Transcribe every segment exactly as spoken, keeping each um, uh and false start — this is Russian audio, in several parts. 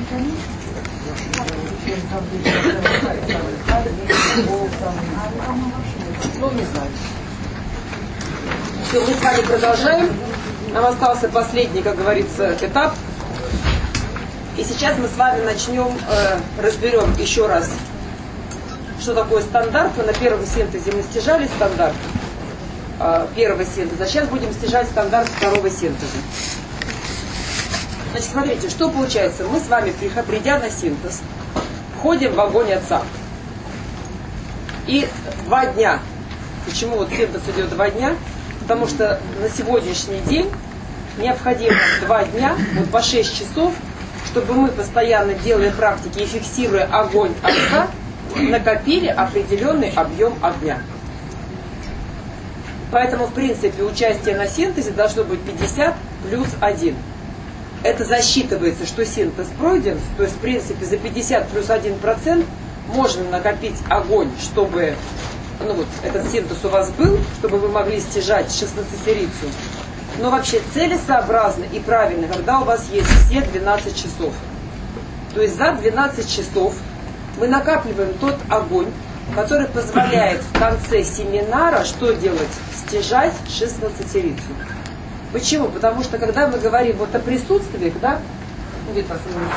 Ну, не знаю. Все, мы с вами продолжаем. Нам остался последний, как говорится, этап. И сейчас мы с вами начнем, э, разберем еще раз, что такое стандарт. Мы на первом синтезе мы стяжали стандарт э, первого синтеза. Сейчас будем стяжать стандарт второго синтеза. Значит, смотрите, что получается. Мы с вами, придя на синтез, входим в огонь Отца. И два дня. Почему вот синтез идет два дня? Потому что на сегодняшний день необходимо два дня, вот по шесть часов, чтобы мы, постоянно делая практики и фиксируя огонь Отца, накопили определенный объем огня. Поэтому, в принципе, участие на синтезе должно быть пятьдесят плюс один. Это засчитывается, что синтез пройден, то есть, в принципе, за пятьдесят плюс один процент можно накопить огонь, чтобы ну, вот, этот синтез у вас был, чтобы вы могли стяжать шестнадцатерицу. Но вообще целесообразно и правильно, когда у вас есть все двенадцать часов. То есть за двенадцать часов мы накапливаем тот огонь, который позволяет в конце семинара что делать? Стяжать шестнадцатерицу. Почему? Потому что когда мы говорим вот о присутствиях, да, где-то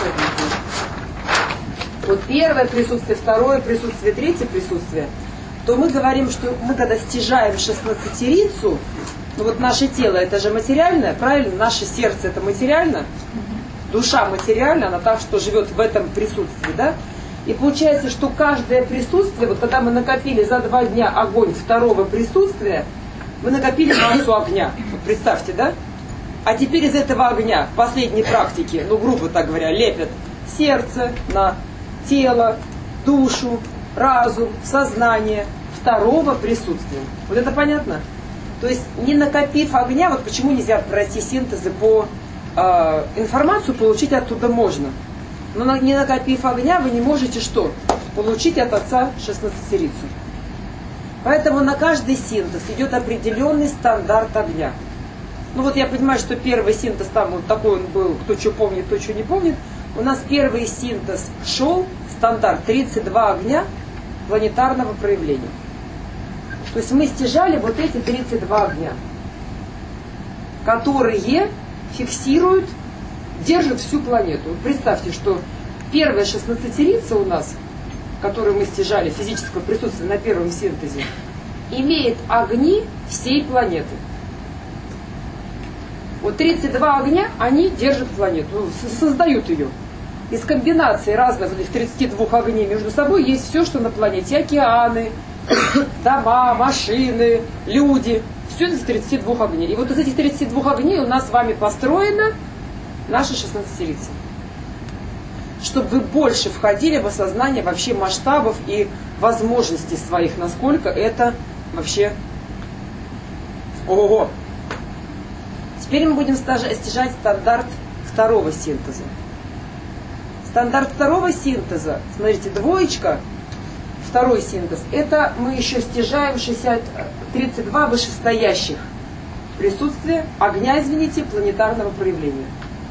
вот первое присутствие, второе присутствие, третье присутствие, то мы говорим, что мы когда стяжаем шестнадцатерицу, ну вот наше тело это же материальное, правильно? Наше сердце это материально, душа материальна, она так что живет в этом присутствии, да? И получается, что каждое присутствие, вот когда мы накопили за два дня огонь второго присутствия, мы накопили массу огня. Вот представьте, да? А теперь из этого огня в последней практике, ну грубо так говоря, лепят сердце на тело, душу, разум, сознание второго присутствия. Вот это понятно? То есть не накопив огня, вот почему нельзя пройти синтезы по э, информацию получить оттуда можно. Но не накопив огня, вы не можете что? Получить от Отца шестнадцатерицу. Поэтому на каждый синтез идет определенный стандарт огня. Ну вот я понимаю, что первый синтез там вот такой он был, кто что помнит, кто что не помнит. У нас первый синтез шел, стандарт тридцать два огня планетарного проявления. То есть мы стяжали вот эти тридцать два огня, которые фиксируют, держат всю планету. Вот представьте, что первая шестнадцатерица у нас, которую мы стяжали, физического присутствия на первом синтезе, имеет огни всей планеты. Вот тридцать два огня, они держат планету, создают ее. Из комбинации разных этих тридцати двух огней между собой есть все, что на планете. Океаны, дома, машины, люди. Все из тридцати двух огней. И вот из этих тридцати двух огней у нас с вами построена наша шестнадцатерица. Чтобы вы больше входили в осознание вообще масштабов и возможностей своих, насколько это вообще ого-го. Теперь мы будем стяжать стандарт второго синтеза. Стандарт второго синтеза, смотрите, двоечка, второй синтез, это мы еще стяжаем шестьдесят, тридцать два вышестоящих присутствия огня, извините, планетарного проявления.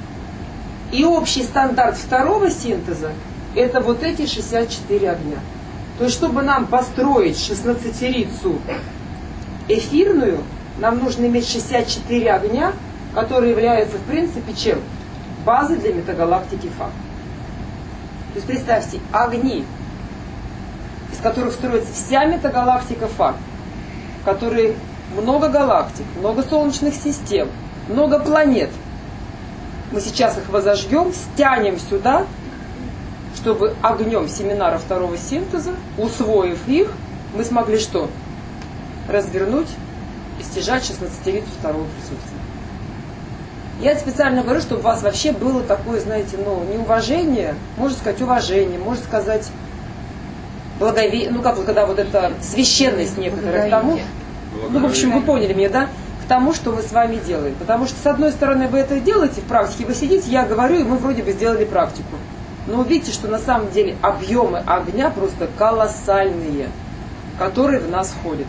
И общий стандарт второго синтеза это вот эти шестьдесят четыре огня. То есть, чтобы нам построить шестнадцатерицу эфирную, нам нужно иметь шестьдесят четыре огня, которые являются, в принципе, чем? Базой для метагалактики Фа. То есть, представьте, огни, из которых строится вся метагалактика Фа, в которой много галактик, много солнечных систем, много планет. Мы сейчас их возожгем, стянем сюда, чтобы огнем семинара второго синтеза, усвоив их, мы смогли что? Развернуть и стяжать шестнадцатерицу второго присутствия. Я специально говорю, чтобы у вас вообще было такое, знаете, ну, не уважение, можно сказать уважение, можно сказать благовение, ну как вот когда вот это священность некоторая к тому, ну в общем вы поняли меня, да, к тому, что мы с вами делаем. Потому что с одной стороны вы это делаете в практике, вы сидите, я говорю, и мы вроде бы сделали практику. Но увидите, что на самом деле объемы огня просто колоссальные, которые в нас ходят.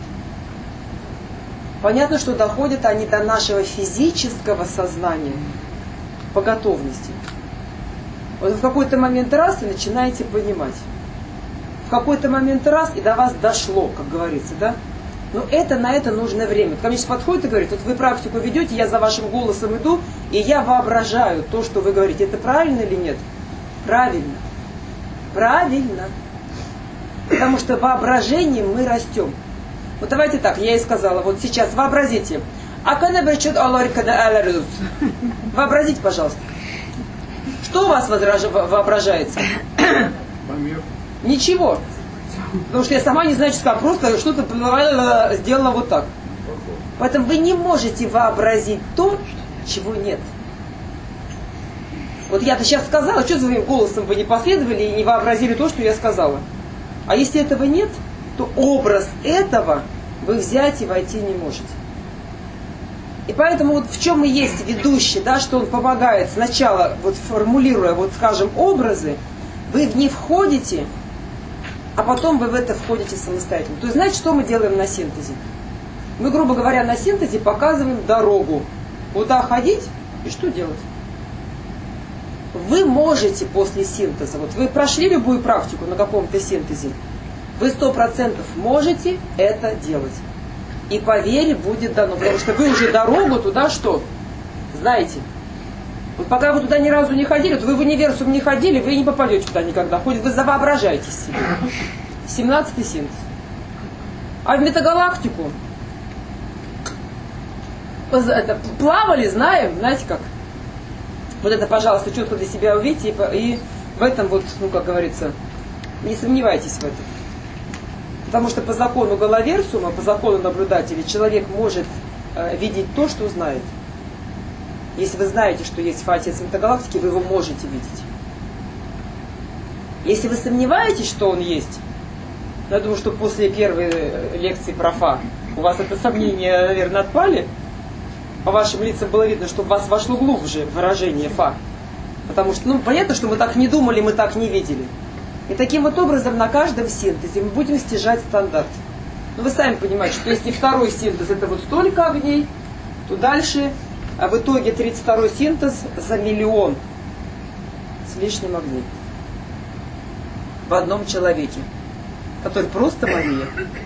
Понятно, что доходят они до нашего физического сознания по готовности. Вот в какой-то момент раз вы начинаете понимать. В какой-то момент раз и до вас дошло, как говорится, да? Но это, на это нужно время. Ко мне сейчас подходит и говорит, вот вы практику ведете, я за вашим голосом иду, и я воображаю то, что вы говорите. Это правильно или нет? Правильно. Правильно. Потому что воображением мы растем. Вот давайте так, я и сказала, вот сейчас вообразите. Вообразите, пожалуйста. Что у вас воображается? Ничего. Потому что я сама не знаю, что просто что-то сделала вот так. Поэтому вы не можете вообразить то, чего нет. Вот я-то сейчас сказала, что своим голосом вы не последовали и не вообразили то, что я сказала. А если этого нет, то образ этого вы взять и войти не можете. И поэтому вот в чем и есть ведущий, да, что он помогает сначала, вот формулируя, вот скажем, образы, вы в них входите, а потом вы в это входите самостоятельно. То есть, знаете, что мы делаем на синтезе? Мы, грубо говоря, на синтезе показываем дорогу, куда ходить и что делать. Вы можете после синтеза, вот вы прошли любую практику на каком-то синтезе, вы сто процентов можете это делать. И по вере будет дано, потому что вы уже дорогу туда что? Знаете. Вот пока вы туда ни разу не ходили, вот вы в универсум не ходили, вы не попадете туда никогда. Хоть вы завоображаете себе. семнадцатый синтез. А в метагалактику это, плавали, знаем, знаете как? Вот это, пожалуйста, четко для себя увидите, и, и в этом вот, ну, как говорится, не сомневайтесь в этом. Потому что по закону Галаверсума, по закону наблюдателя, человек может э, видеть то, что знает. Если вы знаете, что есть Фа-Отец метагалактики, вы его можете видеть. Если вы сомневаетесь, что он есть, я думаю, что после первой лекции про Фа у вас это сомнение, наверное, отпали. По вашим лицам было видно, что в вас вошло глубже выражение Фа. Потому что, ну, понятно, что мы так не думали, мы так не видели. И таким вот образом на каждом синтезе мы будем стяжать стандарт. Но вы сами понимаете, что если второй синтез это вот столько огней, то дальше, а в итоге тридцать второй синтез за миллион с лишним огней. В одном человеке, который просто Мария.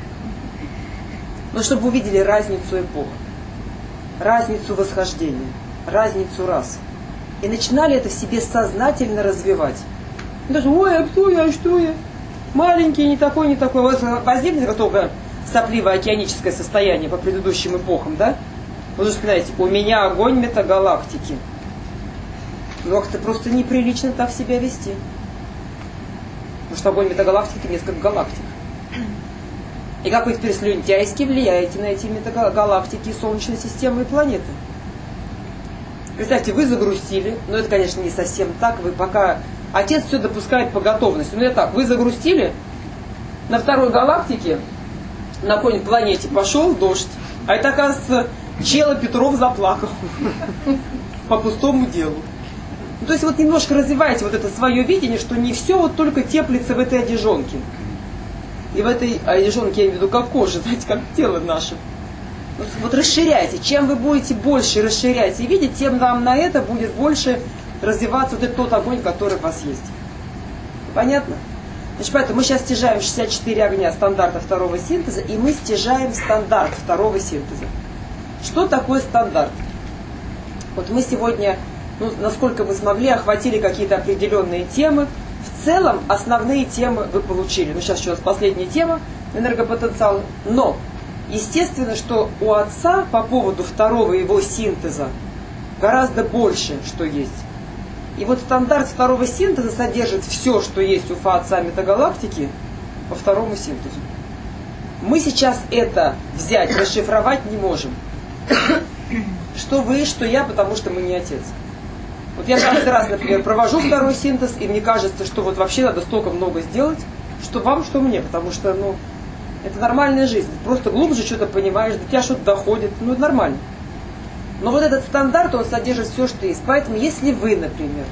Но чтобы вы увидели разницу эпох, разницу восхождения, разницу рас. И начинали это в себе сознательно развивать. Даже, ой, а кто я, а что я? Маленький, не такой, не такой. У вас возникнет только сопливое океаническое состояние по предыдущим эпохам, да? Вы же знаете, у меня огонь метагалактики. Ну, как-то просто неприлично так себя вести. Потому что огонь метагалактики несколько галактик. И как вы теперь слюнтяйски влияете на эти метагалактики, Солнечной системы и планеты. Представьте, вы загрустили, но это, конечно, не совсем так, вы пока... Отец все допускает по готовности. Ну, это так, вы загрустили, на второй галактике, на какой-нибудь планете пошел дождь, а это, оказывается, Чела Петров заплакал по пустому делу. Ну, то есть вот немножко развивайте вот это свое видение, что не все вот только теплится в этой одежонке. И в этой одежонке, я имею в виду, как кожа, знаете, как тело наше. Вот, вот расширяйте. Чем вы будете больше расширять и видеть, тем нам на это будет больше развиваться вот этот тот огонь, который у вас есть. Понятно? Значит, поэтому мы сейчас стяжаем шестьдесят четыре огня стандарта второго синтеза, и мы стяжаем стандарт второго синтеза. Что такое стандарт? Вот мы сегодня, ну, насколько мы смогли, охватили какие-то определенные темы. В целом, основные темы вы получили. Ну, сейчас еще раз последняя тема, энергопотенциал. Но, естественно, что у отца по поводу второго его синтеза гораздо больше, что есть. И вот стандарт второго синтеза содержит все, что есть у Фа-Отца метагалактики по второму синтезу. Мы сейчас это взять, расшифровать не можем. Что вы, что я, потому что мы не отец. Вот я каждый раз, например, провожу второй синтез, и мне кажется, что вот вообще надо столько много сделать, что вам, что мне, потому что, ну, это нормальная жизнь. Просто глубже что-то понимаешь, до тебя что-то доходит, ну, это нормально. Но вот этот стандарт, он содержит все, что есть. Поэтому, если вы, например,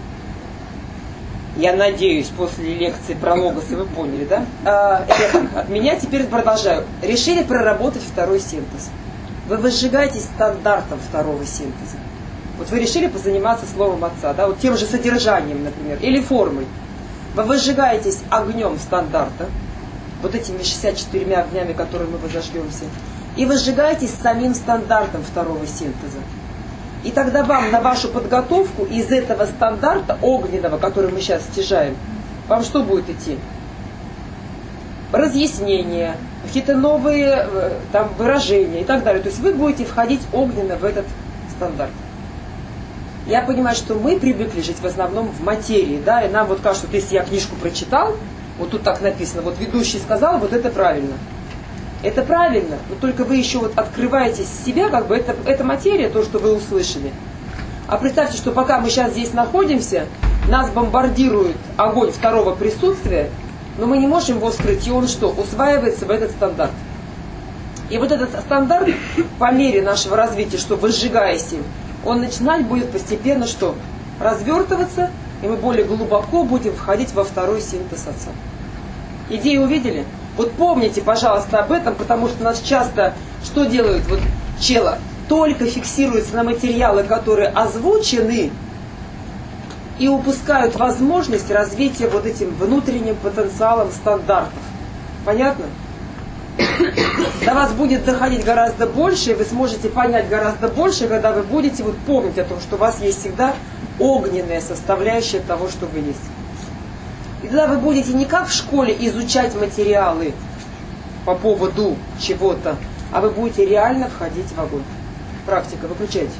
я надеюсь, после лекции про логосы вы поняли, да? А, это, от меня теперь продолжаю. Решили проработать второй синтез. Вы возжигаетесь стандартом второго синтеза. Вот вы решили позаниматься словом Отца, да, вот тем же содержанием, например, или формой. Вы возжигаетесь огнем стандарта, вот этими шестьдесят четырьмя огнями, которые мы возожгемся, и возжигаетесь самим стандартом второго синтеза. И тогда вам на вашу подготовку из этого стандарта огненного, который мы сейчас стяжаем, вам что будет идти? Разъяснения, какие-то новые там, выражения и так далее. То есть вы будете входить огненно в этот стандарт. Я понимаю, что мы привыкли жить в основном в материи, да, и нам вот кажется, что если я книжку прочитал, вот тут так написано, вот ведущий сказал, вот это правильно. Это правильно, но только вы еще вот открываете себя, как бы это, это материя, то, что вы услышали. А представьте, что пока мы сейчас здесь находимся, нас бомбардирует огонь второго присутствия, но мы не можем его скрыть, и он что? Усваивается в этот стандарт. И вот этот стандарт, по мере нашего развития, что возжигаясь им, он начинать будет постепенно что? Развертываться, и мы более глубоко будем входить во второй синтез Отца. Идею увидели? Вот помните, пожалуйста, об этом, потому что нас часто что делают? Вот чело только фиксируется на материалы, которые озвучены, и упускают возможность развития вот этим внутренним потенциалом стандартов. Понятно? До вас будет доходить гораздо больше, и вы сможете понять гораздо больше, когда вы будете вот помнить о том, что у вас есть всегда огненная составляющая того, что вы есть. И тогда вы будете не как в школе изучать материалы по поводу чего-то, а вы будете реально входить в огонь. Практика, выключайте.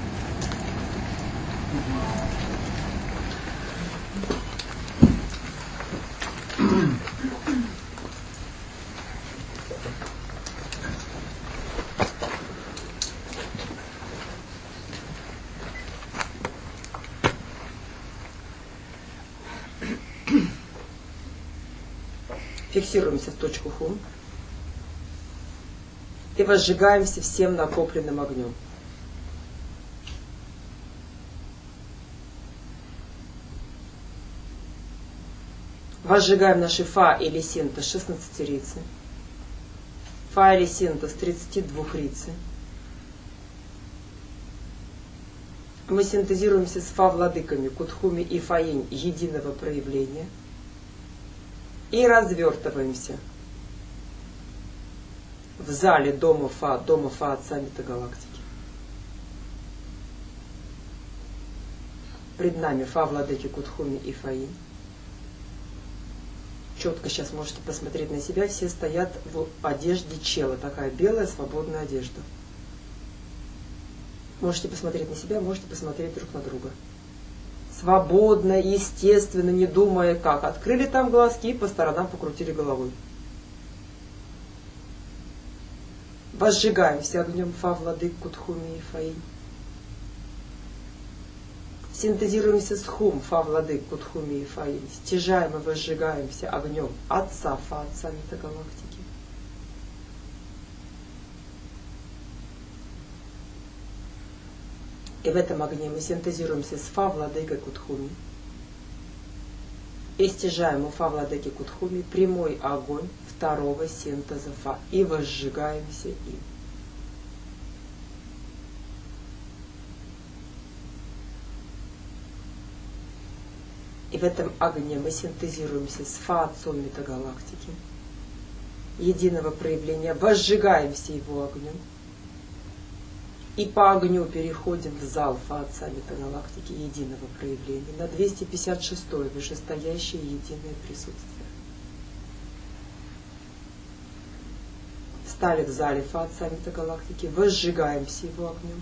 Фиксируемся в точку хум и возжигаемся всем накопленным огнем. Возжигаем наши фа или синтез шестнадцатирицы, фа или синтез тридцатидвухрицы. Мы синтезируемся с фа владыками Кутхуми и Фаинь единого проявления. И развертываемся в зале дома Фа, дома Фа Отца Метагалактики. Пред нами Фа владыки Кутхуми и Фаинь. Четко сейчас можете посмотреть на себя. Все стоят в одежде чела. Такая белая свободная одежда. Можете посмотреть на себя, можете посмотреть друг на друга. Свободно, естественно, не думая как. Открыли там глазки и по сторонам покрутили головой. Возжигаемся огнем Фа владык Кутхуми и Фаинь. Синтезируемся с Хум Фа владык Кутхуми и Фаинь. Стяжаем и возжигаемся огнем Отца Фа Отца Метагалактики. И в этом огне мы синтезируемся с Фа владыкой Кутхуми. И стяжаем у Фа владыки Кутхуми прямой огонь второго синтеза Фа. И возжигаемся им. И в этом огне мы синтезируемся с Фа Отцом Метагалактики. Единого проявления. Возжигаемся его огнем. И по огню переходим в зал Фа Отца Метагалактики единого проявления на двести пятьдесят шестое вышестоящее единое присутствие. Встали в зале Фа Отца Метагалактики, возжигаемся его огнем.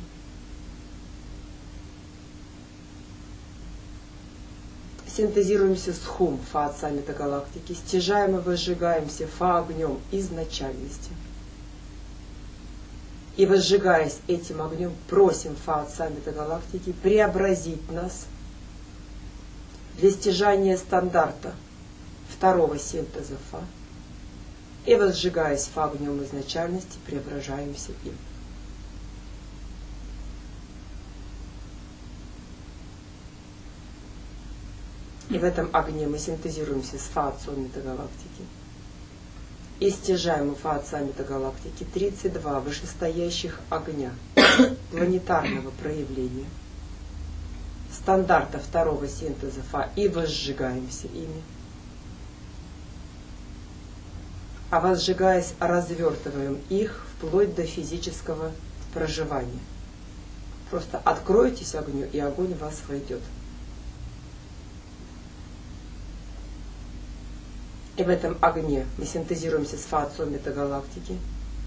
Синтезируемся с Хум Фа Отца Метагалактики, стяжаем и возжигаемся Фа огнем изначальности. И возжигаясь этим огнем, просим Фа Отца Метагалактики преобразить нас для стяжания стандарта второго синтеза Фа. И возжигаясь Фа огнем изначальности, преображаемся им. И в этом огне мы синтезируемся с Фа Отцом Метагалактики. И стяжаем у Фа Отца Метагалактики тридцать два вышестоящих огня планетарного проявления. стандарта второго синтеза Фа и возжигаемся ими. А возжигаясь, развертываем их вплоть до физического проживания. Просто откройтесь огню, и огонь в вас войдет. И в этом огне мы синтезируемся с Фа-отцом метагалактики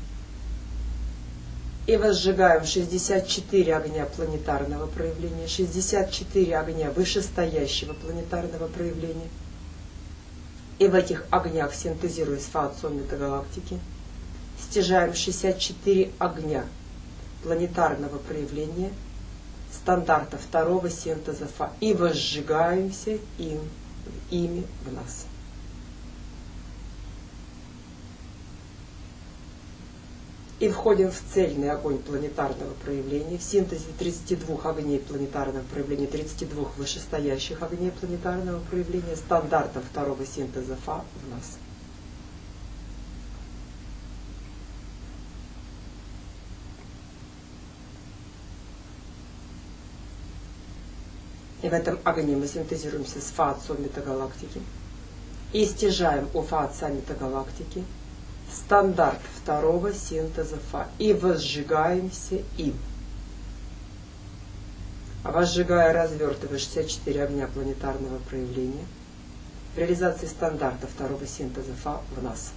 и возжигаем шестьдесят четыре огня планетарного проявления, шестьдесят четыре огня вышестоящего планетарного проявления. И в этих огнях, синтезируясь с Фа-отцом метагалактики, стяжаем шестьдесят четыре огня планетарного проявления стандарта второго синтеза Фа и возжигаемся им, ими в нас. И входим в цельный огонь планетарного проявления, в синтезе тридцати двух огней планетарного проявления, тридцати двух вышестоящих огней планетарного проявления, стандартом второго синтеза Фа в нас. И в этом огне мы синтезируемся с Фа-отцом метагалактики и стяжаем у Фа-отца метагалактики стандарт второго синтеза Фа и возжигаемся им. А возжигая, развертывая шестьдесят четыре огня планетарного проявления, реализации стандарта второго синтеза Фа в нас.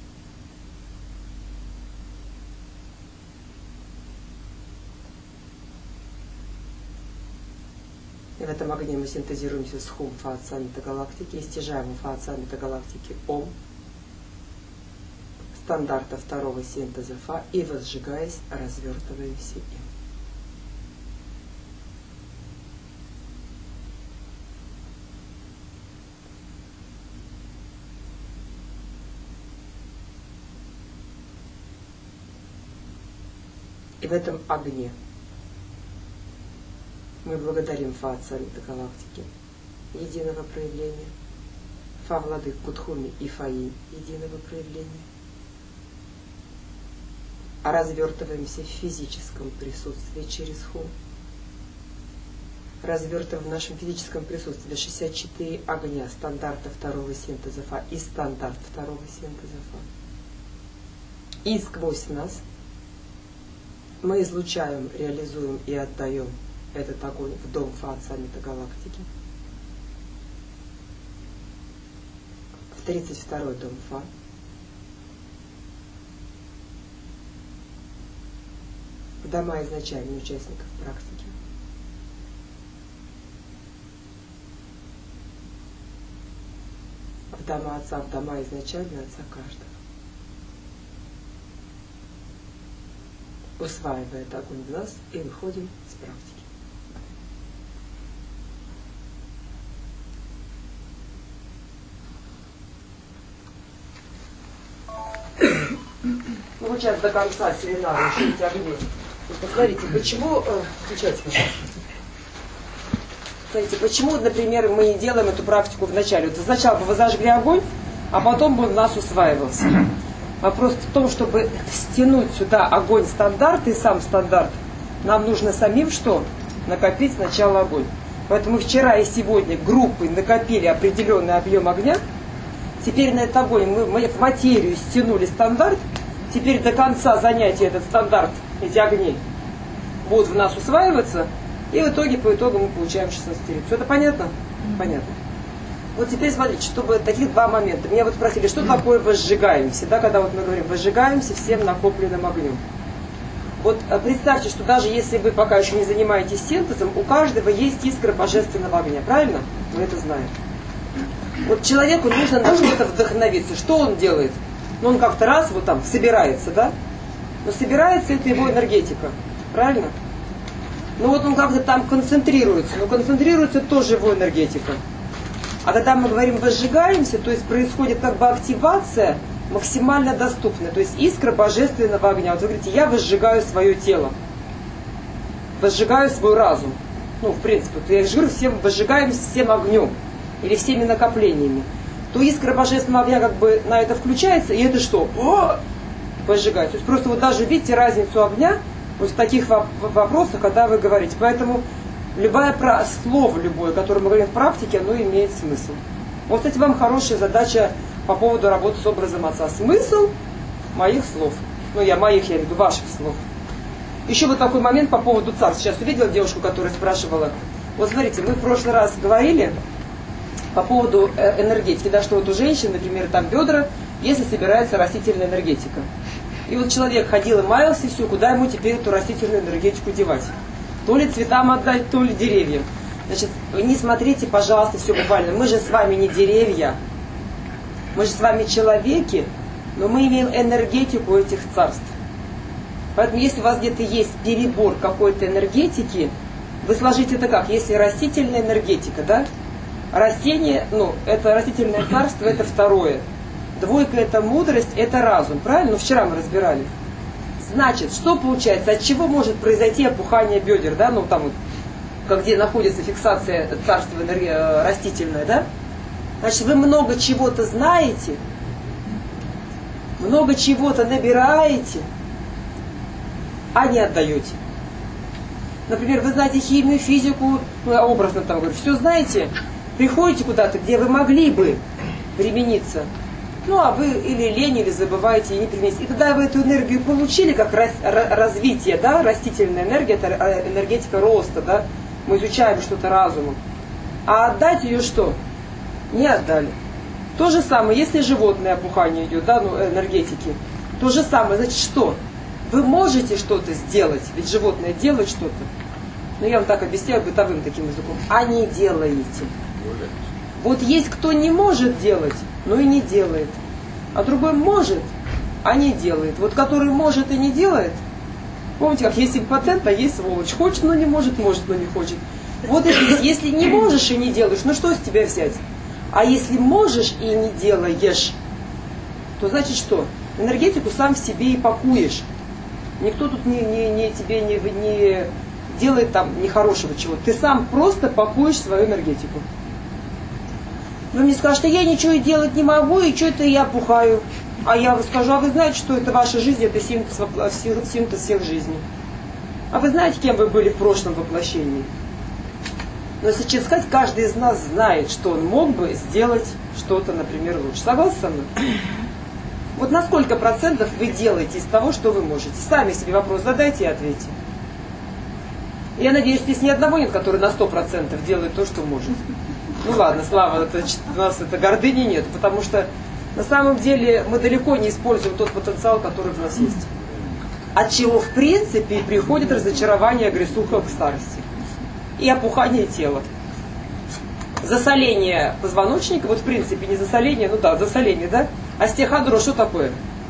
И в этом огне мы синтезируемся с Хум Фа-отца метагалактики и стяжаем у Фа-отца метагалактики Ом, стандарта второго синтеза Фа и возжигаясь, развертываемся им. И в этом огне мы благодарим Фа-отца метагалактики единого проявления, Фа-владык Кутхуми и Фаи единого проявления, а развертываемся в физическом присутствии через Хум. Развертываем в нашем физическом присутствии шестьдесят четыре огня стандарта второго синтеза Фа и стандарт второго синтеза Фа. И сквозь нас мы излучаем, реализуем и отдаем этот огонь в дом Фа-отца метагалактики, в тридцать второй дом Фа, в дома изначальных участников практики, в дома Отца, в дома изначального Отца каждого. Усваивает огонь в нас и выходим с практики. Ну вот сейчас до конца семинара еще эти огни. Вот посмотрите, почему... Э, включайте, пожалуйста. Смотрите, почему, например, мы не делаем эту практику вначале. Вот сначала бы вы зажгли огонь, а потом бы он у нас усваивался. Вопрос в том, чтобы стянуть сюда огонь стандарт и сам стандарт, нам нужно самим что? Накопить сначала огонь. Поэтому вчера и сегодня группы накопили определенный объем огня. Теперь на этот огонь мы, мы в материю стянули стандарт. Теперь до конца занятия этот стандарт, эти огни, будут в нас усваиваться. И в итоге, по итогу мы получаем шестнадцать. Все это понятно? Понятно. Вот теперь смотрите, чтобы таких два момента. Меня вот спросили, что такое возжигаемся, да, когда вот мы говорим, возжигаемся всем накопленным огнем. Вот представьте, что даже если вы пока еще не занимаетесь синтезом, у каждого есть искра божественного огня, правильно? Мы это знаем. Вот человеку нужно на что-то вдохновиться. Что он делает? Ну, он как-то раз вот там собирается, да? Но собирается это его энергетика, правильно? Ну вот он как-то там концентрируется, но концентрируется тоже его энергетика. А когда мы говорим возжигаемся, то есть происходит как бы активация максимально доступная, то есть искра божественного огня. Вот вы говорите, я возжигаю свое тело, возжигаю свой разум. Ну, в принципе, я же говорю, всем возжигаем всем огнем или всеми накоплениями. То искра божественного огня как бы на это включается, и это что? О! Возжигается. То есть просто вот даже видите разницу огня вот в таких вопросах, когда вы говорите. Поэтому Любое слово, любое, которое мы говорим в практике, оно имеет смысл. Вот, кстати, вам хорошая задача по поводу работы с образом отца. Смысл моих слов. Ну, я моих, я имею в виду ваших слов. Еще вот такой момент по поводу царств. Сейчас увидела девушку, которая спрашивала. Вот смотрите, мы в прошлый раз говорили по поводу энергетики, да, что вот у женщин, например, там бедра, если собирается растительная энергетика. И вот человек ходил и маялся, и все, куда ему теперь эту растительную энергетику девать? То ли цветам отдать, то ли деревьям. Значит, вы не смотрите, пожалуйста, все буквально. Мы же с вами не деревья. Мы же с вами человеки, но мы имеем энергетику этих царств. Поэтому, если у вас где-то есть перебор какой-то энергетики, вы сложите это как? Если растительная энергетика, да? Растение, ну, это растительное царство, это второе. Двойка – это мудрость, это разум. Правильно? Ну, вчера мы разбирали. Значит, что получается? От чего может произойти опухание бедер, да? Ну, там вот, где находится фиксация царства энерги- растительное, да? Значит, вы много чего-то знаете, много чего-то набираете, а не отдаете. Например, вы знаете химию, физику, ну, я образно там говорю, все знаете, приходите куда-то, где вы могли бы примениться, ну, а вы или лень, или забываете, и не примените. И тогда вы эту энергию получили, как раз, развитие, да, растительная энергия, это энергетика роста, да, мы изучаем что-то разумом. А отдать ее что? Не отдали. То же самое, если животное опухание идет, да, ну, энергетики, то же самое, значит, что? Вы можете что-то сделать, ведь животное делает что-то. Ну, я вам так объясняю бытовым таким языком. А не делаете. Вот есть кто не может делать, но и не делает. А другой может, а не делает. Вот который может и не делает, помните, как есть импотент, а есть сволочь. Хочет, но не может, может, но не хочет. Вот это, если не можешь и не делаешь, ну что с тебя взять? А если можешь и не делаешь, то значит что? Энергетику сам в себе и пакуешь. Никто тут не, не, не, тебе не, не делает там нехорошего чего. Ты сам просто пакуешь свою энергетику. Вы мне скажете, я ничего и делать не могу, и что это я пухаю. А я вам скажу, а вы знаете, что это ваша жизнь, это синтез, синтез всех жизней. А вы знаете, кем вы были в прошлом воплощении? Но если честно сказать, каждый из нас знает, что он мог бы сделать что-то, например, лучше. Согласны со мной? Вот на сколько процентов вы делаете из того, что вы можете? Сами себе вопрос задайте и ответьте. Я надеюсь, здесь ни одного нет, который на сто процентов делает то, что может. Ну ладно, Слава, это, у нас это гордыни нет, потому что на самом деле мы далеко не используем тот потенциал, который в нас есть. От чего в принципе приходит разочарование, агрессуха к старости. И опухание тела. Засоление позвоночника, вот в принципе не засоление, ну да, засоление, да? Остеохондроз, что такое?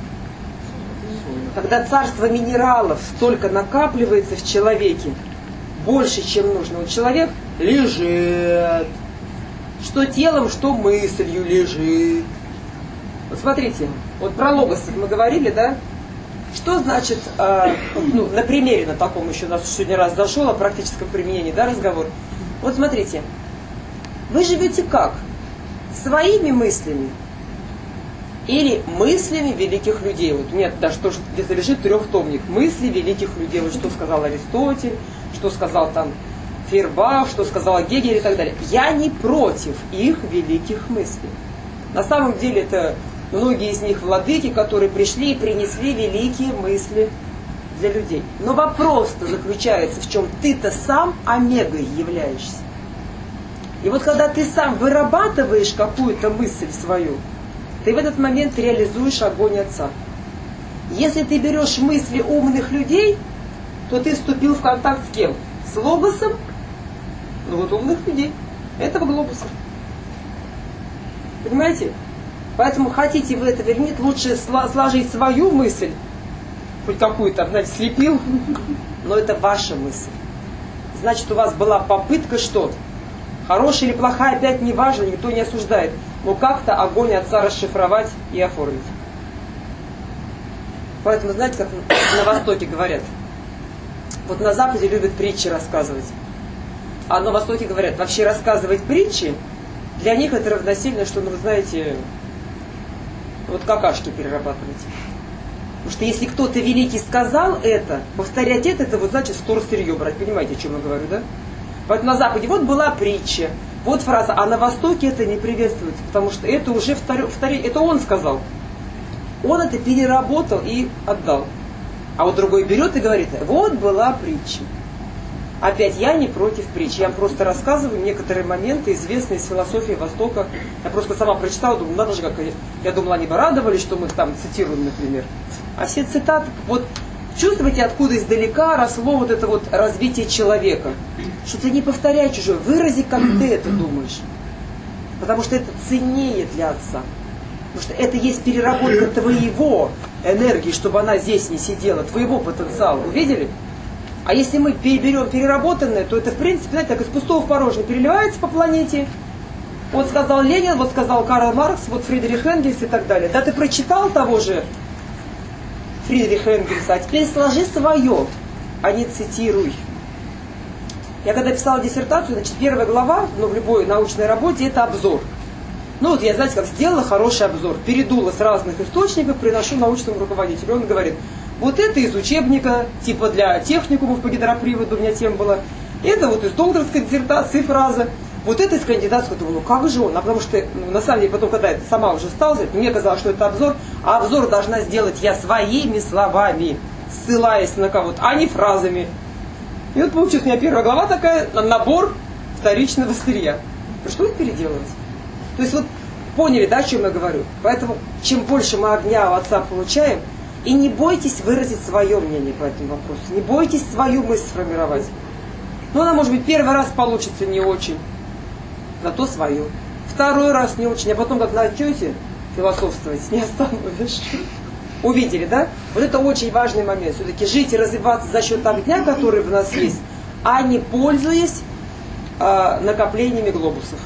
Когда царство минералов столько накапливается в человеке, больше, чем нужно. Вот человек лежит, что телом, что мыслью лежит. Вот смотрите, вот про логосов мы говорили, да? Что значит, э, ну, на примере на таком еще у нас сегодня раз зашел, о практическом применении, да, разговор. Вот смотрите, вы живете как? Своими мыслями или мыслями великих людей? Вот у меня даже тоже где-то лежит трехтомник мысли великих людей. Вот что сказал Аристотель, что сказал там Фейербах, что сказал Гегель и так далее. Я не против их великих мыслей. На самом деле это многие из них владыки, которые пришли и принесли великие мысли для людей. Но вопрос-то заключается в чем? Ты-то сам омегой являешься. И вот когда ты сам вырабатываешь какую-то мысль свою, ты в этот момент реализуешь огонь Отца. Если ты берешь мысли умных людей, то ты вступил в контакт с кем? С логосом, ну вот умных людей, этого глобуса. Понимаете? Поэтому хотите вы это или нет, лучше сложить свою мысль, хоть какую-то, знаете, слепил, но это ваша мысль. Значит, у вас была попытка что? Хорошая или плохая, опять не важно, никто не осуждает. Но как-то огонь Отца расшифровать и оформить. Поэтому, знаете, как на Востоке говорят, вот на Западе любят притчи рассказывать. А на Востоке говорят, вообще рассказывать притчи, для них это равносильно, что, ну, вы знаете, вот какашки перерабатывать. Потому что если кто-то великий сказал это, повторять это, это вот значит вторсырье брать. Понимаете, о чем я говорю, да? Поэтому на Западе вот была притча, вот фраза, а на Востоке это не приветствуется, потому что это уже второй, второй, это он сказал. Он это переработал и отдал. А вот другой берет и говорит, вот была притча. Опять, я не против притчи, я вам просто рассказываю некоторые моменты, известные из философии Востока. Я просто сама прочитала, думаю, надо же, как я, я думала, они бы радовались, что мы там цитируем, например. А все цитаты, вот чувствуете, откуда издалека росло вот это вот развитие человека. Что ты не повторяй чужое, вырази, как ты это думаешь. Потому что это ценнее для отца. Потому что это есть переработка твоего энергии, чтобы она здесь не сидела, твоего потенциала. Увидели? А если мы берем переработанное, то это, в принципе, знаете, так из пустого в порожнее переливается по планете. Вот сказал Ленин, вот сказал Карл Маркс, вот Фридрих Энгельс и так далее. Да ты прочитал того же Фридриха Энгельса, а теперь сложи свое, а не цитируй. Я когда писала диссертацию, значит, первая глава, ну, в любой научной работе, это обзор. Ну, вот я, знаете, как сделала хороший обзор, передула с разных источников, приношу научному руководителю. Он говорит, вот это из учебника, типа для техникумов по гидроприводу, у меня тема была. Это вот из докторской диссертации фраза. Вот это из кандидатского. Думаю, ну как же он? А потому что, ну, на самом деле, потом, когда я сама уже стала, мне казалось, что это обзор, а обзор должна сделать я своими словами, ссылаясь на кого-то, а не фразами. И вот получилась у меня первая глава такая, набор вторичного сырья. Пришлось переделывать. То есть вот поняли, да, о чем я говорю? Поэтому чем больше мы огня у отца получаем, и не бойтесь выразить свое мнение по этому вопросу. Не бойтесь свою мысль сформировать. Ну, она, может быть, первый раз получится не очень, зато свою. Второй раз не очень, а потом, как начнете философствовать, не остановишь. Увидели, да? Вот это очень важный момент. Все-таки жить и развиваться за счет огня, который в нас есть, а не пользуясь э, накоплениями глобусов.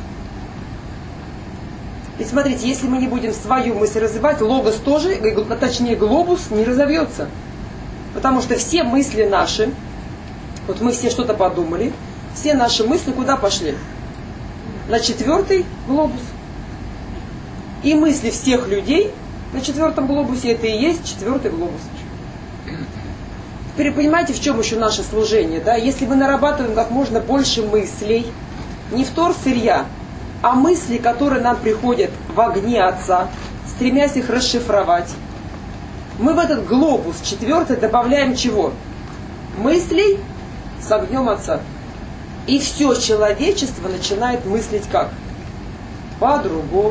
И смотрите, если мы не будем свою мысль развивать, логос тоже, точнее глобус, не разовьется. Потому что все мысли наши, вот мы все что-то подумали, все наши мысли куда пошли? На четвертый глобус. И мысли всех людей на четвертом глобусе, это и есть четвертый глобус. Теперь понимаете, в чем еще наше служение? Да? Если мы нарабатываем как можно больше мыслей, не втор сырья, а мысли, которые нам приходят в огне Отца, стремясь их расшифровать, мы в этот глобус четвертый добавляем чего? Мыслей с огнем Отца. И все человечество начинает мыслить как? По-другому.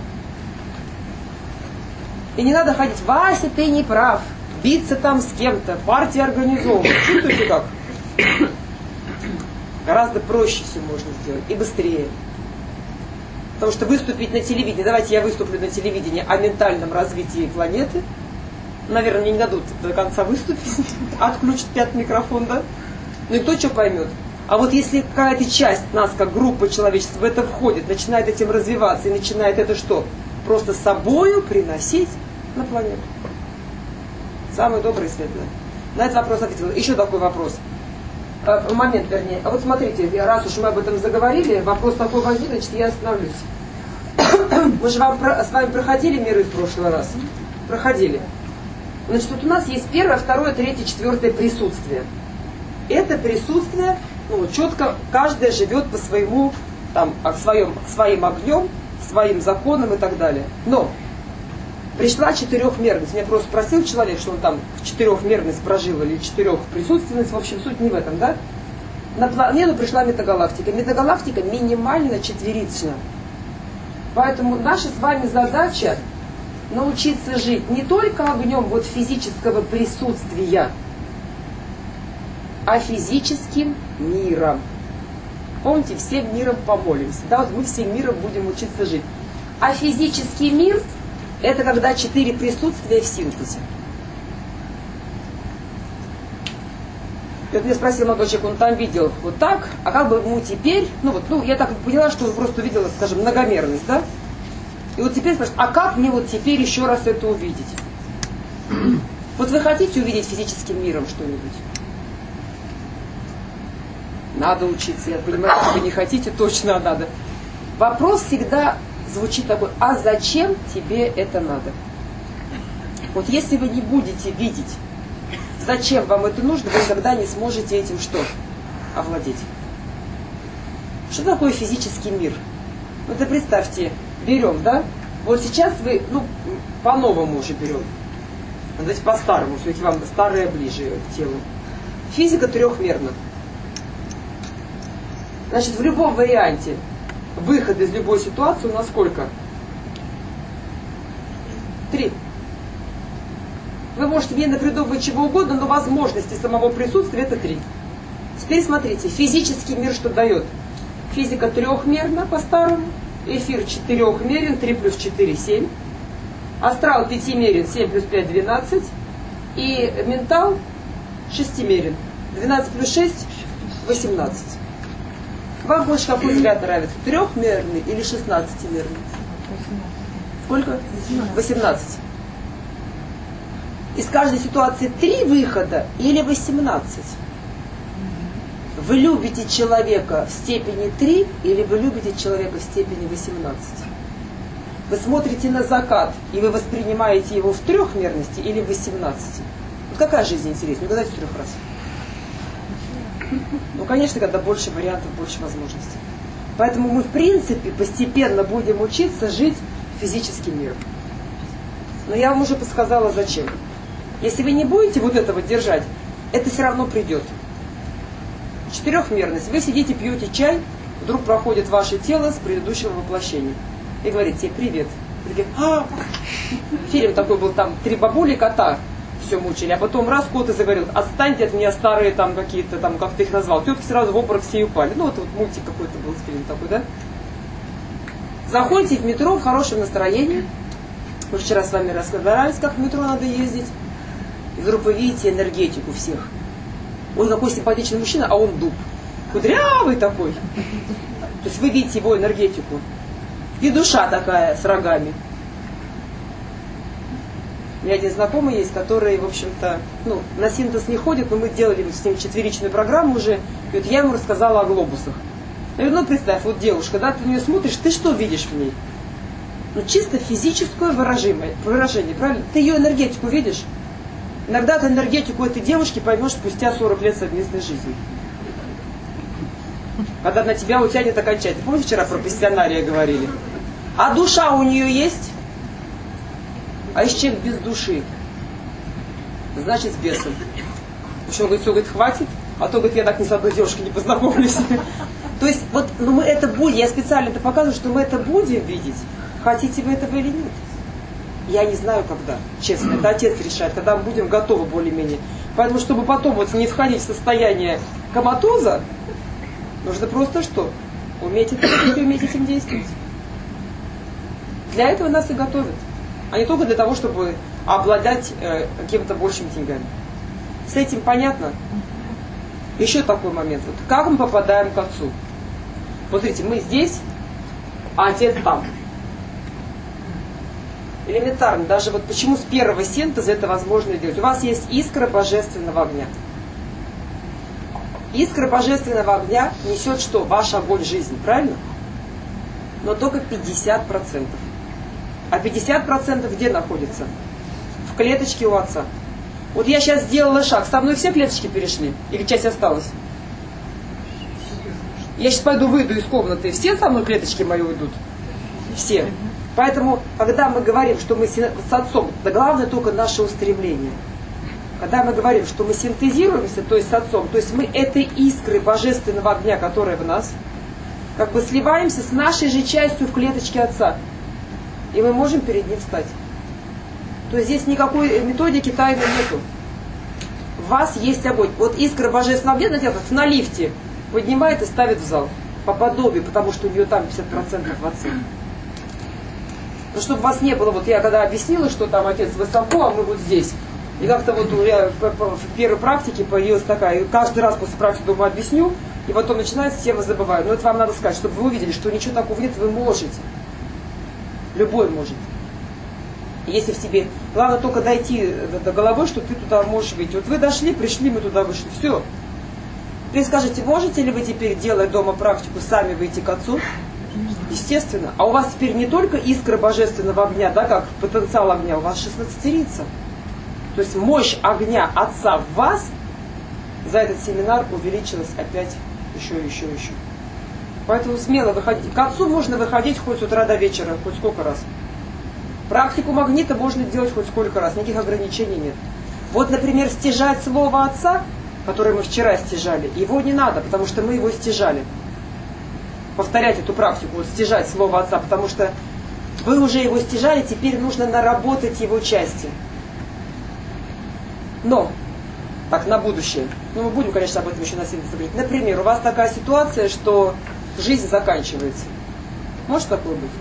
И не надо ходить, Вася, ты не прав, биться там с кем-то, партия организована. Чувствуете как? Гораздо проще все можно сделать и быстрее. Потому что выступить на телевидении, давайте я выступлю на телевидении о ментальном развитии планеты. Наверное, мне не дадут до конца выступить, отключат пятый микрофон, да? Ну и кто что поймет. А вот если какая-то часть нас, как группа человечества, в это входит, начинает этим развиваться и начинает это что? Просто собою приносить на планету. Самый добрый и светлый. На этот вопрос ответила. Еще такой вопрос. Э, момент, вернее. А вот смотрите, раз уж мы об этом заговорили, вопрос такой возник, значит, я остановлюсь. Мы же вам, с вами проходили миры в прошлый раз? Проходили. Значит, вот у нас есть первое, второе, третье, четвертое присутствие. Это присутствие, ну, вот четко каждое живет по своему, там, своем, своим огнем, своим законам и так далее. Но пришла четырехмерность. Меня просто спросил человек, что он там четырехмерность прожил или четырехприсутственность. В общем, суть не в этом, да? На планету пришла метагалактика. Метагалактика минимально четверична. Поэтому наша с вами задача научиться жить не только огнем вот физического присутствия, а физическим миром. Помните, всем миром помолимся. Да, вот мы всем миром будем учиться жить. А физический мир – это когда четыре присутствия в синтезе. И вот меня спросил молодой человек, он там видел вот так, а как бы ему теперь, ну вот, ну я так поняла, что он просто увидел, скажем, многомерность, да? И вот теперь спрашивает, а как мне вот теперь еще раз это увидеть? Вот вы хотите увидеть физическим миром что-нибудь? Надо учиться, я понимаю, что вы не хотите, точно надо. Вопрос всегда звучит такой, а зачем тебе это надо? Вот если вы не будете видеть, зачем вам это нужно, вы никогда не сможете этим что? Овладеть. Что такое физический мир? Ну, это представьте, берем, да? Вот сейчас вы, ну, по-новому уже берем. Давайте по-старому, все-таки вам старое ближе к телу. Физика трехмерна. Значит, в любом варианте выход из любой ситуации у нас сколько? Три. Вы можете мне напридумывать чего угодно, но возможности самого присутствия это три. Теперь смотрите, физический мир что дает? Физика трехмерна по-старому, эфир четырехмерен, три плюс четыре, семь. Астрал пятимерен, семь плюс пять, двенадцать. И ментал шестимерен, двенадцать плюс шесть, восемнадцать. Вам больше какой взгляд нравится? Трехмерный или шестнадцатимерный? Сколько? восемнадцать. Из каждой ситуации три выхода или восемнадцать? Вы любите человека в степени три или вы любите человека в степени восемнадцать? Вы смотрите на закат и вы воспринимаете его в трехмерности или в восемнадцати? Вот какая жизнь интереснее? Угадайте в трех раз. Ну, конечно, когда больше вариантов, больше возможностей. Поэтому мы, в принципе, постепенно будем учиться жить физическим миром. Но я вам уже подсказала, зачем. Если вы не будете вот этого держать, это все равно придет. Четырехмерность. Вы сидите, пьете чай, вдруг проходит ваше тело с предыдущего воплощения. И говорит тебе привет. Вы а, фильм такой был, там три бабули кота все мучили, а потом раз кот и заговорил, отстаньте от меня старые там какие-то, там как ты их назвал. Тетки сразу в обморок все и упали. Ну вот, вот мультик какой-то был, фильм такой, да? Заходите в метро в хорошем настроении. Мы вчера с вами разговаривали, как в метро надо ездить. И вдруг вы видите энергетику всех. Ой, какой симпатичный мужчина, а он дуб. Кудрявый такой. То есть вы видите его энергетику. И душа такая с рогами. У меня один знакомый есть, который, в общем-то, ну, на синтез не ходит, но мы делали с ним четверичную программу уже. И вот я ему рассказала о глобусах. Я говорю, ну представь, вот девушка, да, ты на нее смотришь, ты что видишь в ней? Ну чисто физическое выражение, выражение, правильно? Ты ее энергетику видишь? Иногда ты энергетику этой девушки поймешь спустя сорок лет совместной жизни. Когда на тебя утянет окончательно. Помните, вчера про пассионария говорили? А душа у нее есть? А если человек без души? Значит, с бесом. Еще он говорит, все, говорит, хватит, а то, говорит, я так ни с одной девушкой не познакомлюсь. То есть, вот, ну мы это будем, я специально это показываю, что мы это будем видеть. Хотите вы этого или нет? Я не знаю, когда, честно, это Отец решает, когда мы будем готовы более-менее. Поэтому, чтобы потом вот не входить в состояние коматоза, нужно просто что? Уметь это видеть, уметь этим действовать. Для этого нас и готовят. А не только для того, чтобы обладать э, какими-то большими деньгами. С этим понятно? Еще такой момент. Вот как мы попадаем к Отцу? Вот смотрите, мы здесь, а Отец там. Элементарно. Даже вот почему с первого синтеза это возможно делать. У вас есть искра божественного огня. Искра божественного огня несет что? Ваш огонь жизни, правильно? Но только пятьдесят процентов. А пятьдесят процентов где находится? В клеточке у Отца. Вот я сейчас сделала шаг, со мной все клеточки перешли? Или часть осталась? Я сейчас пойду выйду из комнаты, все со мной клеточки мои уйдут? Все. Поэтому, когда мы говорим, что мы с Отцом, да главное только наше устремление. Когда мы говорим, что мы синтезируемся, то есть с Отцом, то есть мы этой искрой божественного огня, которая в нас, как бы сливаемся с нашей же частью в клеточке Отца. И мы можем перед Ним встать. То есть здесь никакой методики тайны нету. В вас есть огонь. Вот искра божественного огня, знаете, как на лифте поднимает и ставит в зал. По подобию, потому что у нее там пятьдесят процентов в Отце. Но чтобы вас не было, вот я когда объяснила, что там Отец высоко, а мы вот здесь. И как-то вот у меня в первой практике появилась такая, и каждый раз после практики думаю, объясню, и потом начинается, тема забываю. Но это вам надо сказать, чтобы вы увидели, что ничего такого нет, вы можете. Любой может. Если в тебе, главное только дойти до головы, что ты туда можешь выйти. Вот вы дошли, пришли, мы туда вышли. Все. Вы скажете, можете ли вы теперь, делая дома практику, сами выйти к Отцу? Естественно. А у вас теперь не только искра божественного огня, да, как потенциал огня, у вас шестнадцатерица. То есть мощь огня Отца в вас за этот семинар увеличилась опять еще, еще, еще. Поэтому смело выходить. К отцу можно выходить хоть с утра до вечера, хоть сколько раз. Практику магнита можно делать хоть сколько раз, никаких ограничений нет. Вот, например, стяжать слово отца, которое мы вчера стяжали, его не надо, потому что мы его стяжали. Повторять эту практику, вот стяжать слово отца, потому что вы уже его стяжали, теперь нужно наработать его части. Но, так, на будущее, ну мы будем, конечно, об этом еще на синтезе говорить. Например, у вас такая ситуация, что жизнь заканчивается. Может такое быть?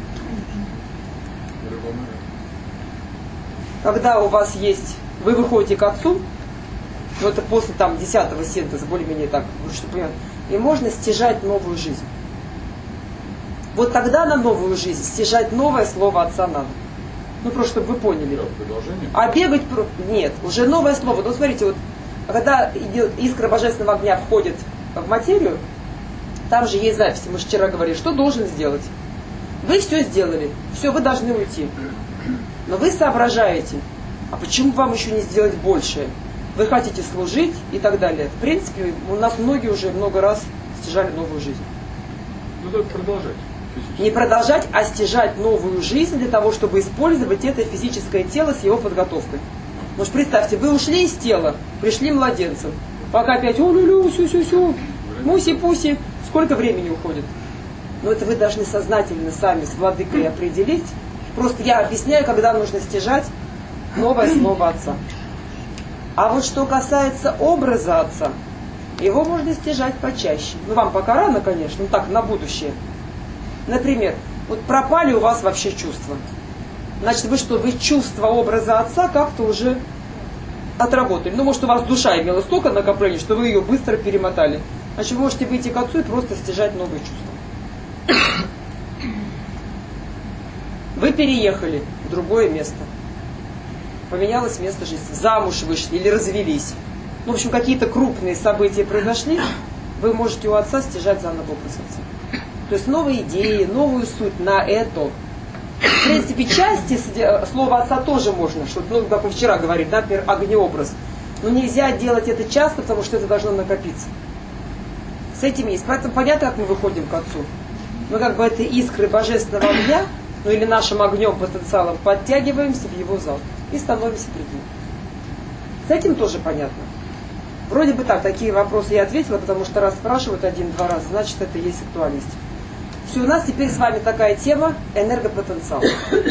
Когда у вас есть, вы выходите к отцу, ну это после там десятого синтеза, более-менее так, что понимаете, и можно стяжать новую жизнь. Вот тогда на новую жизнь стяжать новое слово отца надо. Ну просто чтобы вы поняли. А бегать нет, уже новое слово. Ну смотрите, вот когда идет искра божественного огня входит в материю, там же есть записи, мы же вчера говорили, что должен сделать. Вы все сделали, все, вы должны уйти. Но вы соображаете, а почему вам еще не сделать большее? Вы хотите служить и так далее. В принципе, у нас многие уже много раз стяжали новую жизнь. Ну так продолжать. Не продолжать, а стяжать новую жизнь для того, чтобы использовать это физическое тело с его подготовкой. Потому что представьте, вы ушли из тела, пришли младенцем. Пока опять у-лю-лю, сю-сю-сю, муси-пуси. Сколько времени уходит? Но это вы должны сознательно сами с владыкой определить. Просто я объясняю, когда нужно стяжать новое слово отца. А вот что касается образа отца, его можно стяжать почаще. Ну вам пока рано, конечно, ну так, на будущее. Например, вот пропали у вас вообще чувства. Значит, вы что, вы чувство образа отца как-то уже отработали. Ну, может, у вас душа имела столько накоплений, что вы ее быстро перемотали. Значит, вы можете выйти к отцу и просто стяжать новые чувства. Вы переехали в другое место. Поменялось место жизни. Замуж вышли или развелись. Ну, в общем, какие-то крупные события произошли. Вы можете у отца стяжать заново образ отца. То есть новые идеи, новую суть на это. В принципе, части слова отца тоже можно, что, ну, как мы вчера говорили, да, например, огнеобраз. Но нельзя делать это часто, потому что это должно накопиться. С этим есть. Поэтому понятно, как мы выходим к отцу. Мы как бы этой искры божественного огня, ну или нашим огнем, потенциалом, подтягиваемся в его зал и становимся перед ним. С этим тоже понятно. Вроде бы так, такие вопросы я ответила, потому что раз спрашивают один-два раза, значит это и есть актуальность. Все, у нас теперь с вами такая тема энергопотенциал.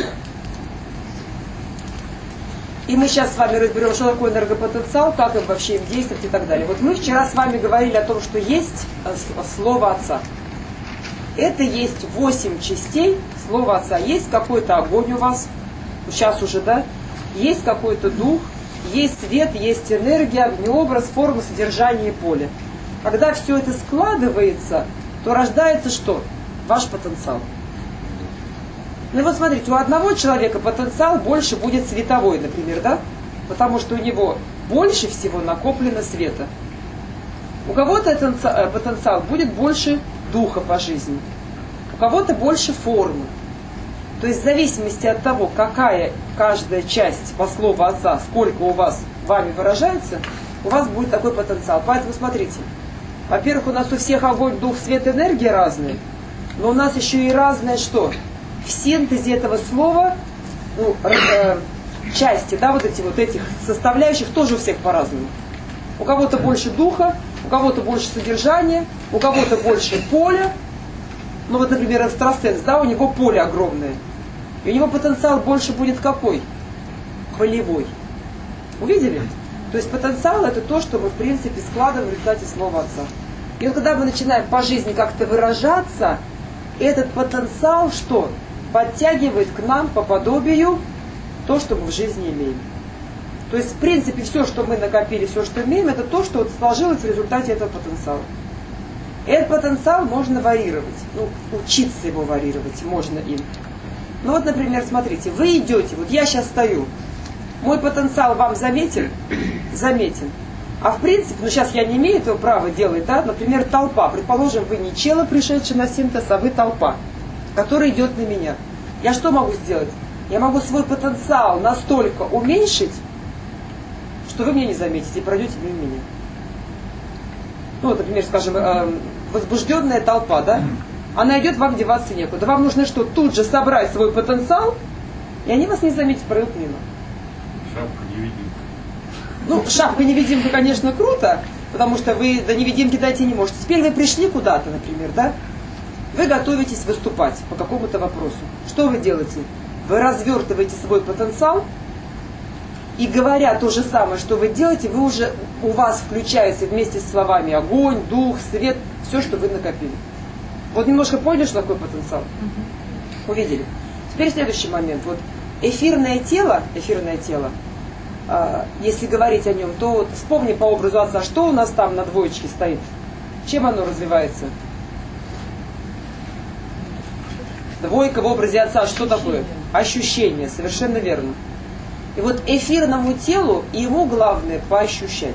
И мы сейчас с вами разберем, что такое энергопотенциал, как им вообще им действовать и так далее. Вот мы вчера с вами говорили о том, что есть слово отца. Это есть восемь частей слова отца. Есть какой-то огонь у вас, сейчас уже, да? Есть какой-то дух, есть свет, есть энергия, огнеобраз, форма, содержание, поле. Когда все это складывается, то рождается что? Ваш потенциал. Ну и вот смотрите, у одного человека потенциал больше будет световой, например, да? Потому что у него больше всего накоплено света. У кого-то этот потенциал будет больше духа по жизни. У кого-то больше формы. То есть в зависимости от того, какая каждая часть по слову отца, сколько у вас вами выражается, у вас будет такой потенциал. Поэтому смотрите. Во-первых, у нас у всех огонь, дух, свет, энергия разные. Но у нас еще и разное что? В синтезе этого слова, ну, э, части, да, вот эти вот этих составляющих тоже у всех по-разному. У кого-то больше духа, у кого-то больше содержания, у кого-то больше поля. Ну вот, например, экстрасенс, да, у него поле огромное. И у него потенциал больше будет какой? Волевой. Увидели? То есть потенциал это то, что мы в принципе складываем в результате слова отца. И вот когда мы начинаем по жизни как-то выражаться, этот потенциал что? Подтягивает к нам по подобию то, что мы в жизни имеем. То есть в принципе все, что мы накопили, все, что имеем, это то, что вот сложилось в результате этого потенциала. Этот потенциал можно варьировать, ну, учиться его варьировать можно им. Ну вот, например, смотрите, вы идете, вот я сейчас стою, мой потенциал вам заметен? Заметен. А в принципе, ну сейчас я не имею этого права делать, да, например, толпа. Предположим, вы не чело, пришедший на синтез, а вы толпа, которая идет на меня. Я что могу сделать? Я могу свой потенциал настолько уменьшить, что вы меня не заметите и пройдете мимо меня. Ну вот, например, скажем, возбужденная толпа, да? Она идет, вам деваться некуда. Вам нужно что? Тут же собрать свой потенциал, и они вас не заметят, пройдут мимо. Шапка-невидимка. Ну, шапка-невидимка, конечно, круто, потому что вы до невидимки дойти не можете. Теперь вы пришли куда-то, например, да? Вы готовитесь выступать по какому-то вопросу. Что вы делаете? Вы развертываете свой потенциал, и говоря то же самое, что вы делаете, вы уже, у вас включается вместе с словами огонь, дух, свет, все, что вы накопили. Вот немножко поняли, что такое потенциал? Увидели. Теперь следующий момент. Вот эфирное тело, эфирное тело, э, если говорить о нем, то вот вспомни по образу отца, что у нас там на двоечке стоит? Чем оно развивается? Двойка в образе отца, что такое? Ощущение, совершенно верно. И вот эфирному телу ему главное поощущать.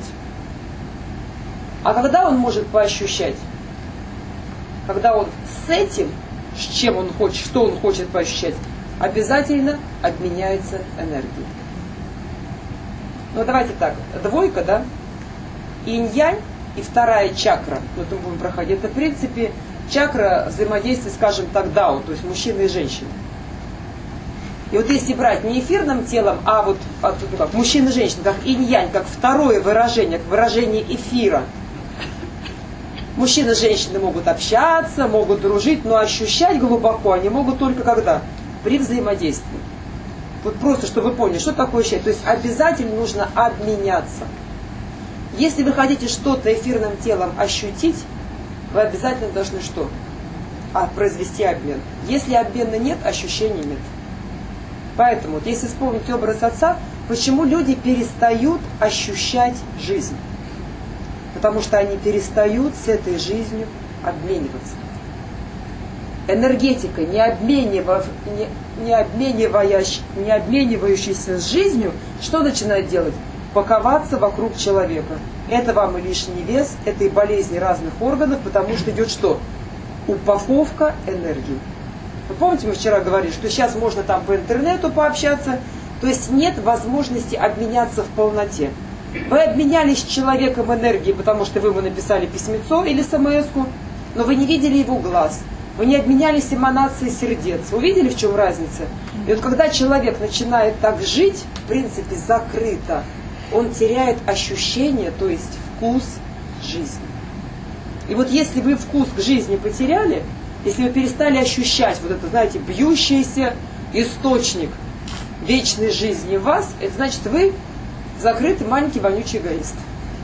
А когда он может поощущать? Когда он с этим, с чем он хочет, что он хочет поощущать, обязательно обменяется энергией. Ну давайте так, двойка, да? Инь-янь и вторая чакра, ну это мы будем проходить, это в принципе чакра взаимодействия, скажем так, дао, то есть мужчины и женщины. И вот если брать не эфирным телом, а вот а, ну, как, мужчина и женщина, как инь-янь, как второе выражение, как выражение эфира. Мужчины и женщины могут общаться, могут дружить, но ощущать глубоко они могут только когда? При взаимодействии. Вот просто, чтобы вы поняли, что такое ощущать. То есть обязательно нужно обменяться. Если вы хотите что-то эфирным телом ощутить, вы обязательно должны что? А, произвести обмен. Если обмена нет, ощущений нет. Поэтому, вот если вспомнить образ отца, почему люди перестают ощущать жизнь? Потому что они перестают с этой жизнью обмениваться. Энергетика, не, обменивав, не, не, обмениваящ, не обменивающаяся с жизнью, что начинает делать? Паковаться вокруг человека. Это вам и лишний вес, это и болезни разных органов, потому что идет что? Упаковка энергии. Вы помните, мы вчера говорили, что сейчас можно там по интернету пообщаться, то есть нет возможности обменяться в полноте. Вы обменялись с человеком энергией, потому что вы ему написали письмецо или смс-ку, но вы не видели его глаз, вы не обменялись эманацией сердец. Увидели, в чем разница? И вот когда человек начинает так жить, в принципе, закрыто, он теряет ощущение, то есть вкус жизни. И вот если вы вкус к жизни потеряли, если вы перестали ощущать вот это, знаете, бьющийся источник вечной жизни в вас, это значит, вы закрытый маленький вонючий эгоист.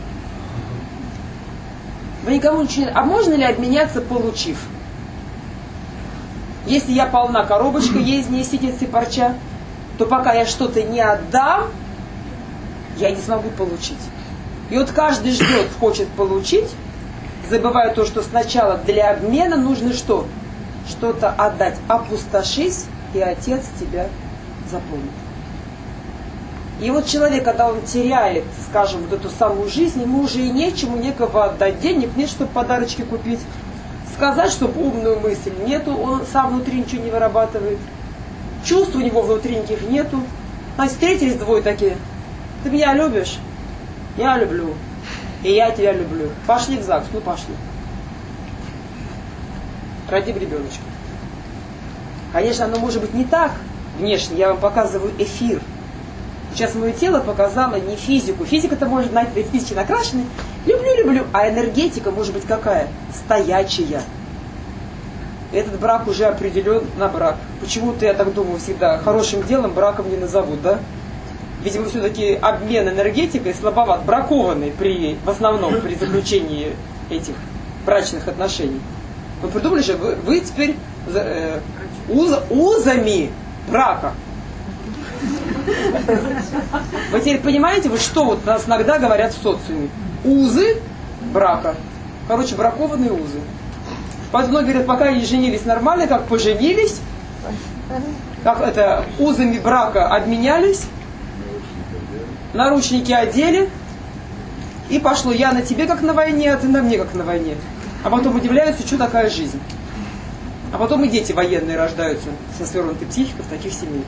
Вы никому ничего не... А можно ли обменяться, получив? Если я полна коробочка, есть в ней сидит и парча, то пока я что-то не отдам, я не смогу получить. И вот каждый ждет, хочет получить, забывая то, что сначала для обмена нужно что? Что-то отдать. Опустошись, и Отец тебя заполнит. И вот человек, когда он теряет, скажем, вот эту самую жизнь, ему уже и нечему, некого отдать. Денег нет, чтобы подарочки купить. Сказать, чтобы умную мысль нету, он сам внутри ничего не вырабатывает. Чувств у него внутри никаких нету. А встретились двое такие. Ты меня любишь? Я люблю. И я тебя люблю. Пошли в ЗАГС, ну пошли. Родим ребеночка. Конечно, оно может быть не так внешне. Я вам показываю эфир. Сейчас мое тело показало не физику. Физика-то может знать, ведь физики накрашены. Люблю, люблю. А энергетика может быть какая? Стоячая. Этот брак уже определен на брак. Почему-то, я так думаю, всегда хорошим делом браком не назовут, да? Видимо, все-таки обмен энергетикой слабоват, бракованный при, в основном при заключении этих брачных отношений. Вы придумали же, вы, вы теперь э, уз, узами брака. Вы теперь понимаете, вот что вот нас иногда говорят в социуме? Узы брака. Короче, бракованные узы. Поэтому многие говорят, пока не женились нормально, как поженились, как это, узами брака обменялись, наручники одели, и пошло я на тебе как на войне, а ты на мне как на войне. А потом удивляются, что такая жизнь. А потом и дети военные рождаются со свернутой психикой в таких семьях.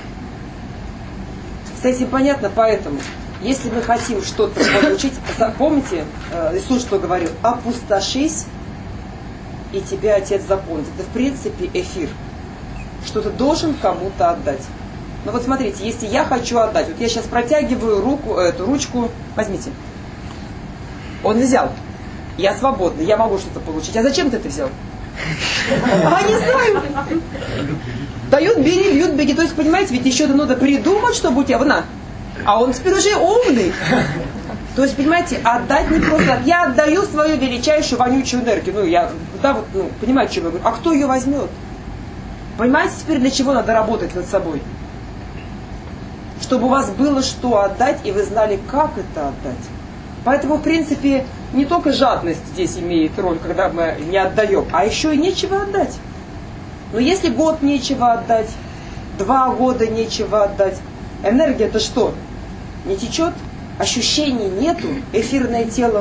С этим понятно, поэтому, если мы хотим что-то получить, помните, Иисус что говорил? Опустошись, и тебя Отец запомнит. Это в принципе эфир. Что ты должен кому-то отдать. Ну вот смотрите, если я хочу отдать, вот я сейчас протягиваю руку, эту ручку, возьмите. Он взял. Я свободна, я могу что-то получить. А зачем ты это взял? А, не знаю. Дают, бери, бьют, беги. То есть, понимаете, ведь еще надо придумать, чтобы у тебя, на. А он теперь уже умный. То есть, понимаете, отдать не просто. Я отдаю свою величайшую вонючую энергию. Ну, я, да, вот, ну, понимаете, что я говорю. А кто ее возьмет? Понимаете, теперь для чего надо работать над собой? Чтобы у вас было что отдать, и вы знали, как это отдать. Поэтому, в принципе, не только жадность здесь имеет роль, когда мы не отдаем, а еще и нечего отдать. Но если год нечего отдать, два года нечего отдать, энергия-то что? Не течет? Ощущений нету? Эфирное тело?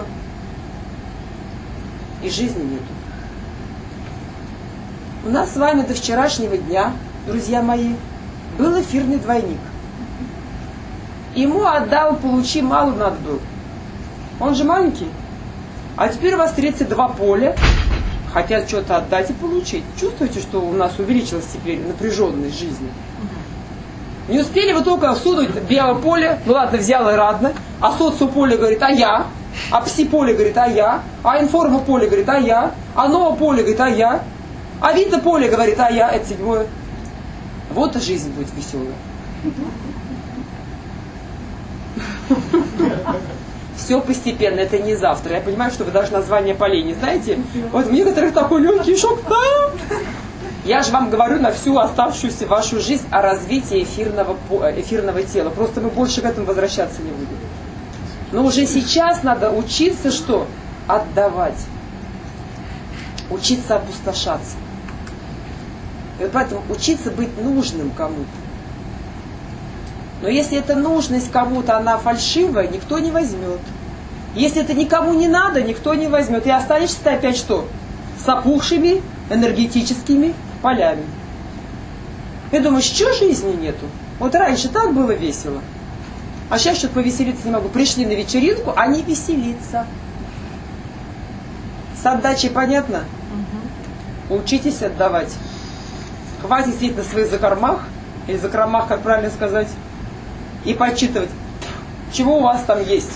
И жизни нету. У нас с вами до вчерашнего дня, друзья мои, был эфирный двойник. Ему отдал, получи, мало надо было. Он же маленький. А теперь у вас тридцать два поля. Хотят что-то отдать и получить. Чувствуете, что у нас увеличилась теперь напряженность жизни? Не успели вы только сунуть биополе. Ну ладно, взял и радно. А социополе говорит, а я. А пси-поле говорит, а я. А информополе говорит, а я. А новополе говорит, а я. А видно-поле говорит, а я. Это седьмое. Вот и жизнь будет веселая. Все постепенно, это не завтра. Я понимаю, что вы даже название полей не знаете. Вот у некоторых такой легкий шок. А! Я же вам говорю на всю оставшуюся вашу жизнь о развитии эфирного, эфирного тела. Просто мы больше к этому возвращаться не будем. Но уже сейчас надо учиться что? Отдавать. Учиться опустошаться. И вот поэтому учиться быть нужным кому-то. Но если эта нужность кому-то, она фальшивая, никто не возьмет. Если это никому не надо, никто не возьмет. И останешься ты опять что? С опухшими энергетическими полями. Я думаю, что жизни нету? Вот раньше так было весело. А сейчас что-то повеселиться не могу. Пришли на вечеринку, а не веселиться. С отдачей понятно? Угу. Учитесь отдавать. Хватит сидеть на своих закормах, или закромах, как правильно сказать, и подсчитывать, чего у вас там есть.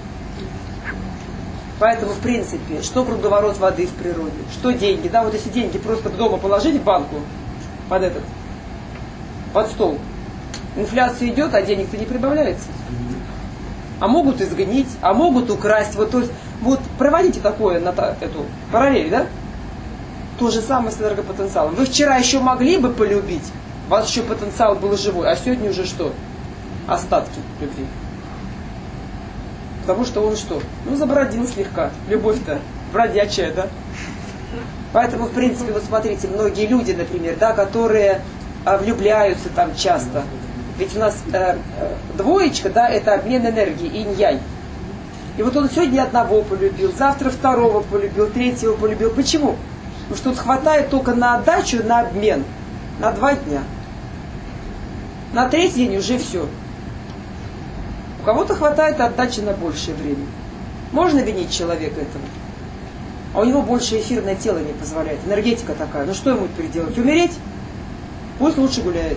Поэтому, в принципе, что круговорот воды в природе, что деньги. Да, вот если деньги просто дома положить в банку, под этот, под стол, инфляция идет, а денег-то не прибавляется. А могут изгнить, а могут украсть. Вот, то есть, вот проводите такое, на эту параллель, да? То же самое с энергопотенциалом. Вы вчера еще могли бы полюбить, у вас еще потенциал был живой, а сегодня уже что? Остатки любви. Потому что он что? Ну, забродил слегка. Любовь-то бродячая, да? Поэтому, в принципе, вот смотрите, многие люди, например, да, которые а, влюбляются там часто. Ведь у нас э, э, двоечка, да, это обмен энергии, инь-янь. И вот он сегодня одного полюбил, завтра второго полюбил, третьего полюбил. Почему? Потому что тут хватает только на отдачу, на обмен. На два дня. На третий день уже все. У кого-то хватает отдачи на большее время. Можно винить человека этого. А у него больше эфирное тело не позволяет. Энергетика такая. Ну что ему теперь делать? Умереть? Пусть лучше гуляет.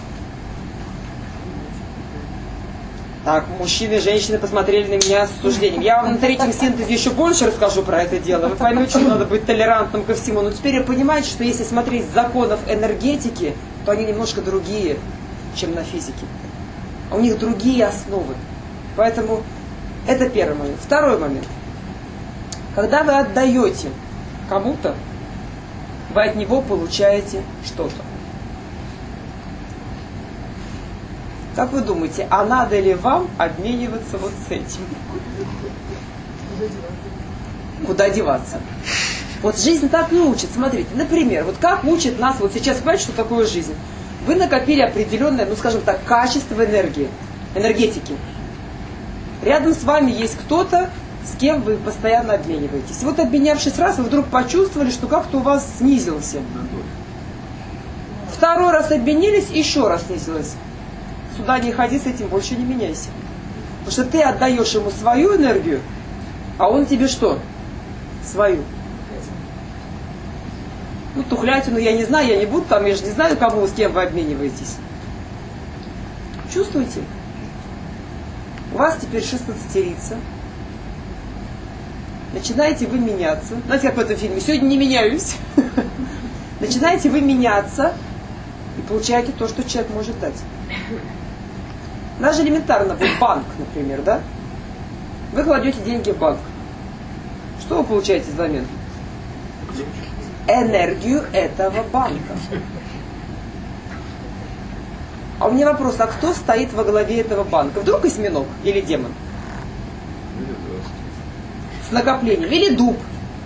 Так, мужчины и женщины посмотрели на меня с осуждением. Я вам на третьем синтезе еще больше расскажу про это дело. Вы поймете, что надо быть толерантным ко всему. Но теперь вы понимаете, что если смотреть с законов энергетики, то они немножко другие, чем на физике. А у них другие основы. Поэтому это первый момент. Второй момент. Когда вы отдаете кому-то, вы от него получаете что-то. Как вы думаете, а надо ли вам обмениваться вот с этим? Куда деваться? Вот жизнь так не учит. Смотрите, например, вот как учит нас вот сейчас, понимаете, что такое жизнь? Вы накопили определенное, ну скажем так, качество энергии, энергетики. Рядом с вами есть кто-то, с кем вы постоянно обмениваетесь. И вот обменявшись раз, вы вдруг почувствовали, что как-то у вас снизился. Второй раз обменились, еще раз снизилось. Сюда не ходи, с этим больше не меняйся. Потому что ты отдаешь ему свою энергию, а он тебе что? Свою. Ну, тухлятину я не знаю, я не буду там, я же не знаю, кому, с кем вы обмениваетесь. Чувствуете? У вас теперь шестнадцатерица. Начинаете вы меняться. Знаете, как в этом фильме? Сегодня не меняюсь. Начинаете вы меняться и получаете то, что человек может дать. Даже элементарно, вот банк, например, да? Вы кладете деньги в банк. Что вы получаете взамен? Энергию этого банка. А у меня вопрос, а кто стоит во главе этого банка? Вдруг осьминог или демон? С накоплением. Или дуб.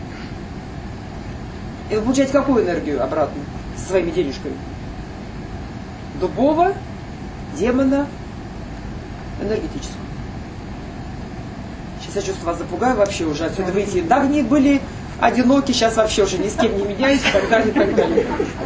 И вы получаете какую энергию обратно со своими денежками? Дубова, демона, энергетическую. Сейчас я чувствую, вас запугаю вообще уже отсюда выйти. Давние были одиноки, сейчас вообще уже ни с кем не меняюсь, и так далее, и так далее.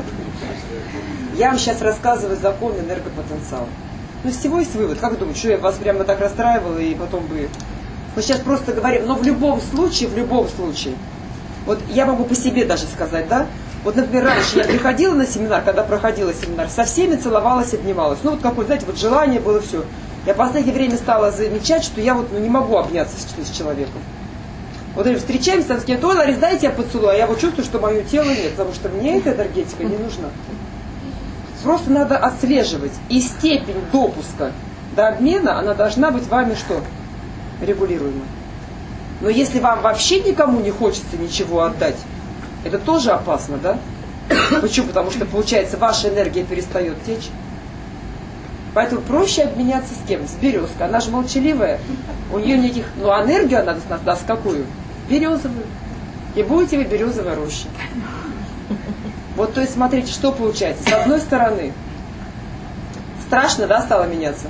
Я вам сейчас рассказываю закон энергопотенциала. Ну, с всего есть вывод. Как думаете, что я вас прямо так расстраивала и потом бы... Мы сейчас просто говорим, но в любом случае, в любом случае, вот я могу по себе даже сказать, да? Вот, например, раньше я приходила на семинар, когда проходила семинар, со всеми целовалась, обнималась. Ну, вот какое, знаете, вот желание было все. Я в последнее время стала замечать, что я вот ну, не могу обняться с, с человеком. Вот мы встречаемся, там с кем-то, ой, Ларис, дайте я поцелую, а я вот чувствую, что мое тело нет, потому что мне эта энергетика не нужна. Просто надо отслеживать. И степень допуска до обмена, она должна быть вами что? Регулируема. Но если вам вообще никому не хочется ничего отдать, это тоже опасно, да? Почему? Потому что, получается, ваша энергия перестает течь. Поэтому проще обменяться с кем? С березкой. Она же молчаливая. У нее никаких... Ну, энергию она даст, даст какую? Березовую. И будете вы березовой рощей. Вот, то есть, смотрите, что получается. С одной стороны, страшно, да, стало меняться?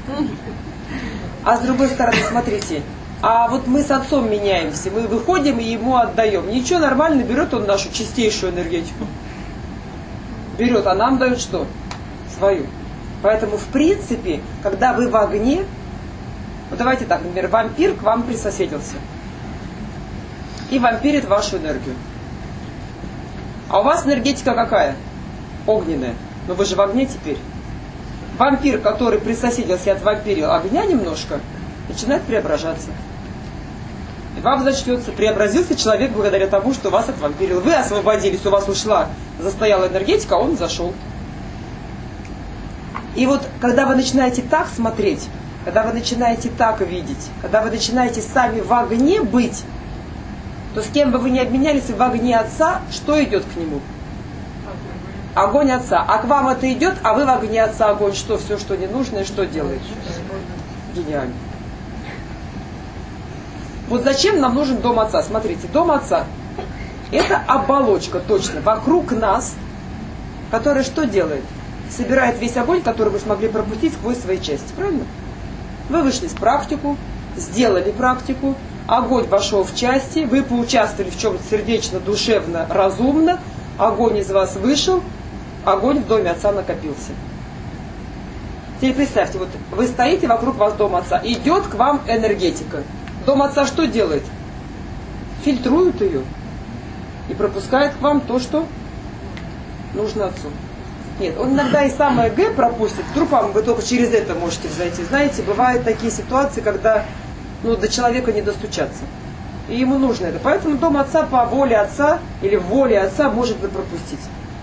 А с другой стороны, смотрите, а вот мы с отцом меняемся, мы выходим и ему отдаем. Ничего, нормально, берет он нашу чистейшую энергетику. Берет, а нам дает что? Свою. Поэтому, в принципе, когда вы в огне, вот давайте так, например, вампир к вам присоседился. И вампирит вашу энергию. А у вас энергетика какая? Огненная. Но вы же в огне теперь. Вампир, который присоседился и отвампирил огня немножко, начинает преображаться. И вам зачтется, преобразился человек благодаря тому, что вас отвампирил. Вы освободились, у вас ушла застояла энергетика, а он зашел. И вот, когда вы начинаете так смотреть, когда вы начинаете так видеть, когда вы начинаете сами в огне быть, то с кем бы вы ни обменялись в огне Отца, что идет к нему? Огонь Отца. А к вам это идет, а вы в огне Отца огонь. Что? Все, что не нужно, и что делаете? Гениально. Вот зачем нам нужен дом Отца? Смотрите, дом Отца – это оболочка точно вокруг нас, которая что делает? Собирает весь огонь, который вы смогли пропустить сквозь свои части. Правильно? Вы вышли в практику, сделали практику, огонь вошел в части, вы поучаствовали в чем-то сердечно, душевно, разумно, огонь из вас вышел, огонь в доме Отца накопился. Теперь представьте, вот вы стоите, вокруг вас дом Отца, идет к вам энергетика. Дом Отца что делает? Фильтрует ее и пропускает к вам то, что нужно Отцу. Нет, он иногда и самое Г пропустит, вдруг вам вы только через это можете взойти. Знаете, бывают такие ситуации, когда ну, до человека не достучаться. И ему нужно это. Поэтому дом Отца по воле Отца или в воле Отца может вы пропустить.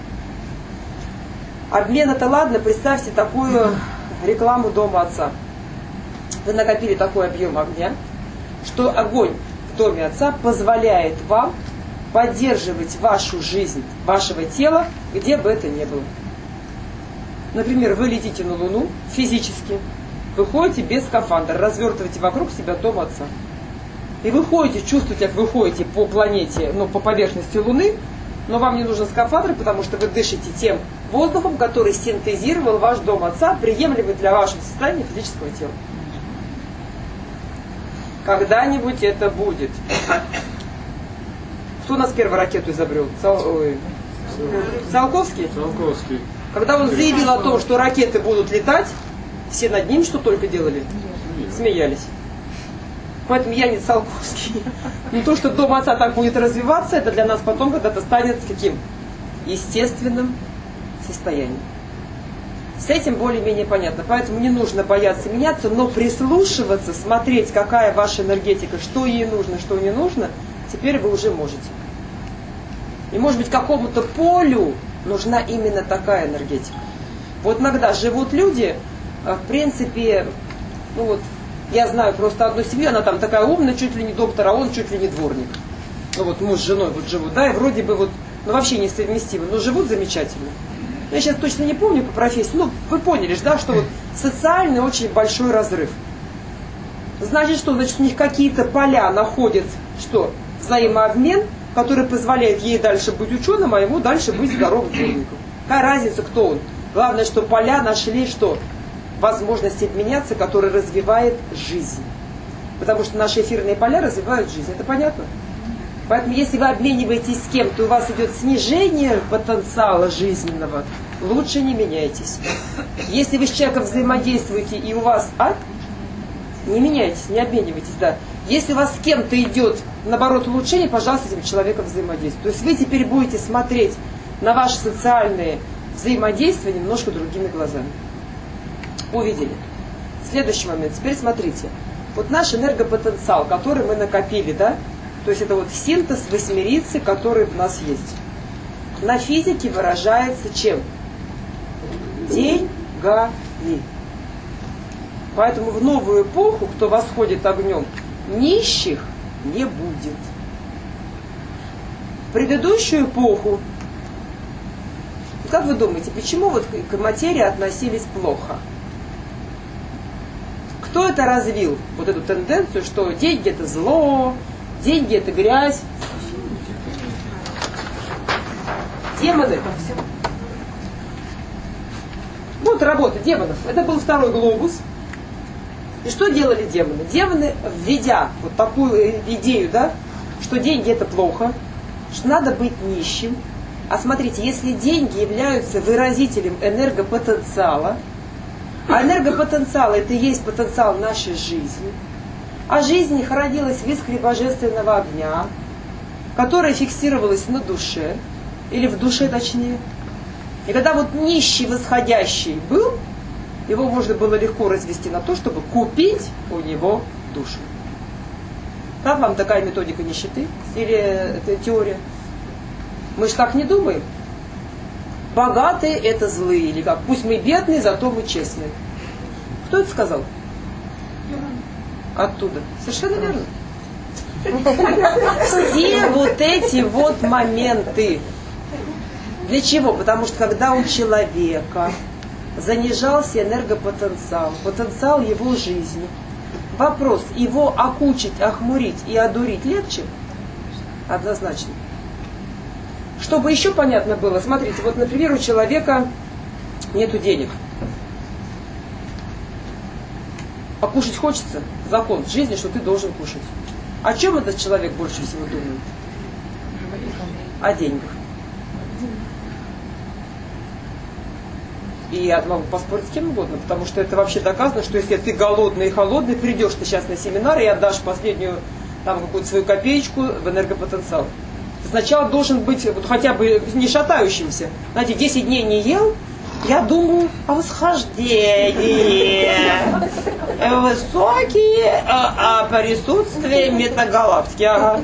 Обмен это ладно, представьте такую рекламу дома Отца. Вы накопили такой объем огня, что огонь в доме Отца позволяет вам поддерживать вашу жизнь, вашего тела, где бы это ни было. Например, вы летите на Луну физически, вы ходите без скафандра, развертываете вокруг себя дом Отца. И вы ходите, чувствуете, как вы ходите по планете, ну, по поверхности Луны, но вам не нужен скафандр, потому что вы дышите тем воздухом, который синтезировал ваш дом Отца, приемлемый для вашего состояния физического тела. Когда-нибудь это будет. Кто у нас первую ракету изобрел? Цал... Ой. Циолковский? Циолковский. Когда он заявил о том, что ракеты будут летать, все над ним что только делали? Смеялись. Поэтому я не Циолковский. Но то, что дом Отца так будет развиваться, это для нас потом когда-то станет каким? естественном состоянии. С этим более-менее понятно. Поэтому не нужно бояться меняться, но прислушиваться, смотреть, какая ваша энергетика, что ей нужно, что не нужно, теперь вы уже можете. И может быть какому-то полю нужна именно такая энергетика. Вот иногда живут люди, в принципе, ну вот, я знаю просто одну семью, она там такая умная, чуть ли не доктор, а он чуть ли не дворник. Ну вот муж с женой вот живут, да, и вроде бы вот, ну вообще несовместимы, но живут замечательно. Я сейчас точно не помню по профессии, ну вы поняли же, да, что вот социальный очень большой разрыв. Значит что? Значит у них какие-то поля находят, что? Взаимообмен, который позволяет ей дальше быть ученым, а ему дальше быть здоровым дворником. Какая разница, кто он? Главное, что поля нашли что? Возможность обменяться, которая развивает жизнь. Потому что наши эфирные поля развивают жизнь. Это понятно? Поэтому если вы обмениваетесь с кем-то, у вас идет снижение потенциала жизненного, лучше не меняйтесь. Если вы с человеком взаимодействуете и у вас... А? Не меняйтесь, не обменивайтесь, да. Если у вас с кем-то идет, наоборот, улучшение, пожалуйста, с этим человеком взаимодействуйте. То есть вы теперь будете смотреть на ваши социальные взаимодействия немножко другими глазами. Увидели. Следующий момент. Теперь смотрите. Вот наш энергопотенциал, который мы накопили, да? То есть это вот синтез восьмерицы, который в нас есть. На физике выражается чем? Деньгами. Поэтому в новую эпоху, кто восходит огнем, нищих не будет. В предыдущую эпоху, как вы думаете, почему вот к материи относились плохо? Кто это развил? Вот эту тенденцию, что деньги это зло, деньги это грязь. Демоны. Вот работа демонов. Это был второй глобус. И что делали демоны? Демоны, введя вот такую идею, да, что деньги это плохо, что надо быть нищим. А смотрите, если деньги являются выразителем энергопотенциала, а энергопотенциал это и есть потенциал нашей жизни, а жизнь хранилась в искре божественного огня, которая фиксировалась на душе, или в душе точнее. И когда вот нищий восходящий был, его можно было легко развести на то, чтобы купить у него душу. Как вам такая методика нищеты? Или это теория? Мы же так не думаем. Богатые это злые, или как? Пусть мы бедные, зато мы честные. Кто это сказал? Оттуда. Совершенно верно. Все вот эти вот моменты. Для чего? Потому что когда у человека занижался энергопотенциал, потенциал его жизни, вопрос, его окучить, охмурить и одурить легче? Однозначно. Чтобы еще понятно было, смотрите, вот, например, у человека нету денег. А кушать хочется? Закон в жизни, что ты должен кушать. О чем этот человек больше всего думает? О деньгах. И я могу поспорить с кем угодно, потому что это вообще доказано, что если ты голодный и холодный, придешь ты сейчас на семинар и отдашь последнюю там какую-то свою копеечку в энергопотенциал. Ты сначала должен быть вот, хотя бы не шатающимся. Знаете, десять дней не ел, я думаю о восхождении. Высокие о, о присутствии метагалактики. Ага.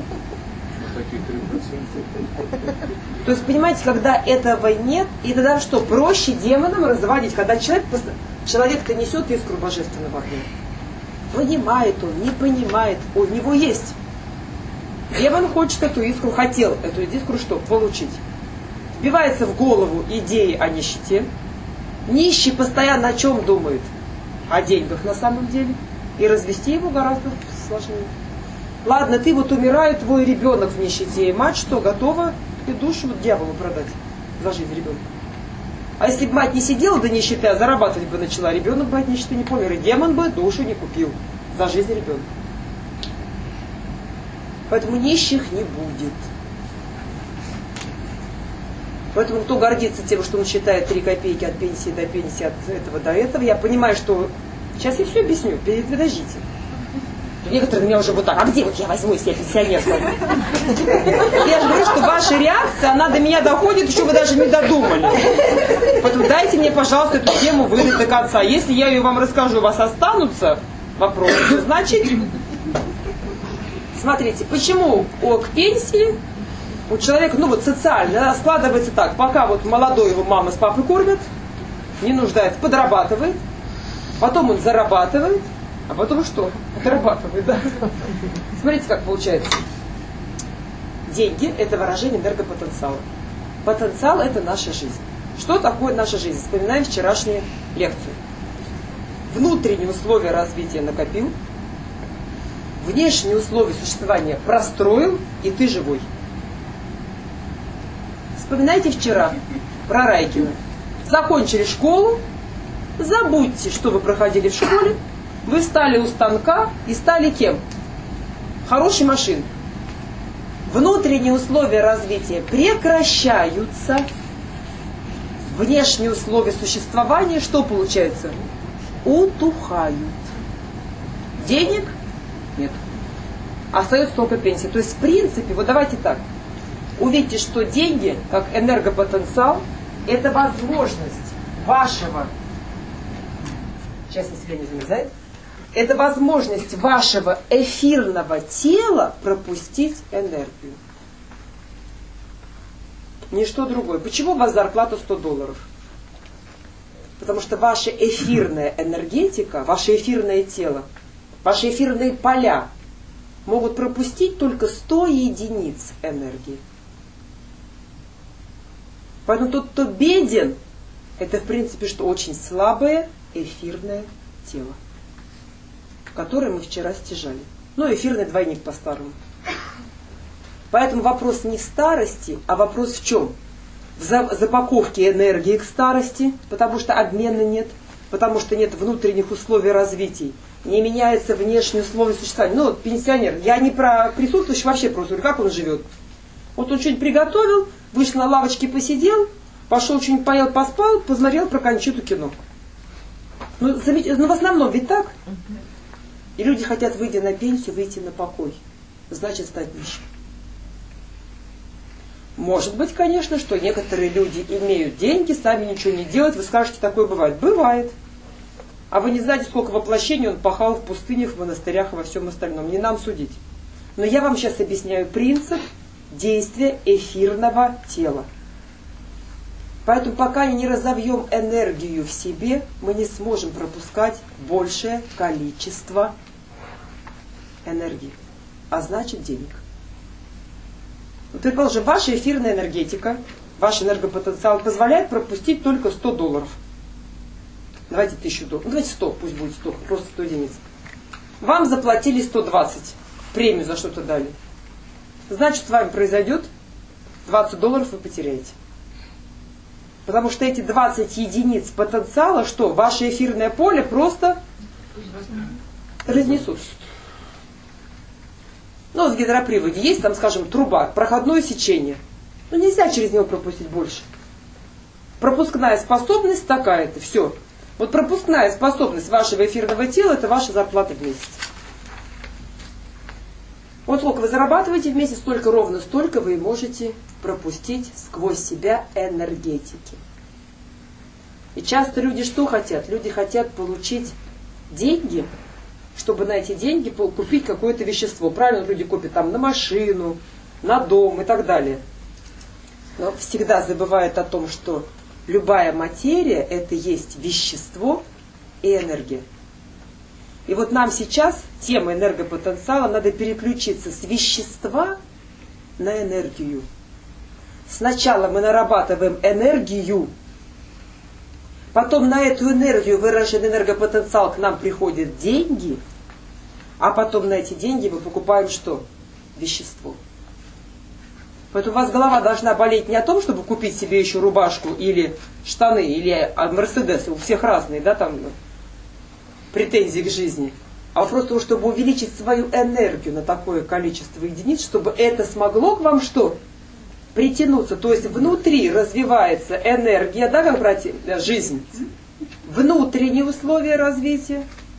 То есть, понимаете, когда этого нет, и тогда что, проще демонам разводить, когда человек, человек-то несет искру божественного огня. Понимает он, не понимает, у него есть. Демон хочет эту искру, хотел эту искру что? Получить. Вбивается в голову идеи о нищете. Нищий постоянно о чем думает? О деньгах на самом деле. И развести его гораздо сложнее. Ладно, ты вот умирает, твой ребенок в нищете, и мать что, готова и душу вот дьяволу продать за жизнь ребенка? А если бы мать не сидела до нищеты, а зарабатывать бы начала, ребенок бы от нищеты не помер, и демон бы душу не купил за жизнь ребенка. Поэтому нищих не будет. Поэтому кто гордится тем, что он считает три копейки от пенсии до пенсии, от этого до этого, я понимаю, что... Сейчас я все объясню, подождите. Некоторые меня уже вот так, а где вот я возьму, если я пенсионерка? Я же говорю, что ваша реакция, она до меня доходит, еще вы даже не додумали. Поэтому дайте мне, пожалуйста, эту тему выдать до конца. Если я ее вам расскажу, у вас останутся вопросы, то значит... Смотрите, почему к пенсии у человека, ну вот социально, да, складывается так, пока вот молодой его мама с папой кормят, не нуждается, подрабатывает, потом он зарабатывает, а потом что? Зарабатывает, да. Смотрите, как получается. Деньги – это выражение энергопотенциала. Потенциал – это наша жизнь. Что такое наша жизнь? Вспоминаем вчерашнюю лекцию. Внутренние условия развития накопил, внешние условия существования простроил, и ты живой. Вспоминайте вчера про Райкина. Закончили школу, забудьте, что вы проходили в школе, вы стали у станка и стали кем? Хорошей машиной. Внутренние условия развития прекращаются, внешние условия существования, что получается? Утухают. Денег нет. Остается только пенсия. То есть, в принципе, вот давайте так. Увидите, что деньги, как энергопотенциал, это возможность вашего, сейчас я себя не замерзает, это возможность вашего эфирного тела пропустить энергию. Ничто другое. Почему у вас зарплата сто долларов? Потому что ваша эфирная энергетика, ваше эфирное тело, ваши эфирные поля могут пропустить только сто единиц энергии. Поэтому тот, кто беден, это в принципе что? Очень слабое эфирное тело, которое мы вчера стяжали. Ну, эфирный двойник по-старому. Поэтому вопрос не в старости, а вопрос в чем? В запаковке энергии к старости, потому что обмена нет, потому что нет внутренних условий развития, не меняются внешние условия существования. Ну, вот пенсионер, я не про присутствующих, вообще просто говорю, как он живет. Вот он что-нибудь приготовил, вышел на лавочке, посидел, пошел что-нибудь поел, поспал, посмотрел про Кончиту кино. Ну, замет... ну, в основном ведь так. И люди хотят, выйдя на пенсию, выйти на покой. Значит, стать нищим. Может быть, конечно, что некоторые люди имеют деньги, сами ничего не делают. Вы скажете, такое бывает. Бывает. А вы не знаете, сколько воплощений он пахал в пустынях, в монастырях и во всем остальном. Не нам судить. Но я вам сейчас объясняю принцип действия эфирного тела. Поэтому пока не разовьем энергию в себе, мы не сможем пропускать большее количество энергии, а значит денег. Вот, предположим, ваша эфирная энергетика, ваш энергопотенциал позволяет пропустить только сто долларов. Давайте тысячу долларов. Ну, давайте сто, пусть будет сто, просто сто единиц. Вам заплатили сто двадцать, премию за что-то дали. Значит, с вами произойдет двадцать долларов вы потеряете. Потому что эти двадцать единиц потенциала, что ваше эфирное поле просто разнесут. Ну, в гидроприводе есть, там, скажем, труба, проходное сечение. Ну, нельзя через него пропустить больше. Пропускная способность такая-то, все. Вот пропускная способность вашего эфирного тела, это ваша зарплата в месяц. Вот сколько вы зарабатываете в месяц, столько ровно столько вы можете пропустить сквозь себя энергетики. И часто люди что хотят? Люди хотят получить деньги, чтобы на эти деньги купить какое-то вещество. Правильно, люди купят там на машину, на дом и так далее. Но всегда забывают о том, что любая материя – это есть вещество и энергия. И вот нам сейчас, тема энергопотенциала, надо переключиться с вещества на энергию. Сначала мы нарабатываем энергию, потом на эту энергию, выраженный энергопотенциал, к нам приходят деньги, а потом на эти деньги мы покупаем что? Вещество. Поэтому у вас голова должна болеть не о том, чтобы купить себе еще рубашку или штаны, или Мерседес, у всех разные, да, там претензии к жизни, а вопрос того, чтобы увеличить свою энергию на такое количество единиц, чтобы это смогло к вам что? Притянуться. То есть внутри развивается энергия, да, как брать жизнь, внутренние условия развития,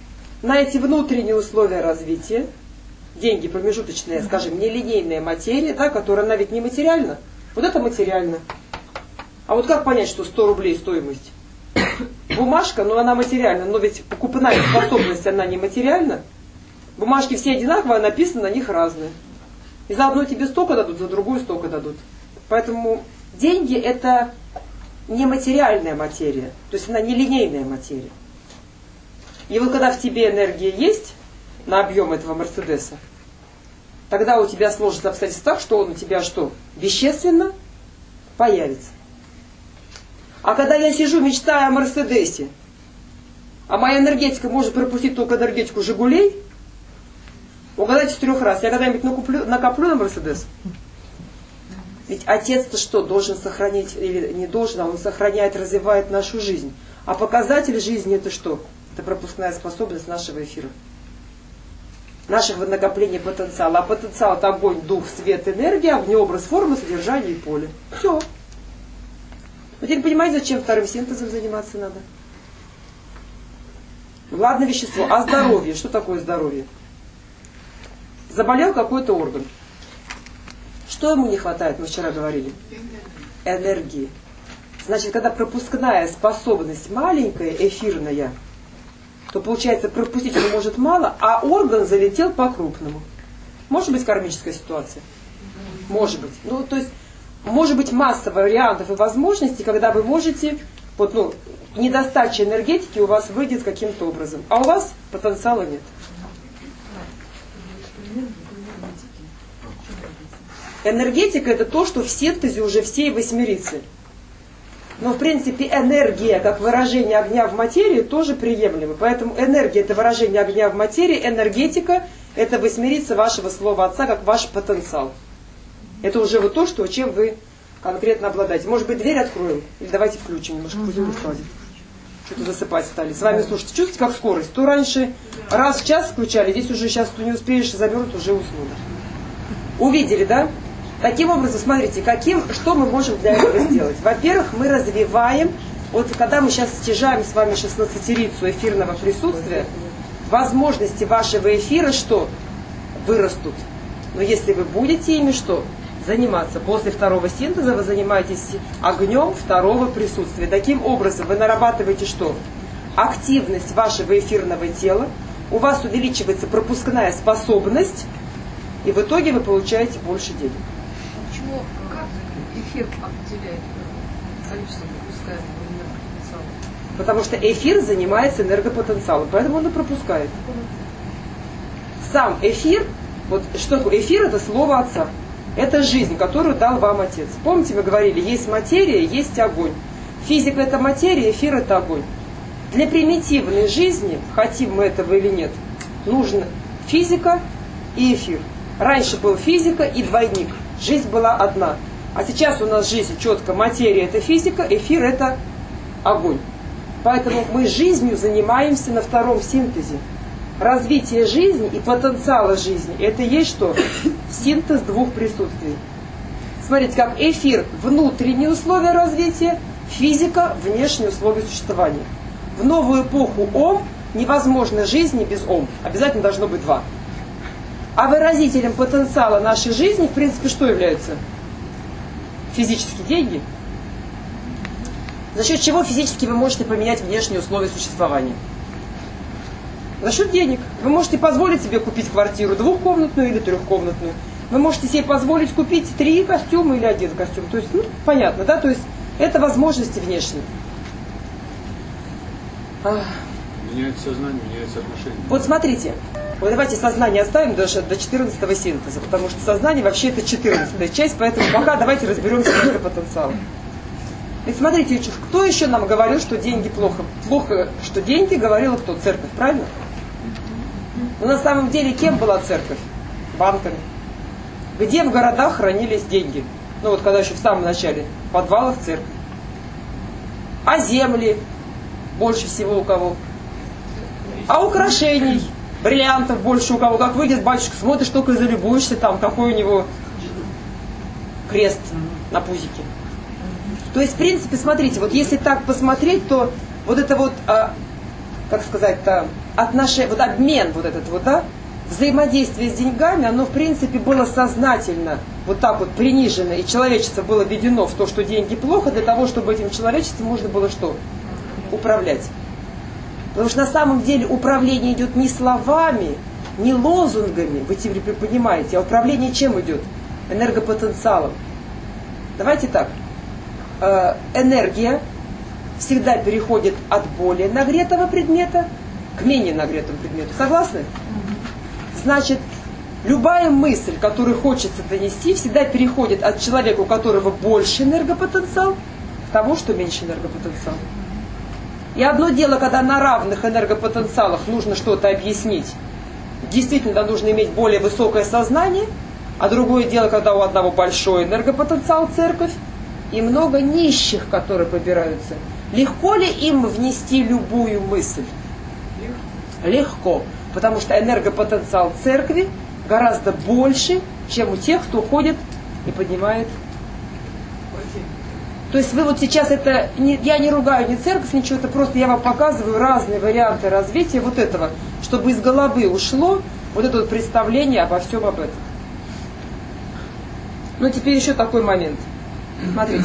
на эти внутренние условия развития, деньги промежуточная, скажем, нелинейная материя, да, которая она ведь не материальна. Вот это материально. А вот как понять, что сто рублей стоимость? Бумажка, ну она материальна, но ведь покупная способность, она не материальна. Бумажки все одинаковые, написано на них разные. И за одну тебе столько дадут, за другую столько дадут. Поэтому деньги это нематериальная материя, то есть она нелинейная материя. И вот когда в тебе энергия есть на объем этого Мерседеса, тогда у тебя сложится обстоятельство так, что он у тебя что? Вещественно появится. А когда я сижу, мечтаю о Мерседесе, а моя энергетика может пропустить только энергетику Жигулей, угадайте с трех раз, я когда-нибудь накуплю, накоплю на Мерседес? Ведь отец-то что, должен сохранить, или не должен, а он сохраняет, развивает нашу жизнь. А показатель жизни это что? Это пропускная способность нашего эфира. Нашего накопления потенциала. А потенциал это огонь, дух, свет, энергия, внеобраз, форма, содержание и поле. Все. Вы теперь понимаете, зачем вторым синтезом заниматься надо? Ладно, вещество. А здоровье? Что такое здоровье? Заболел какой-то орган. Что ему не хватает, мы вчера говорили? Энергии. Значит, когда пропускная способность маленькая, эфирная, то получается пропустить он может мало, а орган залетел по-крупному. Может быть кармическая ситуация? Может быть. Ну, то есть, может быть масса вариантов и возможностей, когда вы можете, вот, ну, недостача энергетики у вас выйдет каким-то образом, а у вас потенциала нет. Энергетика это то, что в синтезе уже всей восьмерицы. Но в принципе энергия, как выражение огня в материи, тоже приемлема. Поэтому энергия это выражение огня в материи, энергетика это восьмерица вашего слова отца, как ваш потенциал. Это уже вот то, что, чем вы конкретно обладаете. Может быть, дверь откроем? Или давайте включим, немножко пузырь вкладем. Что-то засыпать стали. С вами, слушайте, чувствуете, как скорость? То раньше раз в час включали, здесь уже сейчас ты не успеешь замерзнуть, уже уснули. Увидели, да? Таким образом, смотрите, каким, что мы можем для этого сделать? Во-первых, мы развиваем, вот когда мы сейчас стяжаем с вами шестнадцатерицу эфирного присутствия, возможности вашего эфира что? Вырастут. Но если вы будете ими что? Заниматься. После второго синтеза вы занимаетесь огнем второго присутствия. Таким образом вы нарабатываете что? Активность вашего эфирного тела, у вас увеличивается пропускная способность, и в итоге вы получаете больше денег. Почему, как эфир определяет количество пропускаемого энергопотенциала? Потому что эфир занимается энергопотенциалом, поэтому он и пропускает. Сам эфир, вот что такое эфир, это слово отца. Это жизнь, которую дал вам отец. Помните, мы говорили, есть материя, есть огонь. Физика это материя, эфир это огонь. Для примитивной жизни, хотим мы этого или нет, нужна физика и эфир. Раньше был физика и двойник. Жизнь была одна. А сейчас у нас жизнь четко. Материя это физика, эфир это огонь. Поэтому мы жизнью занимаемся на втором синтезе. Развитие жизни и потенциала жизни это есть что? Синтез двух присутствий. Смотрите, как эфир внутренние условия развития, физика внешние условия существования. В новую эпоху Ом невозможно жизни без Ом. Обязательно должно быть два. А выразителем потенциала нашей жизни, в принципе, что является? Физические деньги. За счет чего физически вы можете поменять внешние условия существования? За счет денег. Вы можете позволить себе купить квартиру двухкомнатную или трехкомнатную. Вы можете себе позволить купить три костюма или один костюм. То есть, ну, понятно, да? То есть, это возможности внешние. Меняется сознание, меняется отношение. Вот смотрите. Вот давайте сознание оставим даже до четырнадцатого синтеза, потому что сознание вообще это четырнадцатая часть, поэтому пока давайте разберемся с энергопотенциалом. Ведь смотрите, кто еще нам говорил, что деньги плохо? Плохо, что деньги, говорила кто? Церковь, правильно? Но на самом деле кем была церковь? Банками. Где в городах хранились деньги? Ну вот когда еще в самом начале. В подвалах церкви. А земли? Больше всего у кого? А украшений? Бриллиантов больше у кого? Как выйдет батюшка, смотришь, только и залюбуешься там, какой у него крест на пузике. То есть, в принципе, смотрите, вот если так посмотреть, то вот это вот, а, как сказать-то, отношение, вот обмен вот этот вот, да, взаимодействие с деньгами, оно в принципе было сознательно вот так вот принижено, и человечество было введено в то, что деньги плохо, для того, чтобы этим человечеством можно было что? Управлять. Потому что на самом деле управление идет не словами, не лозунгами, вы теперь понимаете, а управление чем идет? Энергопотенциалом. Давайте так. Энергия всегда переходит от более нагретого предмета к менее нагретому предмету. Согласны? Значит, любая мысль, которую хочется донести, всегда переходит от человека, у которого больше энергопотенциал, к тому, что меньше энергопотенциал. И одно дело, когда на равных энергопотенциалах нужно что-то объяснить, действительно нужно иметь более высокое сознание, а другое дело, когда у одного большой энергопотенциал, церковь, и много нищих, которые побираются. Легко ли им внести любую мысль? Легко. Потому что энергопотенциал церкви гораздо больше, чем у тех, кто ходит и поднимает. То есть вы вот сейчас это, не, я не ругаю ни церковь, ничего, это просто я вам показываю разные варианты развития вот этого, чтобы из головы ушло вот это вот представление обо всем об этом. Ну теперь еще такой момент. Смотрите.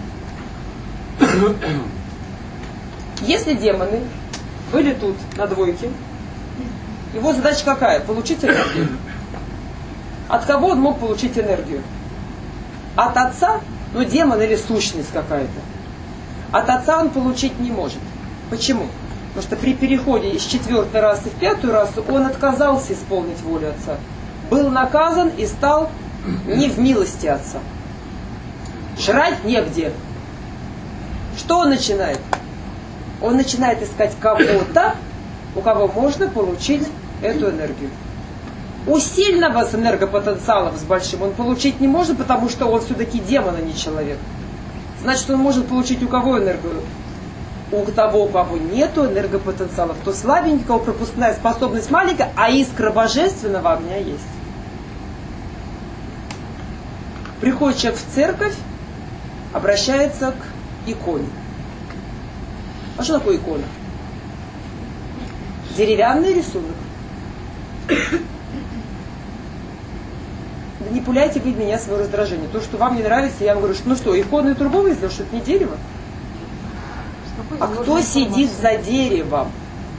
Если демоны были тут на двойке, его задача какая? Получить энергию. От кого он мог получить энергию? От отца? Ну, демон или сущность какая-то. От отца он получить не может. Почему? Потому что при переходе из четвертой расы в пятую расу он отказался исполнить волю отца. Был наказан и стал не в милости отца. Жрать негде. Что он начинает? Он начинает искать кого-то, у кого можно получить эту энергию. У сильного с энергопотенциалом, с большим, он получить не может, потому что он все-таки демон, а не человек. Значит, он может получить у кого энергию? У того, у кого нету энергопотенциала. Кто слабенький, у кого пропускная способность маленькая, а искра божественного огня есть. Приходит человек в церковь, обращается к иконе. А что такое икона? Деревянный рисунок. Да не пуляйте вы в меня свое раздражение. То, что вам не нравится, я вам говорю, что ну что, икону из другого сделал, что это не дерево? А кто сидит за деревом?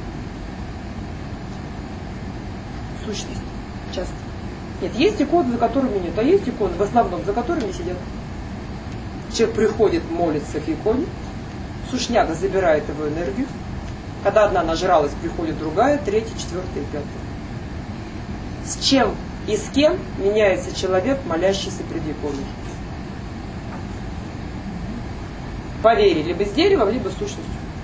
Сущность. Часто. Нет, есть иконы, за которыми нет, а есть иконы, в основном, за которыми сидят. Человек приходит, молится к иконе, сушняга забирает его энергию. Когда одна нажралась, приходит другая, третья, четвертая и пятая. С чем и с кем меняется человек, молящийся пред иконой? По вере, либо с деревом, либо с сущностью.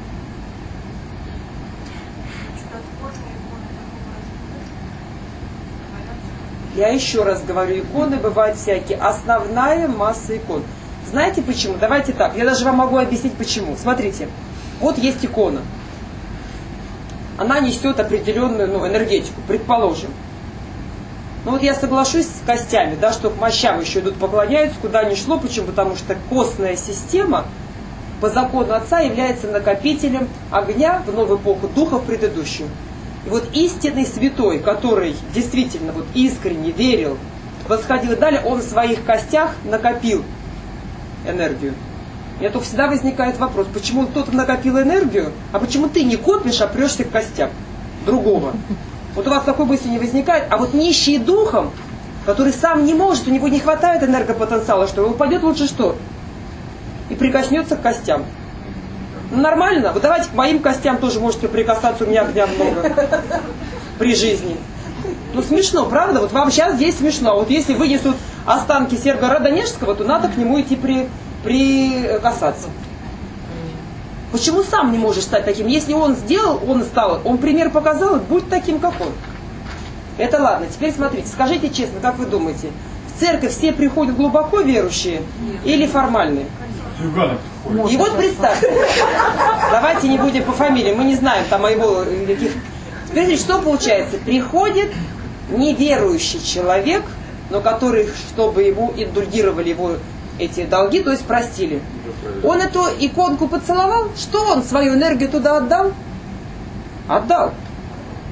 Я еще раз говорю, иконы бывают всякие. Основная масса икон. Знаете почему? Давайте так, я даже вам могу объяснить почему. Смотрите, вот есть икона. Она несет определенную ну, энергетику, предположим. Ну вот я соглашусь с костями, да, что к мощам еще идут поклоняются, куда ни шло. Почему? Потому что костная система по закону Отца является накопителем огня в новую эпоху, духа в предыдущую. И вот истинный святой, который действительно вот искренне верил, восходил и далее, он в своих костях накопил энергию. У меня только всегда возникает вопрос, почему кто-то накопил энергию, а почему ты не копишь, а прешься к костям другого? Вот у вас такой мысли не возникает, а вот нищий духом, который сам не может, у него не хватает энергопотенциала, что он упадет лучше что? И прикоснется к костям. Ну нормально, вот давайте к моим костям тоже можете прикасаться, у меня огня много при жизни. Ну смешно, правда? Вот вам сейчас здесь смешно. Вот если вынесут останки Сергия Донежского, то надо к нему идти при, прикасаться. Почему сам не можешь стать таким? Если он сделал, он стал, он пример показал, будь таким, как он. Это ладно. Теперь смотрите, скажите честно, как вы думаете, в церковь все приходят глубоко верующие или формальные? И вот представьте, давайте не будем по фамилии, мы не знаем там моего каких. Смотрите, что получается? Приходит неверующий человек, но который, чтобы ему индульгировали его эти долги, то есть простили. Он эту иконку поцеловал, что он свою энергию туда отдал? Отдал.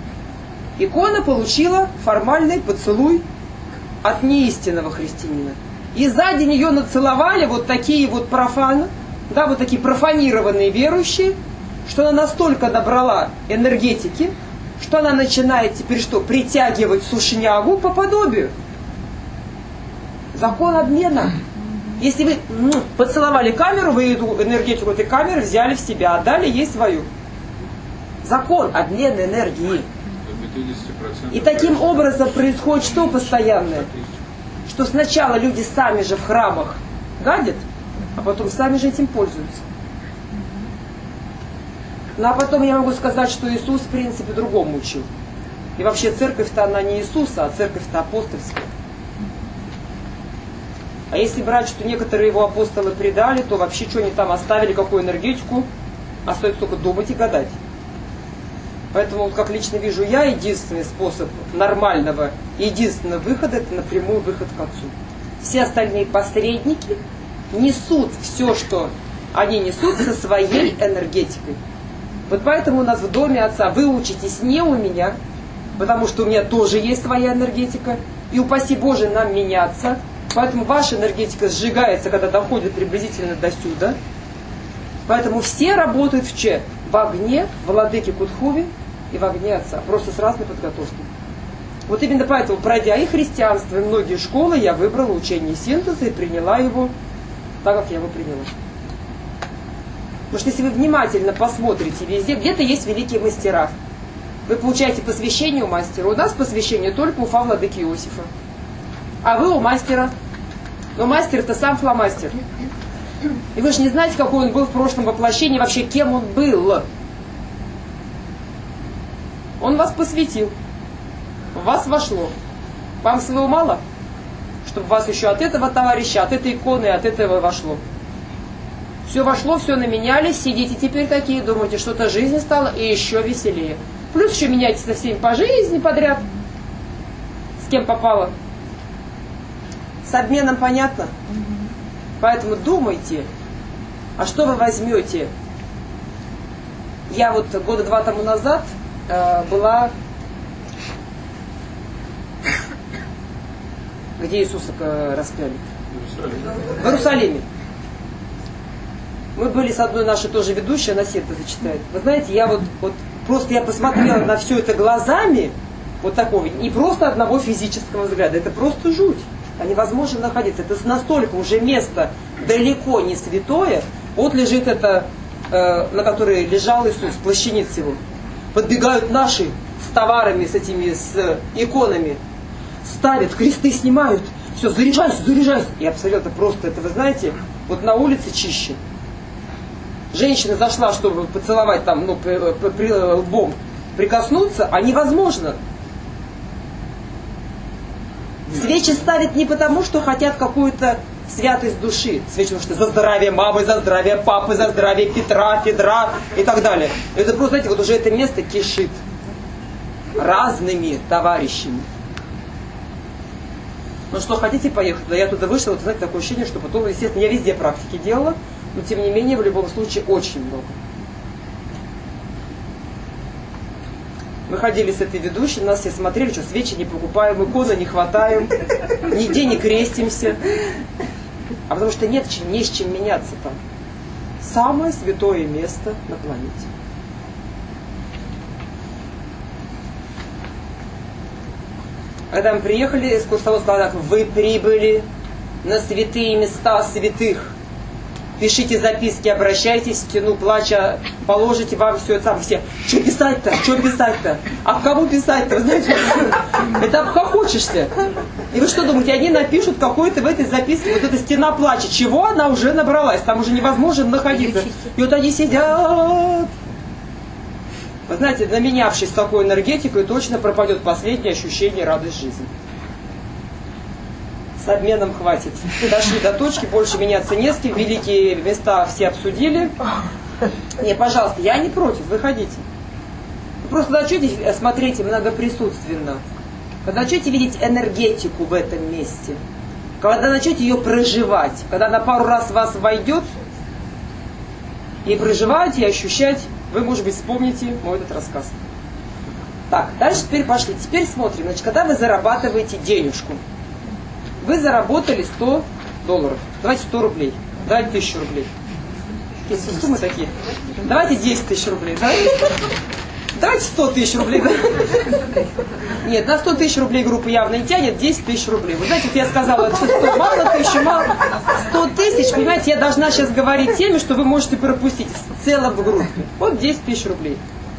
икона получила формальный поцелуй от неистинного христианина. И сзади нее нацеловали вот такие вот профаны, да, вот такие профанированные верующие, что она настолько набрала энергетики, что она начинает теперь что? Притягивать сушнягу по подобию. Закон обмена. Если вы ну, поцеловали камеру, вы эту энергетику этой камеры взяли в себя, отдали ей свою. Закон обмена энергии. И таким образом происходит что постоянное? Что сначала люди сами же в храмах гадят, а потом сами же этим пользуются. Ну а потом я могу сказать, что Иисус в принципе другому учил. И вообще церковь-то она не Иисуса, а церковь-то апостольская. А если брать, что некоторые его апостолы предали, то вообще что они там оставили, какую энергетику, остается только думать и гадать. Поэтому, как лично вижу я, единственный способ нормального, единственного выхода, это напрямую выход к Отцу. Все остальные посредники несут все, что они несут со своей энергетикой. Вот поэтому у нас в доме Отца вы учитесь не у меня, потому что у меня тоже есть своя энергетика, и упаси Боже нам меняться. Поэтому ваша энергетика сжигается, когда доходит приблизительно до сюда. Поэтому все работают в че? В огне Владыки Кутхуви и в огне Отца. Просто с разной подготовкой. Вот именно поэтому, пройдя и христианство, и многие школы, я выбрала учение синтеза и приняла его так, как я его приняла. Потому что если вы внимательно посмотрите везде, где-то есть великие мастера. Вы получаете посвящение у мастера. У нас посвящение только у Уфа Владыки Иосифа. А вы у мастера. Но мастер это сам фломастер. И вы же не знаете, какой он был в прошлом воплощении, вообще кем он был. Он вас посвятил. В вас вошло. Вам своего мало? Чтобы вас еще от этого товарища, от этой иконы, от этого вошло. Все вошло, все наменялись, сидите теперь такие, думаете, что-то жизнь стала и еще веселее. Плюс еще меняйтесь со всеми по жизни подряд. С кем попало. С обменом понятно? Поэтому думайте, а что вы возьмете? Я вот года два тому назад э, была, где Иисуса распяли? В Иерусалиме. Мы были с одной нашей тоже ведущей, она синтезы читает. Вы знаете, я вот, вот просто я посмотрела на все это глазами, вот такого, не просто одного физического взгляда, это просто жуть. А невозможно находиться. Это настолько уже место далеко не святое. Вот лежит это, э, на которой лежал Иисус, плащаниц его. Подбегают наши с товарами, с этими, с иконами. Ставят, кресты снимают. Все, заряжайся, заряжайся. И абсолютно просто, это вы знаете, вот на улице чище. Женщина зашла, чтобы поцеловать там, ну, при, при, лбом, прикоснуться, а невозможно. Свечи ставят не потому, что хотят какую-то святость души. Свечи, потому что за здравие мамы, за здравие папы, за здравие Петра, Федра и так далее. Это просто, знаете, вот уже это место кишит разными товарищами. Ну что, хотите поехать? Да я туда вышла, вот знаете, такое ощущение, что потом, естественно, я везде практики делала, но тем не менее, в любом случае, очень много. Мы ходили с этой ведущей, нас все смотрели, что свечи не покупаем, иконы не хватаем, нигде не крестимся. А потому что нет не с чем меняться там. Самое святое место на планете. Когда мы приехали, экскурсовод сказал так: вы прибыли на святые места святых. Пишите записки, обращайтесь, в стену плача, положите, вам все это самое. Все, что писать-то? Что писать-то? А кому писать-то? Вы знаете, это обхохочешься. И вы что думаете, они напишут какой-то в этой записке, вот эта стена плача, чего она уже набралась, там уже невозможно находиться. И вот они сидят. Вы знаете, наменявшись такой энергетикой, точно пропадет последнее ощущение радость жизни. С обменом хватит. Дошли до точки, больше меняться не с кем. Великие места все обсудили. Не, пожалуйста, я не против, выходите. Вы просто начнете смотреть многоприсутственно. Когда начнете видеть энергетику в этом месте. Когда начнете ее проживать. Когда она пару раз в вас войдет. И проживать, и ощущать. Вы, может быть, вспомните мой этот рассказ. Так, дальше теперь пошли. Теперь смотрим. Значит, когда вы зарабатываете денежку, вы заработали сто долларов. Давайте сто рублей. Давайте тысячу рублей. Какие суммы такие? Давайте десять тысяч рублей. Да? Давайте сто тысяч рублей. Да? Нет, на сто тысяч рублей группа явно не тянет, десять тысяч рублей. Вы знаете, вот я сказала, что сто мало, тысячу мало. сто тысяч, понимаете, я должна сейчас говорить теми, что вы можете пропустить в целом в группе. Вот десять тысяч рублей.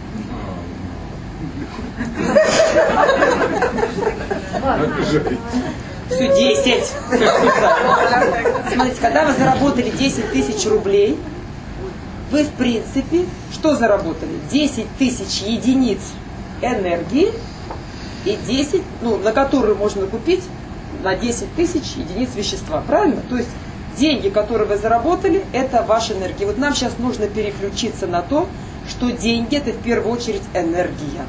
Все, десять. Смотрите, когда вы заработали десять тысяч рублей, вы в принципе что заработали? десять тысяч единиц энергии и десять, ну, на которую можно купить на десять тысяч единиц вещества. Правильно? То есть деньги, которые вы заработали, это ваша энергия. Вот нам сейчас нужно переключиться на то, что деньги это в первую очередь энергия.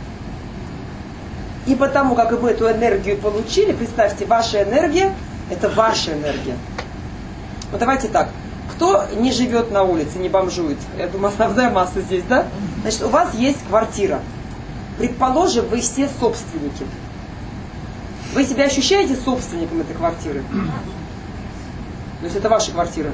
И потому, как вы эту энергию получили, представьте, ваша энергия это ваша энергия. Вот давайте так. Кто не живет на улице, не бомжует? Я думаю, основная масса здесь, да? Значит, у вас есть квартира. Предположим, вы все собственники. Вы себя ощущаете собственником этой квартиры? То есть это ваша квартира.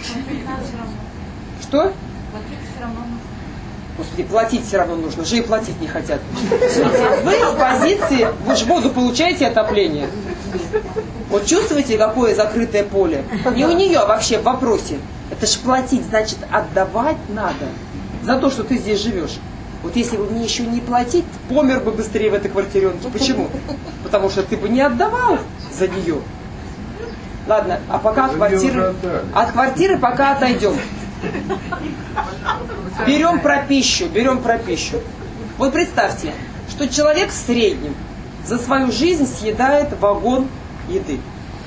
Что? Господи, платить все равно нужно. Же и платить не хотят. Вы в позиции, вы же воду получаете, отопление. Вот чувствуете, какое закрытое поле? Не у нее, а вообще в вопросе. Это ж платить, значит, отдавать надо за то, что ты здесь живешь. Вот если бы мне еще не платить, помер бы быстрее в этой квартиренке. Почему? Потому что ты бы не отдавал за нее. Ладно, а пока от квартиры, от квартиры пока отойдем. Берем про пищу, берем про пищу. Вот представьте, что человек в среднем за свою жизнь съедает вагон еды.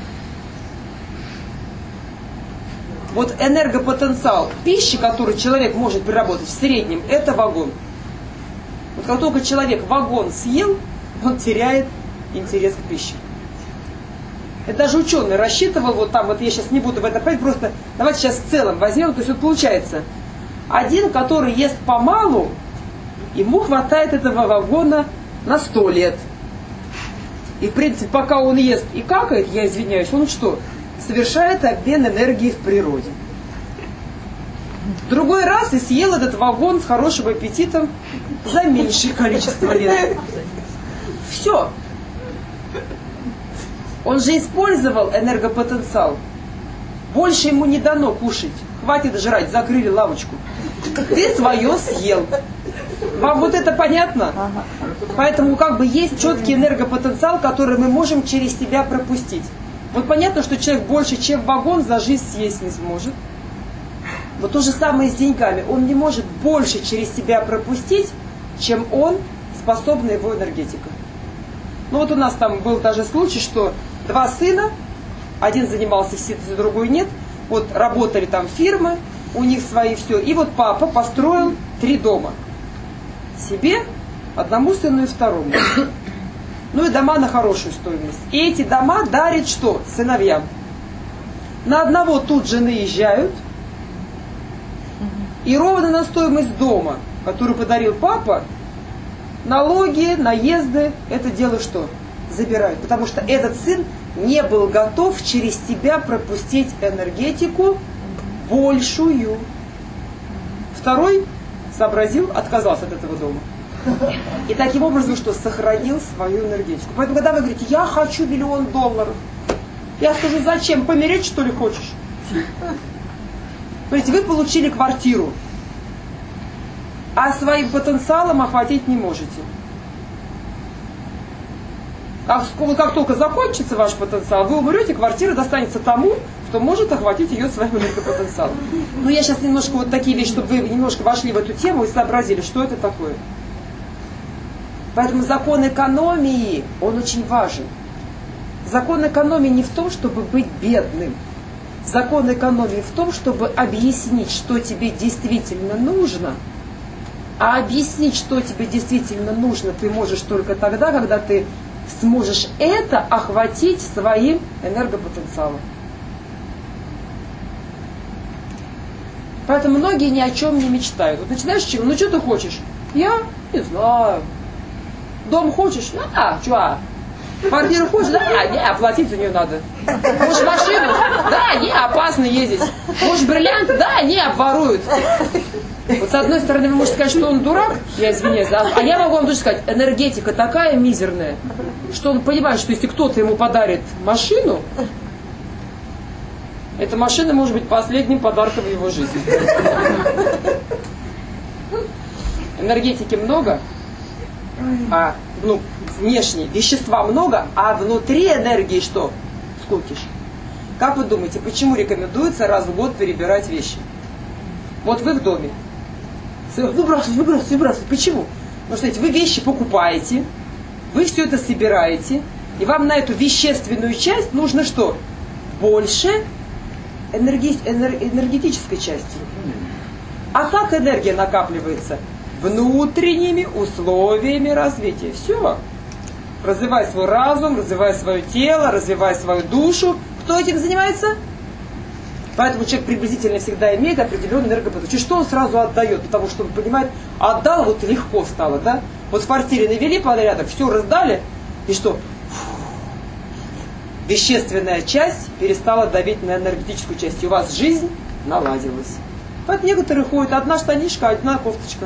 Вот энергопотенциал пищи, который человек может переработать в среднем, это вагон. Вот как только человек вагон съел, он теряет интерес к пище. Это даже ученый рассчитывал, вот там, вот я сейчас не буду в это говорить, просто давайте сейчас в целом возьмем, то есть вот получается, один, который ест помалу, ему хватает этого вагона на сто лет. И в принципе, пока он ест и какает, я извиняюсь, он что? Совершает обмен энергии в природе. Другой раз и съел этот вагон с хорошим аппетитом за меньшее количество лет. Все. Он же использовал энергопотенциал. Больше ему не дано кушать. Хватит жрать, закрыли лавочку. Ты свое съел. Вам вот это понятно? Поэтому как бы есть четкий энергопотенциал, который мы можем через себя пропустить. Вот понятно, что человек больше, чем вагон, за жизнь съесть не сможет. Вот то же самое с деньгами. Он не может больше через себя пропустить, чем он способна его энергетика. Ну вот у нас там был даже случай, что два сына, один занимался синтезом, другой нет. Вот работали там фирмы, у них свои все. И вот папа построил три дома. Себе, одному сыну и второму. Ну и дома на хорошую стоимость. И эти дома дарит что? Сыновьям. На одного тут же наезжают. И ровно на стоимость дома, который подарил папа, налоги, наезды, это дело что? Забирают. Потому что этот сын не был готов через себя пропустить энергетику большую. Второй сообразил, отказался от этого дома. И таким образом, что сохранил свою энергетику. Поэтому, когда вы говорите, я хочу миллион долларов, я скажу, зачем? Помереть, что ли, хочешь? Смотрите, вы получили квартиру, а своим потенциалом охватить не можете. Как, как только закончится ваш потенциал, вы умрете, квартира достанется тому, кто может охватить ее своим энергопотенциалом. Но я сейчас немножко вот такие вещи, чтобы вы немножко вошли в эту тему и сообразили, что это такое. Поэтому закон экономии, он очень важен. Закон экономии не в том, чтобы быть бедным. Закон экономии в том, чтобы объяснить, что тебе действительно нужно. А объяснить, что тебе действительно нужно, ты можешь только тогда, когда ты сможешь это охватить своим энергопотенциалом. Поэтому многие ни о чем не мечтают. Вот начинаешь с чего? Ну что ты хочешь? Я не знаю. Дом хочешь? Да, чё? Квартиру хочешь? Да, не, оплатить за нее надо. Хочешь машину? Да, не, опасно ездить. Хочешь бриллианты? Да, не, обворуют. Вот с одной стороны вы можете сказать, что он дурак, я извиняюсь, а, а я могу вам тоже сказать, энергетика такая мизерная, что он понимает, что если кто-то ему подарит машину, эта машина может быть последним подарком в его жизни. Энергетики много, а ну, внешне вещества много, а внутри энергии что? Скукиш. Как вы думаете, почему рекомендуется раз в год перебирать вещи? Вот вы в доме. Выбрасывать, выбрасывать, выбрасывать. Почему? Потому что эти вы вещи покупаете, вы все это собираете, и вам на эту вещественную часть нужно что? Больше энерги... энер... энергетической части. А как энергия накапливается? Внутренними условиями развития. Все. Развивай свой разум, развивай свое тело, развивай свою душу. Кто этим занимается? Поэтому человек приблизительно всегда имеет определенный энергопоток. Что он сразу отдает? Потому что он понимает, отдал, вот легко стало, да? Вот в квартире навели порядок, все раздали, и что? Фу. Вещественная часть перестала давить на энергетическую часть, и у вас жизнь наладилась. Поэтому некоторые ходят, одна штанишка, одна кофточка.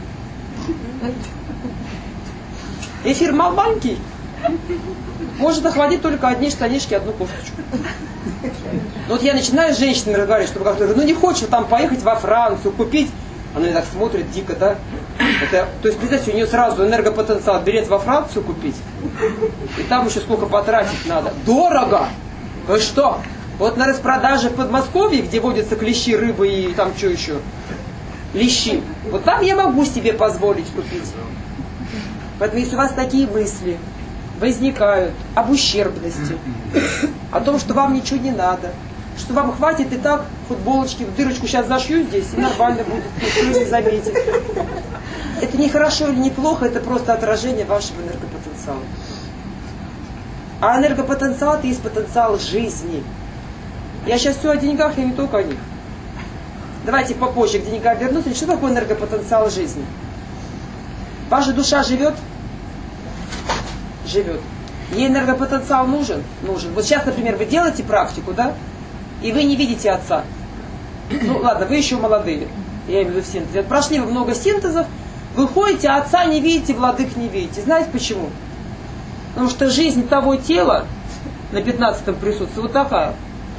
Эфир маленький, может охватить только одни штанишки, одну кофточку. Вот я начинаю с женщинами разговаривать, чтобы как-то, ну не хочешь там поехать во Францию, купить. Она мне так смотрит дико, да? Это, то есть, представьте, у нее сразу энергопотенциал билет во Францию купить. И там еще сколько потратить надо. Дорого! Вы что? Вот на распродаже в Подмосковье, где водятся клещи, рыбы и там что еще? Лещи. Вот там я могу себе позволить купить. Поэтому если у вас такие мысли возникают об ущербности, о том, что вам ничего не надо, что вам хватит и так футболочки, в дырочку сейчас зашью здесь, и нормально будет, никто не заметит. Это не хорошо или не плохо, это просто отражение вашего энергопотенциала. А энергопотенциал – это есть потенциал жизни. Я сейчас все о деньгах, и не только о них. Давайте попозже к деньгам вернуться. Что такое энергопотенциал жизни? Ваша душа живет? Живет. Ей энергопотенциал нужен? Нужен. Вот сейчас, например, вы делаете практику, да? И вы не видите отца. Ну ладно, вы еще молодые. Я имею в виду в синтезе. Прошли вы много синтезов, вы ходите, а отца не видите, владык не видите. Знаете почему? Потому что жизнь того тела на пятнадцатом присутствует вот такая.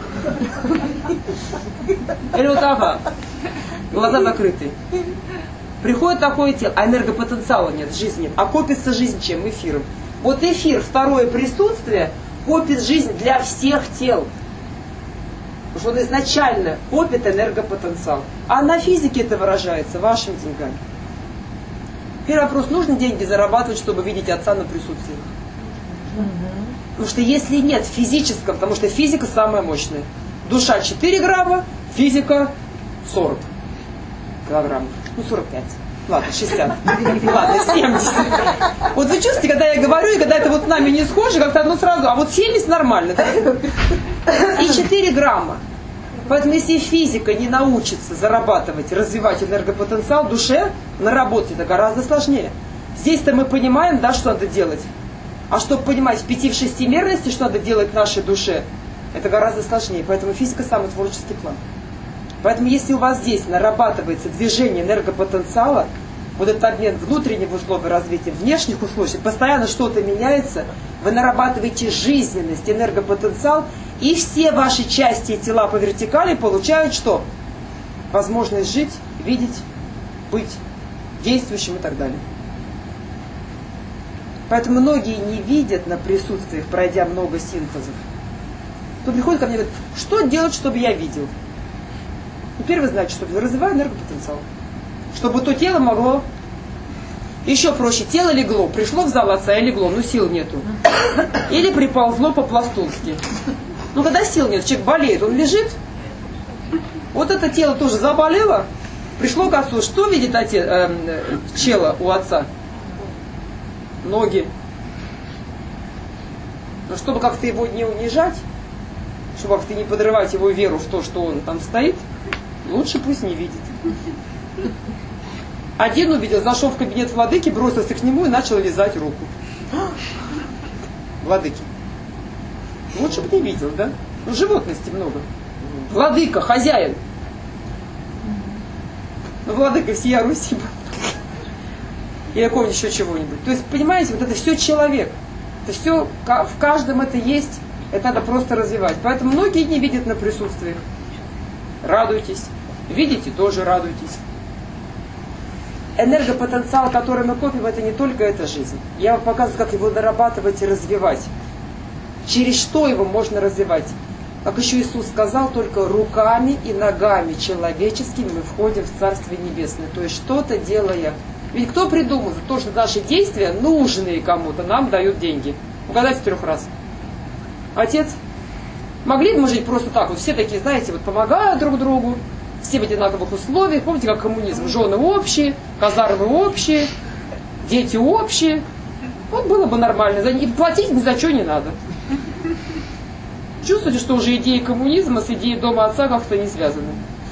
Или вот такая. Глаза закрыты. Приходит такое тело, а энергопотенциала нет, жизни нет. А копится жизнь чем? Эфиром. Вот эфир, второе присутствие, копит жизнь для всех тел. Потому что он изначально копит энергопотенциал. А на физике это выражается вашими деньгами. Первый вопрос, нужно деньги зарабатывать, чтобы видеть отца на присутствии? Потому что если нет физического, потому что физика самая мощная. Душа четыре грамма, физика сорок килограммов. Ну, сорок пять. Ладно, шестьдесят. Ладно, семьдесят. Вот вы чувствуете, когда я говорю, и когда это вот с нами не схоже, как-то одно сразу, а вот семьдесят нормально. Да? И четыре грамма. Поэтому если физика не научится зарабатывать, развивать энергопотенциал, душе на работе это гораздо сложнее. Здесь-то мы понимаем, да, что надо делать. А чтобы понимать в пяти, в шестимерности, что надо делать нашей душе, это гораздо сложнее. Поэтому физика самый творческий план. Поэтому если у вас здесь нарабатывается движение энергопотенциала, вот этот обмен внутренних условий развития, внешних условий, постоянно что-то меняется, вы нарабатываете жизненность, энергопотенциал, и все ваши части и тела по вертикали получают что? Возможность жить, видеть, быть действующим и так далее. Поэтому многие не видят на присутствиях, пройдя много синтезов. Кто приходит ко мне и говорит, что делать, чтобы я видел? Теперь вы знаете, что развиваю энергопотенциал. Чтобы то тело могло... Еще проще, тело легло, пришло в зал отца и легло, но сил нету. Или приползло по-пластунски. Ну, когда сил нет, человек болеет, он лежит. Вот это тело тоже заболело, пришло к отцу. Что видит отец, э, чело у отца? Ноги. Но чтобы как-то его не унижать, чтобы как-то не подрывать его веру в то, что он там стоит, лучше пусть не видит. Один увидел, зашел в кабинет владыки, бросился к нему и начал лизать руку. Владыки. Лучше бы не видел, да? Ну, животности много. Владыка, хозяин. Ну, владыка всея Руси. Или какого-нибудь еще чего-нибудь. То есть, понимаете, вот это все человек. Это все, в каждом это есть. Это надо просто развивать. Поэтому многие не видят на присутствии. Радуйтесь. Видите, тоже радуйтесь. Энергопотенциал, который мы копим, это не только эта жизнь. Я вам показываю, как его нарабатывать и развивать. Через что его можно развивать? Как еще Иисус сказал, только руками и ногами человеческими мы входим в Царствие Небесное. То есть что-то делая. Ведь кто придумал за то, что наши действия, нужные кому-то, нам дают деньги? Угадайте трех раз. Отец? Могли бы мы жить просто так? Вот все такие, знаете, вот помогают друг другу. Все в одинаковых условиях. Помните, как коммунизм? Жены общие, казармы общие, дети общие. Вот было бы нормально. И платить ни за что не надо. Чувствуете, что уже идеи коммунизма с идеей дома отца как-то не связаны?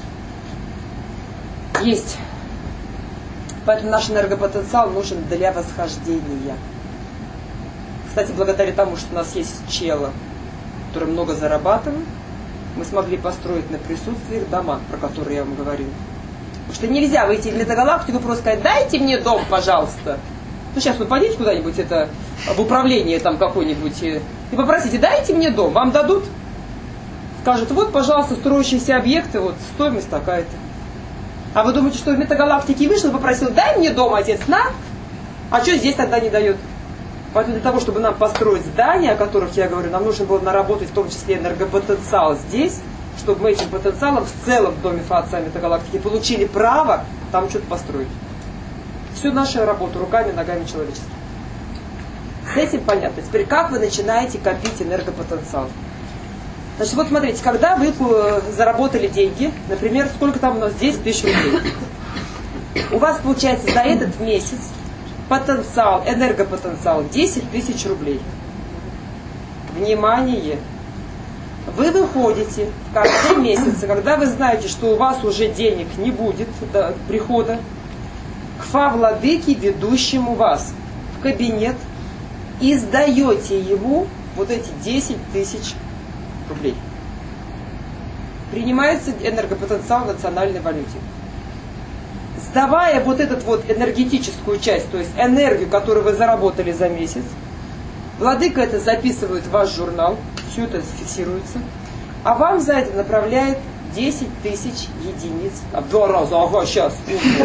Есть. Поэтому наш энергопотенциал нужен для восхождения. Кстати, благодаря тому, что у нас есть чело, который много зарабатывает, мы смогли построить на присутствии дома, про которые я вам говорила. Потому что нельзя выйти в метагалактику и просто сказать: дайте мне дом, пожалуйста. Ну, сейчас вы пойдите куда-нибудь это, в управление там какое-нибудь и попросите: дайте мне дом. Вам дадут? Скажут: вот, пожалуйста, строящиеся объекты, вот, стоимость такая-то. А вы думаете, что в метагалактике вышел и попросил: дай мне дом, отец, на? А что здесь тогда не дает? Поэтому для того, чтобы нам построить здания, о которых я говорю, нам нужно было наработать в том числе энергопотенциал здесь, чтобы мы этим потенциалом в целом в доме Отца метагалактики получили право там что-то построить. Всю нашу работу руками, ногами человеческими. С этим понятно. Теперь как вы начинаете копить энергопотенциал? Значит, вот смотрите, когда вы заработали деньги, например, сколько там у нас, десять тысяч рублей, у вас получается за этот месяц потенциал, энергопотенциал десять тысяч рублей. Внимание! Вы выходите в конце месяца, когда вы знаете, что у вас уже денег не будет, до прихода, к фа-владыке, ведущему вас в кабинет, и сдаете ему вот эти десять тысяч рублей. Принимается энергопотенциал в национальной валюте. Сдавая вот эту вот энергетическую часть, то есть энергию, которую вы заработали за месяц, владыка это записывает в ваш журнал, все это фиксируется, а вам за это направляет десять тысяч единиц. А в два раза, ага, сейчас.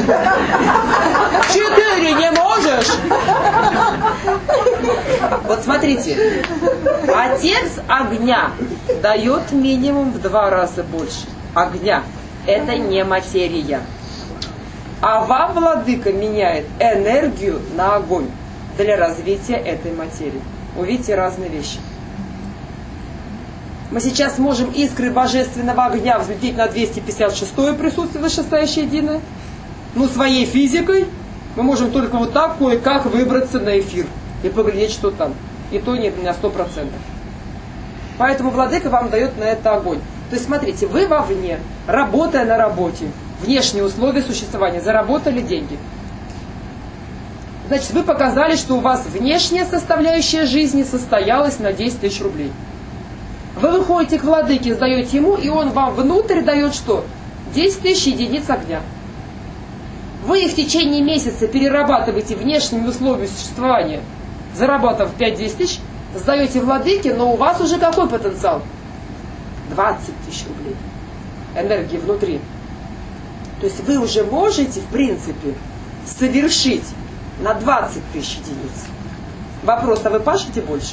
Четыре не можешь? Вот смотрите, отец огня дает минимум в два раза больше. Огня. Это не материя. А вам владыка меняет энергию на огонь для развития этой материи. Увидите разные вещи. Мы сейчас можем искры божественного огня взлететь на двести пятьдесят шестое присутствие вышестоящее единое. Но своей физикой мы можем только вот так кое-как выбраться на эфир и поглядеть, что там. И то не на сто процентов. Поэтому владыка вам дает на это огонь. То есть смотрите, вы вовне, работая на работе, внешние условия существования, заработали деньги. Значит, вы показали, что у вас внешняя составляющая жизни состоялась на десять тысяч рублей. Вы выходите к владыке, сдаете ему, и он вам внутрь дает что? десять тысяч единиц огня. Вы их в течение месяца перерабатываете внешними условиями существования, заработав пять-десять тысяч, сдаете владыке, но у вас уже какой потенциал? двадцать тысяч рублей энергии внутри. То есть вы уже можете, в принципе, совершить на двадцать тысяч единиц. Вопрос, а вы пашете больше?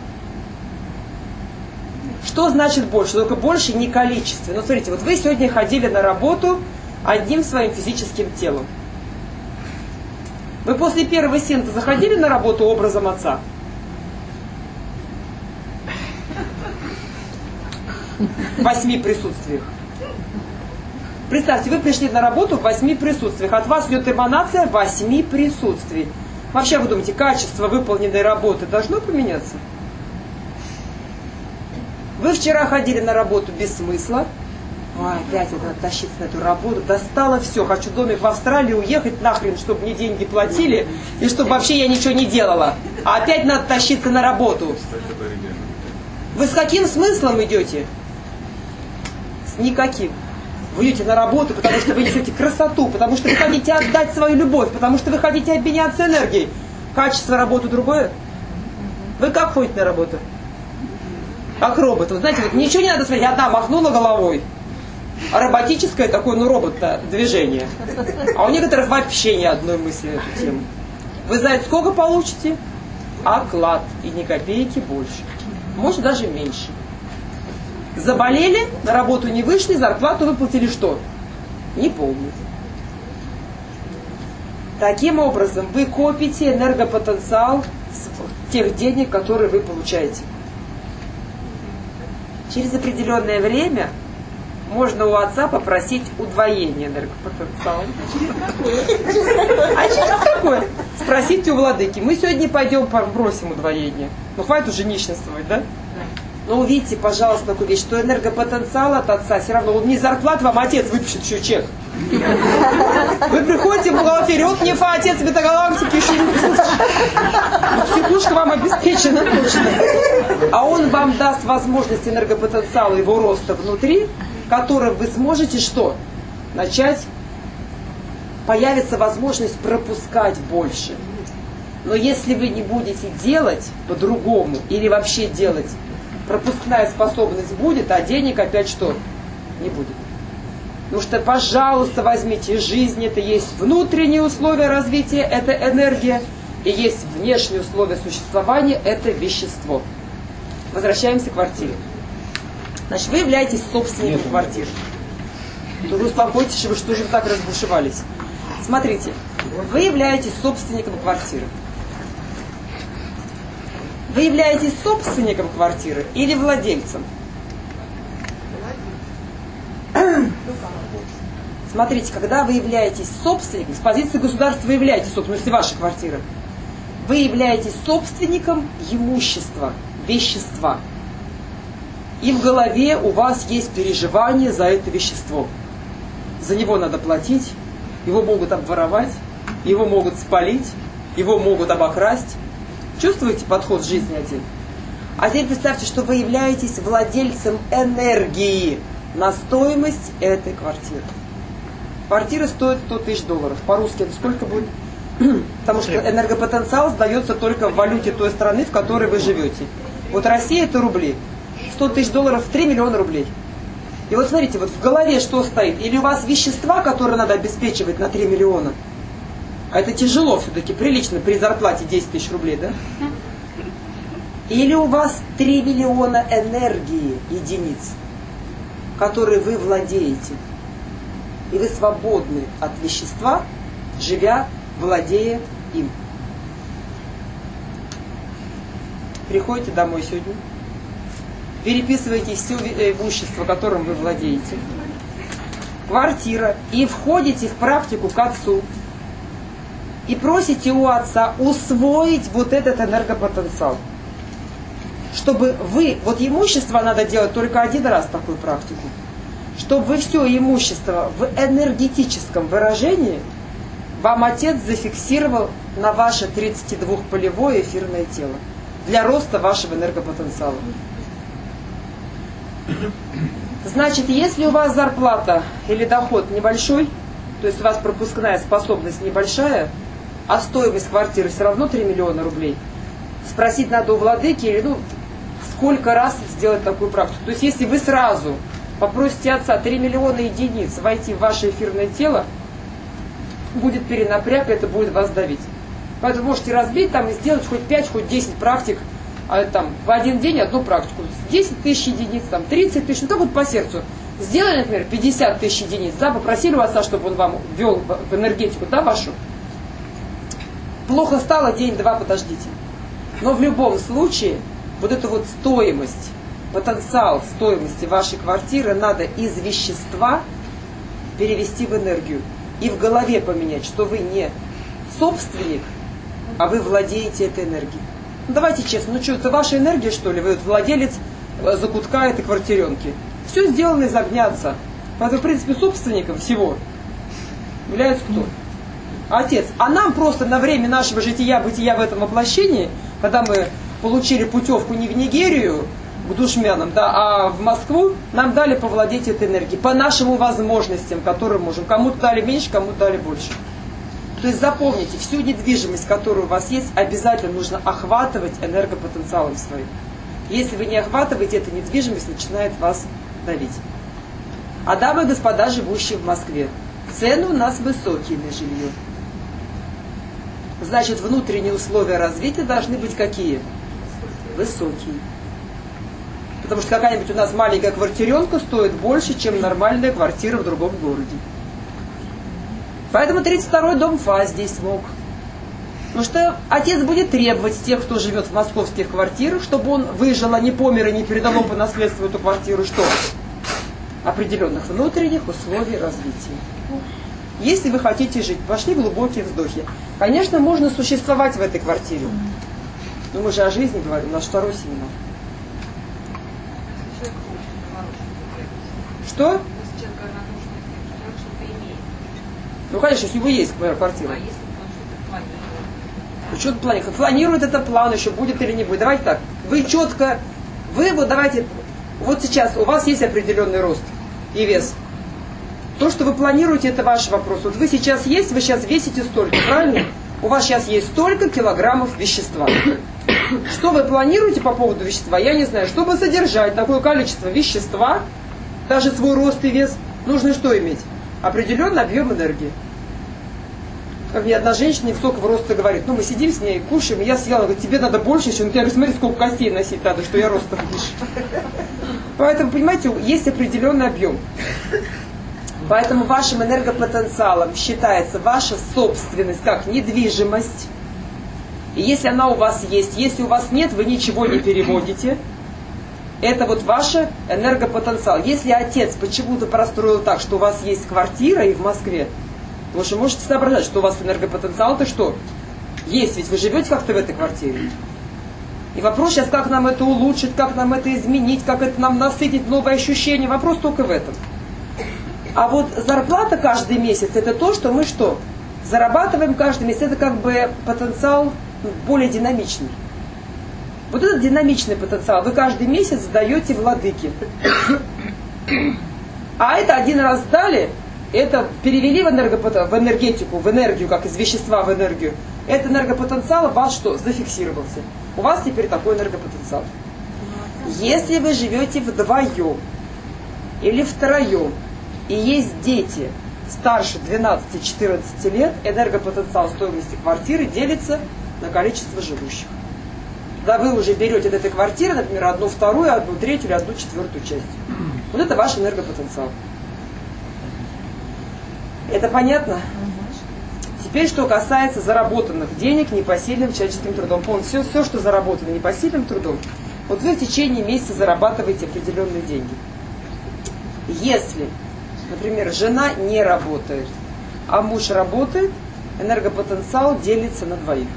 Что значит больше? Только больше не количество. Ну, смотрите, вот вы сегодня ходили на работу одним своим физическим телом. Вы после первого синтеза ходили на работу образом отца? В восьми присутствиях. Представьте, вы пришли на работу в восьми присутствиях. От вас идет эманация восьми присутствий. Вообще, вы думаете, качество выполненной работы должно поменяться? Вы вчера ходили на работу без смысла, Ой, опять это надо тащиться на эту работу. Достало все. Хочу домик в Австралии, уехать нахрен, чтобы мне деньги платили, и чтобы вообще я ничего не делала. А опять надо тащиться на работу. Вы с каким смыслом идете? С никаким. Вы идете на работу, потому что вы несете красоту, потому что вы хотите отдать свою любовь, потому что вы хотите обменяться энергией. Качество работы другое. Вы как ходите на работу? Как робот. Вы знаете, вот ничего не надо смотреть, одна махнула головой. А роботическое такое, ну, робот-то, движение. А у некоторых вообще ни одной мысли на эту тему. Вы знаете, сколько получите? Оклад. И ни копейки больше. Может, даже меньше. Заболели, на работу не вышли, зарплату выплатили что? Неполную. Таким образом, вы копите энергопотенциал с тех денег, которые вы получаете. Через определенное время можно у отца попросить удвоение энергопотенциала. А через какое? Спросите у владыки. Мы сегодня пойдем попросим удвоение. Ну, хватит уже нищенствовать, да? Но увидите, пожалуйста, такую вещь, что энергопотенциал от отца все равно, он не зарплат вам отец выпишет еще чек. Вы приходите в бухгалтерию, вот мне отец бета-галактики еще не выпишет. Психушка вам обеспечена точно. А он вам даст возможность энергопотенциала его роста внутри, которым вы сможете что? Начать, появится возможность пропускать больше. Но если вы не будете делать по-другому или вообще делать, пропускная способность будет, а денег опять что? Не будет. Потому что, пожалуйста, возьмите, жизнь это есть внутренние условия развития, это энергия, и есть внешние условия существования, это вещество. Возвращаемся к квартире. Значит, вы являетесь собственником Нет. квартиры. Тут успокойтесь, вы что же вы так разбушевались. Смотрите, вы являетесь собственником квартиры. Вы являетесь собственником квартиры или владельцем? Смотрите, когда вы являетесь собственником, с позиции государства вы являетесь собственностью вашей квартиры, вы являетесь собственником имущества, вещества. И в голове у вас есть переживание за это вещество. За него надо платить, его могут обворовать, его могут спалить, его могут обокрасть. Чувствуете подход в жизни один? А теперь представьте, что вы являетесь владельцем энергии на стоимость этой квартиры. Квартира стоит сто тысяч долларов. По-русски это сколько будет? Потому что энергопотенциал сдается только в валюте той страны, в которой вы живете. Вот Россия это рубли. сто тысяч долларов – три миллиона рублей. И вот смотрите, вот в голове что стоит? Или у вас вещества, которые надо обеспечивать на три миллиона? А это тяжело все-таки, прилично при зарплате десять тысяч рублей, да? Или у вас три миллиона энергии единиц, которые вы владеете. И вы свободны от вещества, живя, владея им. Приходите домой сегодня, переписываете все имущество, которым вы владеете, квартира, и входите в практику к отцу, и просите у отца усвоить вот этот энергопотенциал. Чтобы вы, вот имущество надо делать только один раз такую практику, чтобы вы все имущество в энергетическом выражении вам отец зафиксировал на ваше тридцатидвухполевое эфирное тело для роста вашего энергопотенциала. Значит, если у вас зарплата или доход небольшой, то есть у вас пропускная способность небольшая, а стоимость квартиры все равно три миллиона рублей, спросить надо у владыки, или ну, сколько раз сделать такую практику. То есть если вы сразу попросите отца три миллиона единиц войти в ваше эфирное тело, будет перенапряг, это будет вас давить. Поэтому можете разбить там и сделать хоть пять, хоть десять практик, а там в один день одну практику. десять тысяч единиц, там тридцать тысяч, ну так вот по сердцу. Сделали, например, пятьдесят тысяч единиц, да, попросили у отца, чтобы он вам ввел в энергетику, да, вашу. Плохо стало, день-два подождите. Но в любом случае, вот эту вот стоимость, потенциал стоимости вашей квартиры надо из вещества перевести в энергию. И в голове поменять, что вы не собственник, а вы владеете этой энергией. Ну давайте честно, ну что, это ваша энергия, что ли? Вы вот владелец закутка этой квартиренки. Все сделано из огня отца. Поэтому, в принципе, собственником всего является кто? Отец. А нам просто на время нашего жития-бытия в этом воплощении, когда мы получили путевку не в Нигерию к душмянам, да, а в Москву, нам дали повладеть этой энергией по нашим возможностям, которые можем. Кому-то дали меньше, кому-то дали больше. То есть запомните, всю недвижимость, которая у вас есть, обязательно нужно охватывать энергопотенциалом своим. Если вы не охватываете, эта недвижимость начинает вас давить. А дамы и господа, живущие в Москве, цены у нас высокие на жилье. Значит, внутренние условия развития должны быть какие? Высокие. Потому что какая-нибудь у нас маленькая квартиренка стоит больше, чем нормальная квартира в другом городе. Поэтому тридцать второй дом Фа здесь смог. Потому что отец будет требовать с тех, кто живет в московских квартирах, чтобы он выжил, а не помер и не передал по наследству эту квартиру, что? Определенных внутренних условий развития. Если вы хотите жить, пошли глубокие вздохи. Конечно, можно существовать в этой квартире. Но мы же о жизни говорим, наш второй семинар. Что? Ну, конечно, если у него есть квартира. Ну, что-то планирует. Планирует это план, еще будет или не будет. Давайте так. Вы четко, вы вот давайте, вот сейчас у вас есть определенный рост и вес. То, что вы планируете, это ваш вопрос. Вот вы сейчас есть, вы сейчас весите столько, правильно? У вас сейчас есть столько килограммов вещества. Что вы планируете по поводу вещества, я не знаю. Чтобы содержать такое количество вещества, даже свой рост и вес, нужно что иметь? Определенный объем энергии. Как мне одна женщина невысокого роста говорит, ну мы сидим с ней, кушаем, и я съела, говорит, тебе надо больше еще, ну я говорю, смотри, сколько костей носить надо, что я ростом выше. Поэтому, понимаете, есть определенный объем. Поэтому вашим энергопотенциалом считается ваша собственность как недвижимость. И если она у вас есть, если у вас нет, вы ничего не переводите. Это вот ваш энергопотенциал. Если отец почему-то простроил так, что у вас есть квартира и в Москве, вы же можете соображать, что у вас энергопотенциал-то что? Есть, ведь вы живете как-то в этой квартире. И вопрос сейчас, как нам это улучшить, как нам это изменить, как это нам насытить, новые ощущения. Вопрос только в этом. А вот зарплата каждый месяц, это то, что мы что? Зарабатываем каждый месяц. Это как бы потенциал более динамичный. Вот этот динамичный потенциал вы каждый месяц сдаете владыке. А это один раз сдали, это перевели в, энергопот... в энергетику, в энергию, как из вещества в энергию. Этот энергопотенциал у вас что? Зафиксировался. У вас теперь такой энергопотенциал. Если вы живете вдвоем или втроем, и есть дети старше двенадцати-четырнадцати лет, энергопотенциал стоимости квартиры делится на количество живущих. Когда вы уже берете от этой квартиры, например, одну вторую, одну третью или одну четвертую часть. Вот это ваш энергопотенциал. Это понятно? Теперь, что касается заработанных денег непосильным человеческим трудом. Помните, все, все, что заработано непосильным трудом, вот вы в течение месяца зарабатываете определенные деньги. Если, например, жена не работает, а муж работает, энергопотенциал делится на двоих.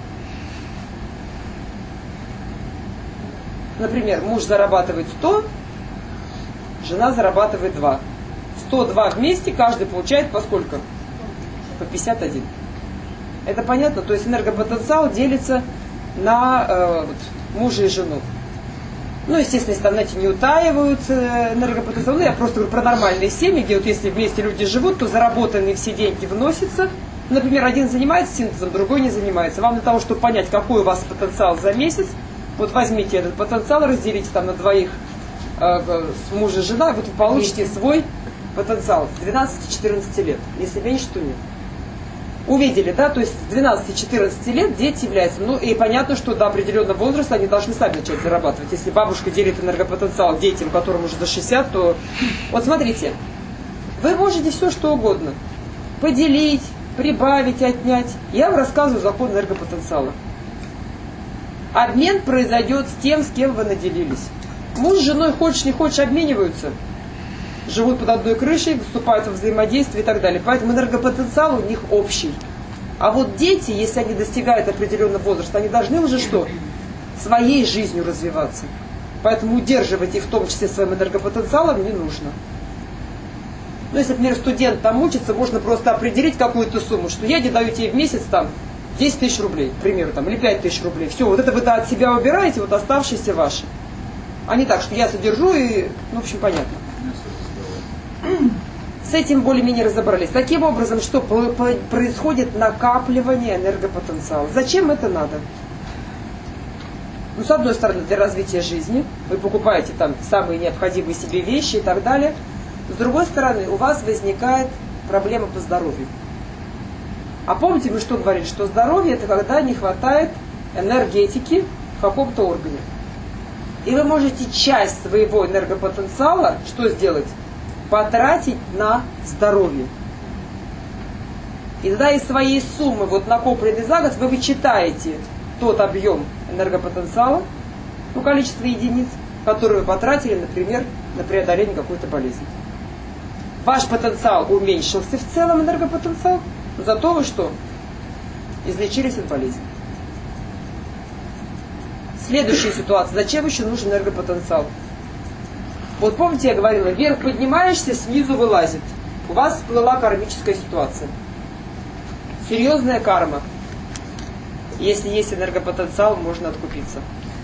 Например, муж зарабатывает сто, жена зарабатывает два. сто два вместе, каждый получает по сколько? По пятьдесят один. Это понятно? То есть энергопотенциал делится на э, вот, мужа и жену. Ну, естественно, если там, знаете, не утаивают энергопотенциал. Ну, я просто говорю про нормальные семьи, где вот если вместе люди живут, то заработанные все деньги вносятся. Например, один занимается синтезом, другой не занимается. Вам для того, чтобы понять, какой у вас потенциал за месяц, вот возьмите этот потенциал, разделите там на двоих э, с мужем и женой, вот вы получите свой потенциал с двенадцати-четырнадцати лет. Если меньше, то нет. Увидели, да? То есть с двенадцати-четырнадцати лет дети являются. Ну и понятно, что до определенного возраста они должны сами начать зарабатывать. Если бабушка делит энергопотенциал детям, которым уже за шестьдесят, то... Вот смотрите, вы можете все что угодно. Поделить, прибавить, отнять. Я вам рассказываю закон энергопотенциала. Обмен произойдет с тем, с кем вы наделились. Муж с женой, хочешь не хочешь, обмениваются. Живут под одной крышей, вступают во взаимодействие и так далее. Поэтому энергопотенциал у них общий. А вот дети, если они достигают определенного возраста, они должны уже что? Своей жизнью развиваться. Поэтому удерживать их в том числе своим энергопотенциалом не нужно. Ну, если, например, студент там учится, можно просто определить какую-то сумму, что я не даю тебе в месяц там десять тысяч рублей, к примеру, там, или пять тысяч рублей. Все, вот это вы от себя убираете, вот оставшиеся ваши. А не так, что я содержу и, ну, в общем, понятно. С этим более-менее разобрались. Таким образом, что происходит накапливание энергопотенциала. Зачем это надо? Ну, с одной стороны, для развития жизни. Вы покупаете там самые необходимые себе вещи и так далее. С другой стороны, у вас возникает проблема по здоровью. А помните, мы что говорили? Что здоровье – это когда не хватает энергетики в каком-то органе. И вы можете часть своего энергопотенциала, что сделать? Потратить на здоровье. И тогда из своей суммы, вот накопленной за год, вы вычитаете тот объем энергопотенциала, ну, количество единиц, которые вы потратили, например, на преодоление какой-то болезни. Ваш потенциал уменьшился в целом, энергопотенциал, зато вы что? Излечились от болезни. Следующая ситуация. Зачем еще нужен энергопотенциал? Вот помните, я говорила, вверх поднимаешься, снизу вылазит. У вас всплыла кармическая ситуация. Серьезная карма. Если есть энергопотенциал, можно откупиться.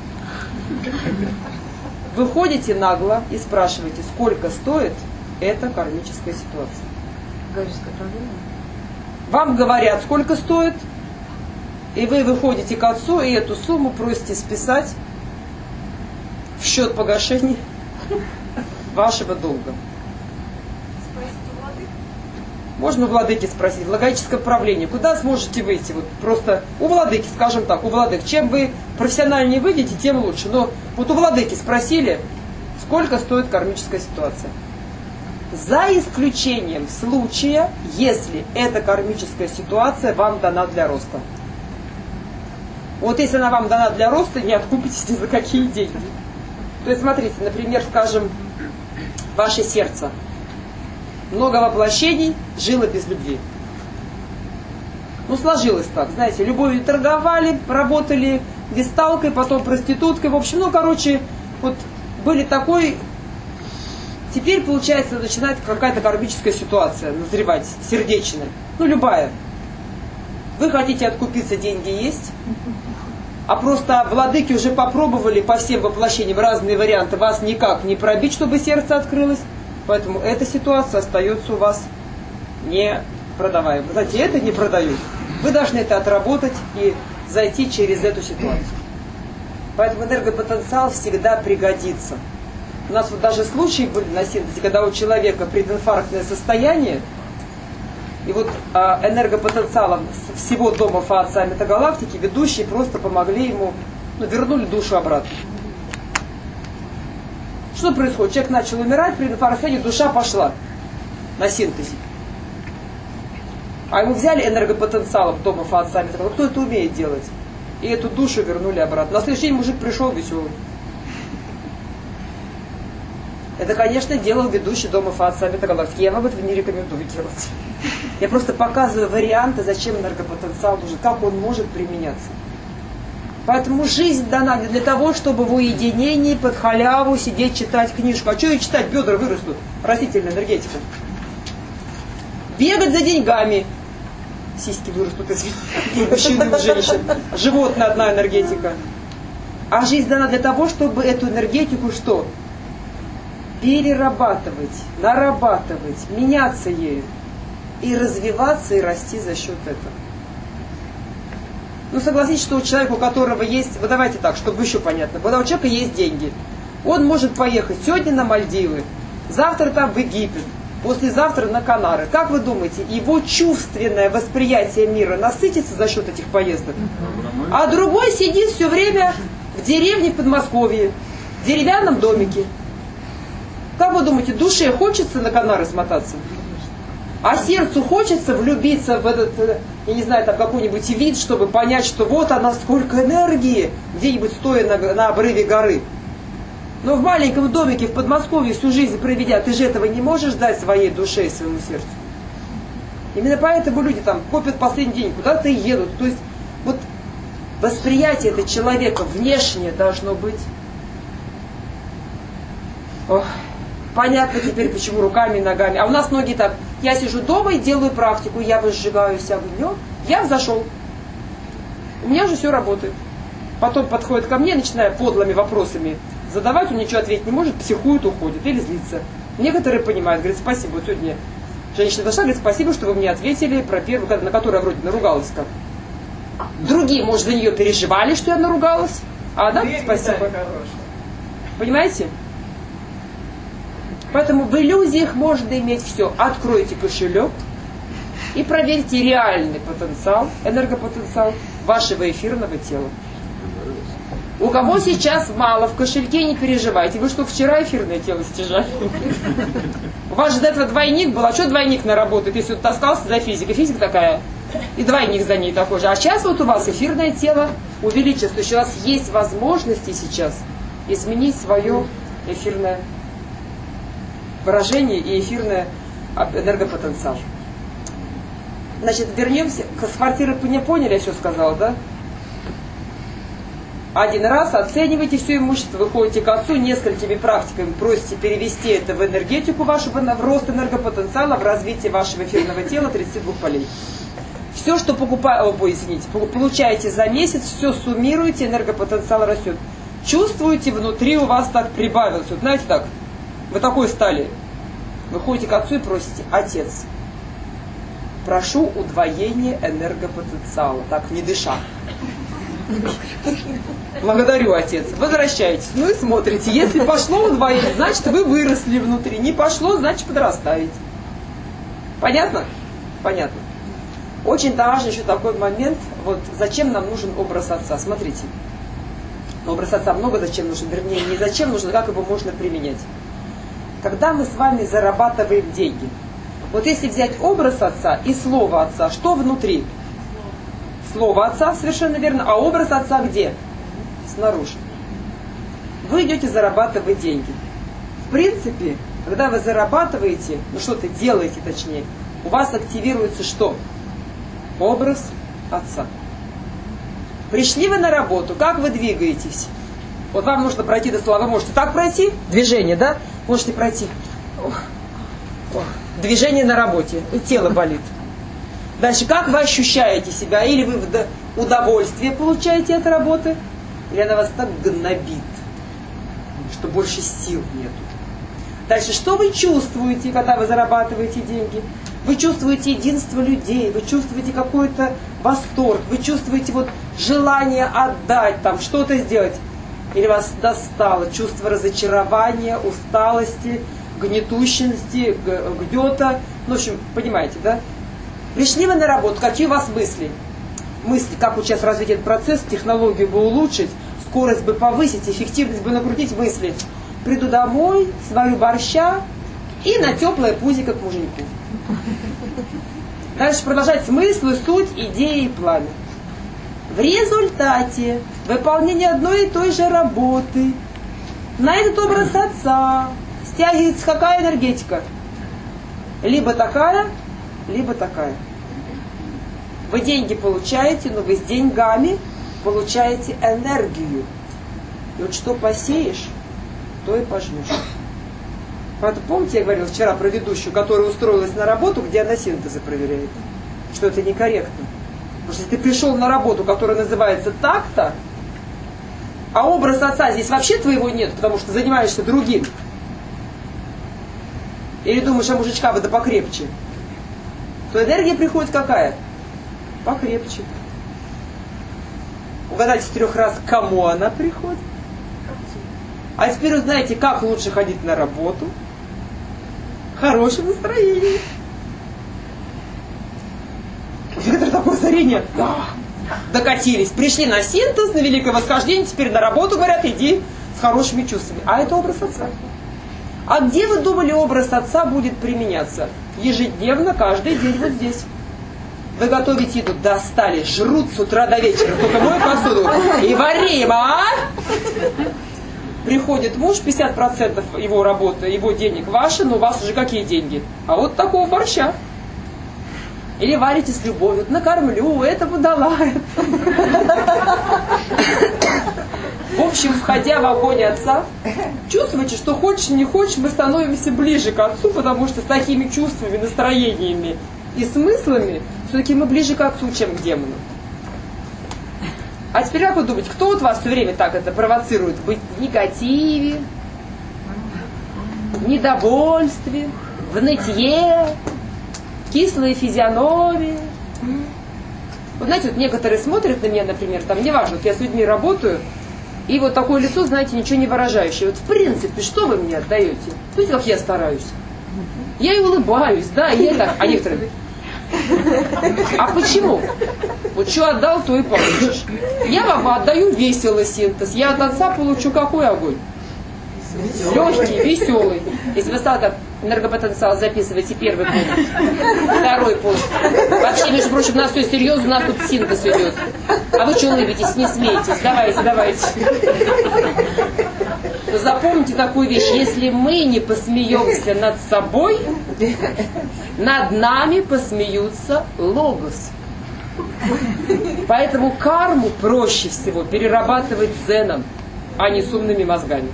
Вы ходите нагло и спрашиваете, сколько стоит эта кармическая ситуация. Кармическая проблема? Вам говорят, сколько стоит, и вы выходите к отцу и эту сумму просите списать в счет погашения вашего долга. Спросить у владыки? Можно у владыки спросить, в логическом правлении, куда сможете выйти? Вот просто у владыки, скажем так, у владыки. Чем вы профессиональнее выйдете, тем лучше. Но вот у владыки спросили, сколько стоит кармическая ситуация. За исключением случая, если эта кармическая ситуация вам дана для роста. Вот если она вам дана для роста, не откупитесь ни за какие деньги. То есть, смотрите, например, скажем, ваше сердце много воплощений жило без любви. Ну, сложилось так, знаете, любовью торговали, работали весталкой, потом проституткой, в общем, ну, короче, вот были такой... Теперь, получается, начинает какая-то кармическая ситуация назревать, сердечная, ну, любая. Вы хотите откупиться, деньги есть, а просто владыки уже попробовали по всем воплощениям разные варианты, вас никак не пробить, чтобы сердце открылось, поэтому эта ситуация остается у вас не продаваемой. Знаете, это не продают. Вы должны это отработать и зайти через эту ситуацию. Поэтому энергопотенциал всегда пригодится. У нас вот даже случаи были на синтезе, когда у человека прединфарктное состояние, и вот а, энергопотенциалом всего дома Фаотца Метагалактики ведущие просто помогли ему, ну, вернули душу обратно. Что происходит? Человек начал умирать, при инфаркте душа пошла на синтезе. А ему взяли энергопотенциалом дома Фаотца Метагалактики. Кто это умеет делать? И эту душу вернули обратно. На следующий день мужик пришел веселый. Это, конечно, делал ведущий дома Фаотца Метагалактики. Я вам этого не рекомендую делать. Я просто показываю варианты, зачем энергопотенциал нужен, как он может применяться. Поэтому жизнь дана не для того, чтобы в уединении под халяву сидеть, читать книжку. А что ее читать? Бедра вырастут. Растительная энергетика. Бегать за деньгами. Сиськи вырастут из мужчин и женщин. Животная одна энергетика. А жизнь дана для того, чтобы эту энергетику что? Перерабатывать, нарабатывать, меняться ею. И развиваться, и расти за счет этого. Ну, согласитесь, что у человека, у которого есть... Вот давайте так, чтобы еще понятно. Когда у человека есть деньги, он может поехать сегодня на Мальдивы, завтра там в Египет, послезавтра на Канары. Как вы думаете, его чувственное восприятие мира насытится за счет этих поездок? А другой сидит все время в деревне в Подмосковье, в деревянном домике. Как вы думаете, душе хочется на Канары смотаться? А сердцу хочется влюбиться в этот, я не знаю, там какой-нибудь вид, чтобы понять, что вот она, сколько энергии, где-нибудь стоя на, на обрыве горы. Но в маленьком домике в Подмосковье всю жизнь проведя, ты же этого не можешь дать своей душе и своему сердцу. Именно поэтому люди там копят последний день, куда-то и едут. То есть вот восприятие этого человека внешнее должно быть. Ох. Понятно теперь, почему руками и ногами. А у нас многие так, я сижу дома и делаю практику, я возжигаюсь огнем, я взошел. У меня же все работает. Потом подходит ко мне, начиная подлыми вопросами задавать, он ничего ответить не может, психует, уходит или злится. Некоторые понимают, говорят, спасибо, вот сегодня женщина дошла, говорит, спасибо, что вы мне ответили про первую, на которую я вроде наругалась как. Другие, может, за нее переживали, что я наругалась, а она, спасибо. Понимаете? Поэтому в иллюзиях можно иметь все. Откройте кошелек и проверьте реальный потенциал, энергопотенциал вашего эфирного тела. У кого сейчас мало в кошельке, не переживайте. Вы что, вчера эфирное тело стяжали? У вас же до этого двойник был. А что двойник наработает, если он таскался за физикой? Физика такая. И двойник за ней такой же. А сейчас вот у вас эфирное тело увеличится. То есть у вас есть возможности сейчас изменить свое эфирное выражение и эфирный энергопотенциал. Значит, вернемся. С квартиры не поняли, я все сказала, да? Один раз оцениваете все имущество, выходите к отцу, несколькими практиками просите перевести это в энергетику вашего, в рост энергопотенциала, в развитие вашего эфирного тела тридцати двух полей. Все, что покупаете, ой, извините, получаете за месяц, все суммируете, энергопотенциал растет. Чувствуете, внутри у вас так прибавилось. Вот знаете так, вы такой стали. Выходите к отцу и просите: отец, прошу удвоения энергопотенциала. Так, не дыша. Благодарю, отец. Возвращайтесь. Ну и смотрите. Если пошло удвоение, значит вы выросли внутри. Не пошло, значит подрастаете. Понятно? Понятно. Очень важен еще такой момент. Вот зачем нам нужен образ отца? Смотрите. Образ отца много зачем нужен. Вернее, не зачем нужен, как его можно применять. Когда мы с вами зарабатываем деньги. Вот если взять образ отца и слово отца, что внутри? Слово отца, совершенно верно. А образ отца где? Снаружи. Вы идете зарабатывать деньги. В принципе, когда вы зарабатываете, ну что-то делаете точнее, у вас активируется что? Образ отца. Пришли вы на работу, как вы двигаетесь? Вот вам нужно пройти до стола, вы можете так пройти, движение, да? Можете пройти. Ох, ох. Движение на работе, тело болит. Дальше, как вы ощущаете себя? Или вы удовольствие получаете от работы, или она вас так гнобит, что больше сил нету. Дальше, что вы чувствуете, когда вы зарабатываете деньги? Вы чувствуете единство людей, вы чувствуете какой-то восторг, вы чувствуете вот желание отдать, там что-то сделать. Или вас достало чувство разочарования, усталости, гнетущности, гнета. Ну, в общем, понимаете, да? Пришли вы на работу, какие у вас мысли? Мысли, как вот сейчас развить этот процесс, технологию бы улучшить, скорость бы повысить, эффективность бы накрутить, мысли. Приду домой, сварю борща и на теплое пузико к муженьку. Дальше продолжать смыслы, суть, идеи и планы. В результате выполнения одной и той же работы на этот образ отца стягивается какая энергетика? Либо такая, либо такая. Вы деньги получаете, но вы с деньгами получаете энергию. И вот что посеешь, то и пожнешь. Поэтому, помните, я говорила вчера про ведущую, которая устроилась на работу, где она синтезы проверяет? Что это некорректно. Потому что если ты пришел на работу, которая называется так-то, а образ отца здесь вообще твоего нет, потому что занимаешься другим. Или думаешь, а мужичка бы да покрепче, то энергия приходит какая? Покрепче. Угадайте с трех раз, к кому она приходит. А теперь узнаете, как лучше ходить на работу. Хорошее настроение. Это такое озарение. Да. Докатились. Пришли на синтез, на великое восхождение, теперь на работу, говорят, иди с хорошими чувствами. А это образ отца. А где вы думали, образ отца будет применяться? Ежедневно, каждый день вот здесь. Вы готовите еду, достали, жрут с утра до вечера, только мою посуду. И варим, а? Приходит муж, пятьдесят процентов его работы, его денег ваши, но у вас уже какие деньги? А вот такого борща. Или варите с любовью, накормлю, этому дала. В общем, общем, входя в огонь Отца, чувствуете, что хочешь, не хочешь, мы становимся ближе к Отцу, потому что с такими чувствами, настроениями и смыслами все-таки мы ближе к Отцу, чем к демону. А теперь как вы думаете, кто от вас все время так это провоцирует? Быть в негативе, в недовольстве, в нытье, кислые физиономии. Вот знаете, вот некоторые смотрят на меня, например, там, неважно, вот я с людьми работаю, и вот такое лицо, знаете, ничего не выражающее. Вот в принципе, что вы мне отдаете? Видите, как я стараюсь? Я и улыбаюсь, да, и я так, а некоторые... А почему? Вот что отдал, то и получишь. Я вам отдаю веселый синтез. Я от Отца получу какой огонь? Легкий, веселый. Если вы стали так энергопотенциал записываете, первый пункт, второй пункт. Вообще, между прочим, у нас все серьезно, у нас тут синтез идет. А вы что улыбитесь, не смейтесь? Давайте, давайте. Но запомните такую вещь. Если мы не посмеемся над собой, над нами посмеются логос. Поэтому карму проще всего перерабатывать дзеном, а не с умными мозгами.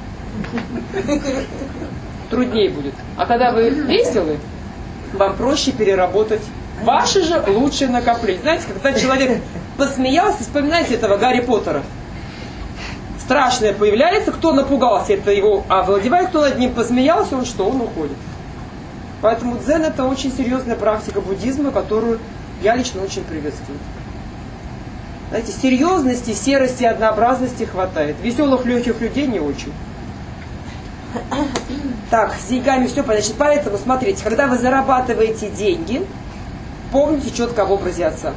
Труднее будет. А когда вы веселы, вам проще переработать ваши же лучшие накопления. Знаете, когда человек посмеялся, вспоминайте этого Гарри Поттера. Страшное появляется, кто напугался, это его овладевает, кто над ним посмеялся, он что, он уходит. Поэтому дзен — это очень серьезная практика буддизма, которую я лично очень приветствую. Знаете, серьезности, серости, однообразности хватает. Веселых, легких людей не очень. Так, с деньгами все понятно. Поэтому, смотрите, когда вы зарабатываете деньги, помните четко об образе Отца.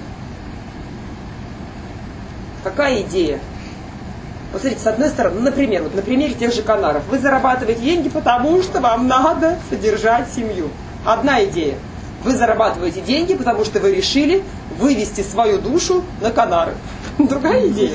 Какая идея? Вот смотрите, с одной стороны, ну, например, вот на примере тех же канаров. Вы зарабатываете деньги, потому что вам надо содержать семью. Одна идея. Вы зарабатываете деньги, потому что вы решили вывести свою душу на Канары. Другая идея.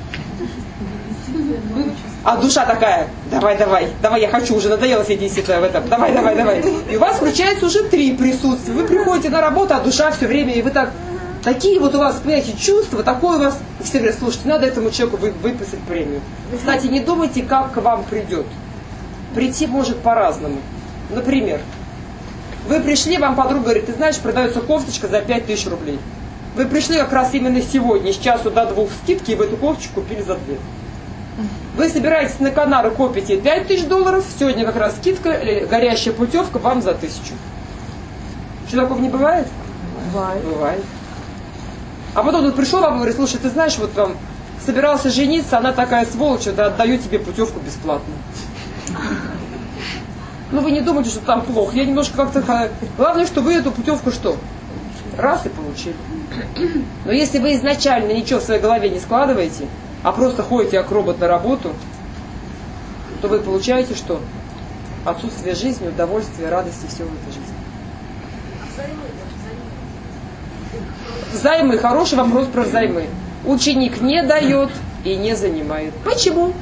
А душа такая: давай, давай, давай, я хочу, уже надоело сидеть в этом, давай, давай, давай. И у вас включается уже три присутствия. Вы приходите на работу, а душа все время, и вы так, такие вот у вас, понимаете, чувства, такое у вас, и все говорят: слушайте, надо этому человеку вы, выписать премию. Кстати, не думайте, как к вам придет. Прийти может по-разному. Например, вы пришли, вам подруга говорит: ты знаешь, продается кофточка за пять тысяч рублей. Вы пришли как раз именно сегодня, с часу до двух скидки, и вы эту кофточку купили за две. Вы собираетесь на Канары, копите пять тысяч долларов, сегодня как раз скидка, горящая путевка вам за тысячу. Что, такого не бывает? Бывает. Бывает. А потом тут пришел вам и говорит: слушай, ты знаешь, вот там собирался жениться, она такая сволочь, да отдаю тебе путевку бесплатно. Ну вы не думайте, что там плохо. Я немножко как-то... Главное, что вы эту путевку что? Раз и получили. Но если вы изначально ничего в своей голове не складываете, а просто ходите как робот на работу, то вы получаете что? Отсутствие жизни, удовольствия, радости, всего в этой жизни. Взаймы. Хороший вопрос про взаймы. Ученик не дает и не занимает. Почему?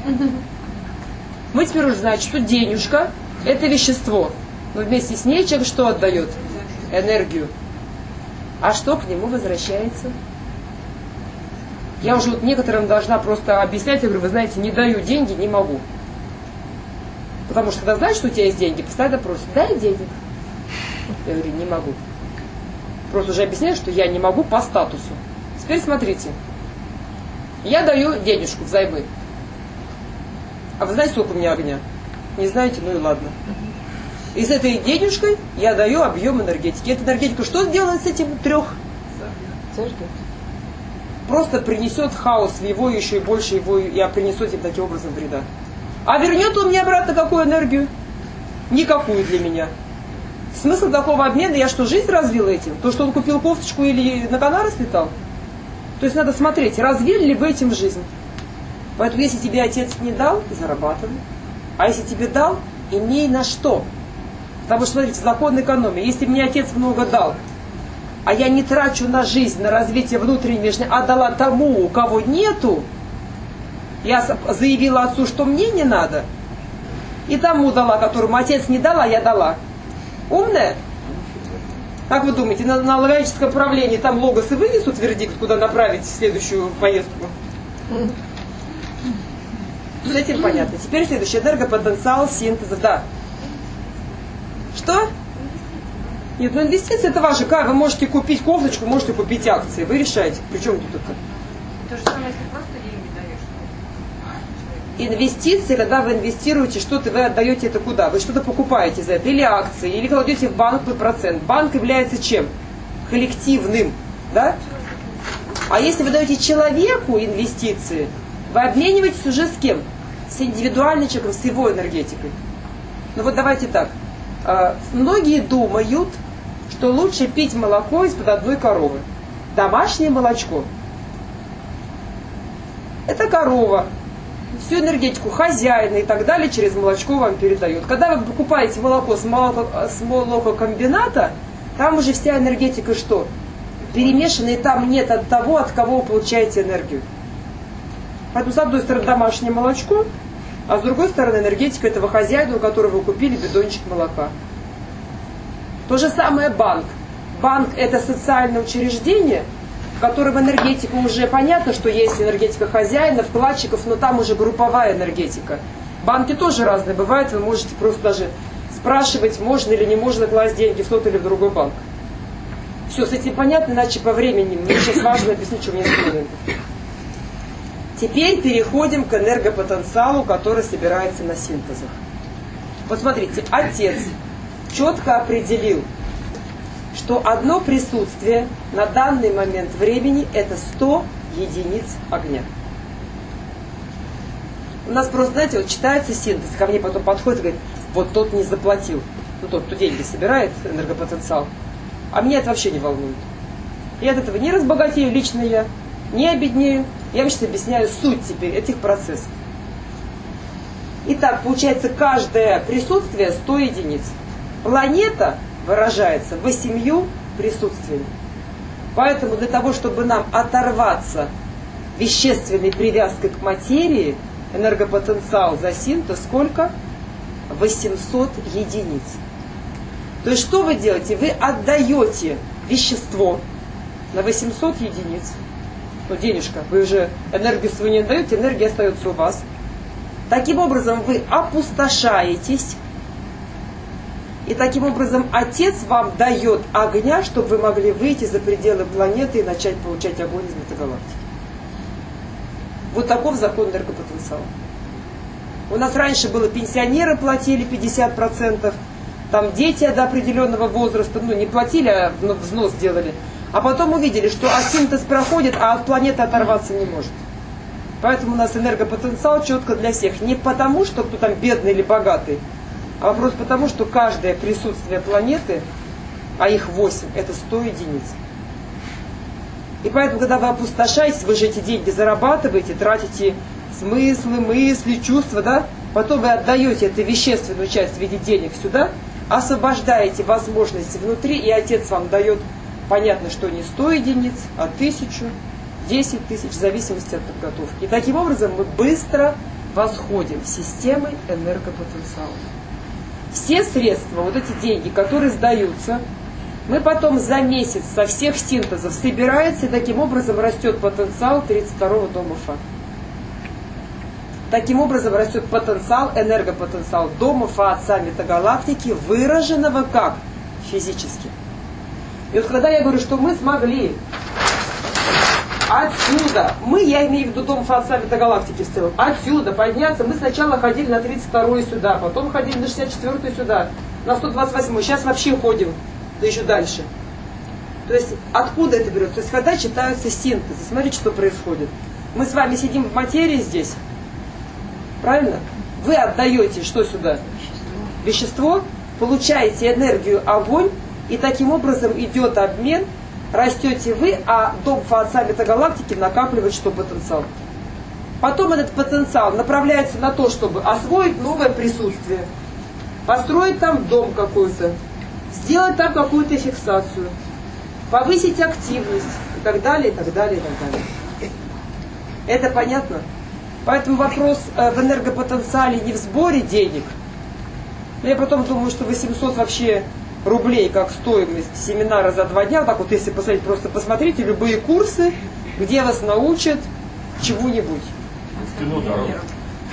Мы теперь уже знаем, что денежка — это вещество. Но вместе с ней человек что отдает? Энергию. А что к нему возвращается? Я уже вот некоторым должна просто объяснять, я говорю: вы знаете, не даю деньги, не могу. Потому что когда знаешь, что у тебя есть деньги, постоянно просят: дай денег. Я говорю: не могу. Просто уже объясняю, что я не могу по статусу. Теперь смотрите. Я даю денежку взаймы. А вы знаете, сколько у меня огня? Не знаете? Ну и ладно. И с этой денежкой я даю объем энергетики. Эта энергетика что сделает с этим трех? Просто принесет хаос в его, еще и больше его, я принесу этим таким образом вреда. А вернет он мне обратно какую энергию? Никакую для меня. Смысл такого обмена: я что, жизнь развила этим? То, что он купил кофточку или на Канары слетал? То есть надо смотреть, развили ли вы этим жизнь. Поэтому если тебе отец не дал, зарабатывай. А если тебе дал, имей на что. Потому что, смотрите, закон экономии. Если мне отец много дал, а я не трачу на жизнь, на развитие внутренней жизни, а дала тому, у кого нету, я заявила отцу, что мне не надо, и тому дала, которому отец не дал, а я дала. Умная? Как вы думаете, на, на логическом правлении там логосы вынесут вердикт, куда направить в следующую поездку? С этим понятно. Теперь следующий энергопотенциал синтеза. Да. Что? Нет, ну инвестиции это ваши. Как? Вы можете купить кофточку, можете купить акции. Вы решаете. Причем тут это? То же самое, если просто деньги даешь. Инвестиции, когда вы инвестируете что-то, вы отдаете это куда? Вы что-то покупаете за это. Или акции, или кладете в банк под процент. Банк является чем? Коллективным. Да? А если вы даете человеку инвестиции, вы обмениваетесь уже с кем? С индивидуальным человеком, с его энергетикой. Ну вот давайте так. Многие думают, что лучше пить молоко из-под одной коровы. Домашнее молочко. Это корова. Всю энергетику хозяина и так далее через молочко вам передает. Когда вы покупаете молоко с, молоко, с молококомбината, там уже вся энергетика что? Перемешана, и там нет от того, от кого вы получаете энергию. Поэтому с одной стороны домашнее молочко, а с другой стороны энергетика этого хозяина, у которого вы купили бидончик молока. То же самое банк. Банк это социальное учреждение, в котором энергетика уже понятно, что есть энергетика хозяина, вкладчиков, но там уже групповая энергетика. Банки тоже разные бывают, вы можете просто даже спрашивать, можно или не можно класть деньги в тот или в другой банк. Все, с этим понятно, иначе по времени. Мне сейчас важно объяснить, что мне нужно. Теперь переходим к энергопотенциалу, который собирается на синтезах. Вот смотрите, отец четко определил, что одно присутствие на данный момент времени это сто единиц огня. У нас просто, знаете, вот читается синтез, ко мне потом подходит и говорит, вот тот не заплатил. Ну тот, кто деньги собирает, энергопотенциал. А меня это вообще не волнует. Я от этого не разбогатею, лично я, не обеднею. Я вам сейчас объясняю суть теперь этих процессов. Итак, получается, каждое присутствие сто единиц. Планета выражается восемью присутствиями. Поэтому для того, чтобы нам оторваться вещественной привязкой к материи, энергопотенциал за синтез сколько? восемьсот единиц. То есть что вы делаете? Вы отдаете вещество на восемьсот единиц. Ну, денежка, вы уже энергию свою не отдаете, энергия остается у вас. Таким образом вы опустошаетесь. И таким образом Отец вам дает огня, чтобы вы могли выйти за пределы планеты и начать получать огонь из метагалактики. Вот таков закон энергопотенциала. У нас раньше было пенсионеры платили пятьдесят процентов, там дети до определенного возраста, ну не платили, а взнос делали. А потом увидели, что а синтез проходит, а от планеты оторваться не может. Поэтому у нас энергопотенциал четко для всех. Не потому, что кто там бедный или богатый, а вопрос потому, что каждое присутствие планеты, а их восемь, это сто единиц. И поэтому, когда вы опустошаетесь, вы же эти деньги зарабатываете, тратите смыслы, мысли, чувства, да? Потом вы отдаете эту вещественную часть в виде денег сюда, освобождаете возможности внутри, и Отец вам дает, понятно, что не сто единиц, а тысячу, десять тысяч, в зависимости от подготовки. И таким образом мы быстро восходим системой энергопотенциала. Все средства, вот эти деньги, которые сдаются, мы потом за месяц со всех синтезов собирается, и таким образом растет потенциал тридцать второго дома Фа. Таким образом растет потенциал, энергопотенциал дома Фа Отца Метагалактики, выраженного как? Физически. И вот когда я говорю, что мы смогли отсюда, мы, я имею в виду дом Фа Отца Метагалактики в целом, отсюда подняться, мы сначала ходили на тридцать второй сюда, потом ходили на шестьдесят четвёртый сюда, на сто двадцать восьмой, сейчас вообще ходим, да еще дальше. То есть откуда это берется? То есть когда читаются синтезы, смотрите, что происходит. Мы с вами сидим в материи здесь, правильно? Вы отдаете что сюда? Вещество, получаете энергию, огонь, и таким образом идет обмен, растете вы, а дом Фа Отца Метагалактики накапливает что потенциал. Потом этот потенциал направляется на то, чтобы освоить новое присутствие, построить там дом какой-то, сделать там какую-то фиксацию, повысить активность и так далее, и так далее, и так далее. Это понятно? Поэтому вопрос в энергопотенциале не в сборе денег. Но я потом думаю, что восемьсот вообще рублей как стоимость семинара за два дня, так вот если посмотреть, просто посмотрите любые курсы, где вас научат чему-нибудь. В кино дорого.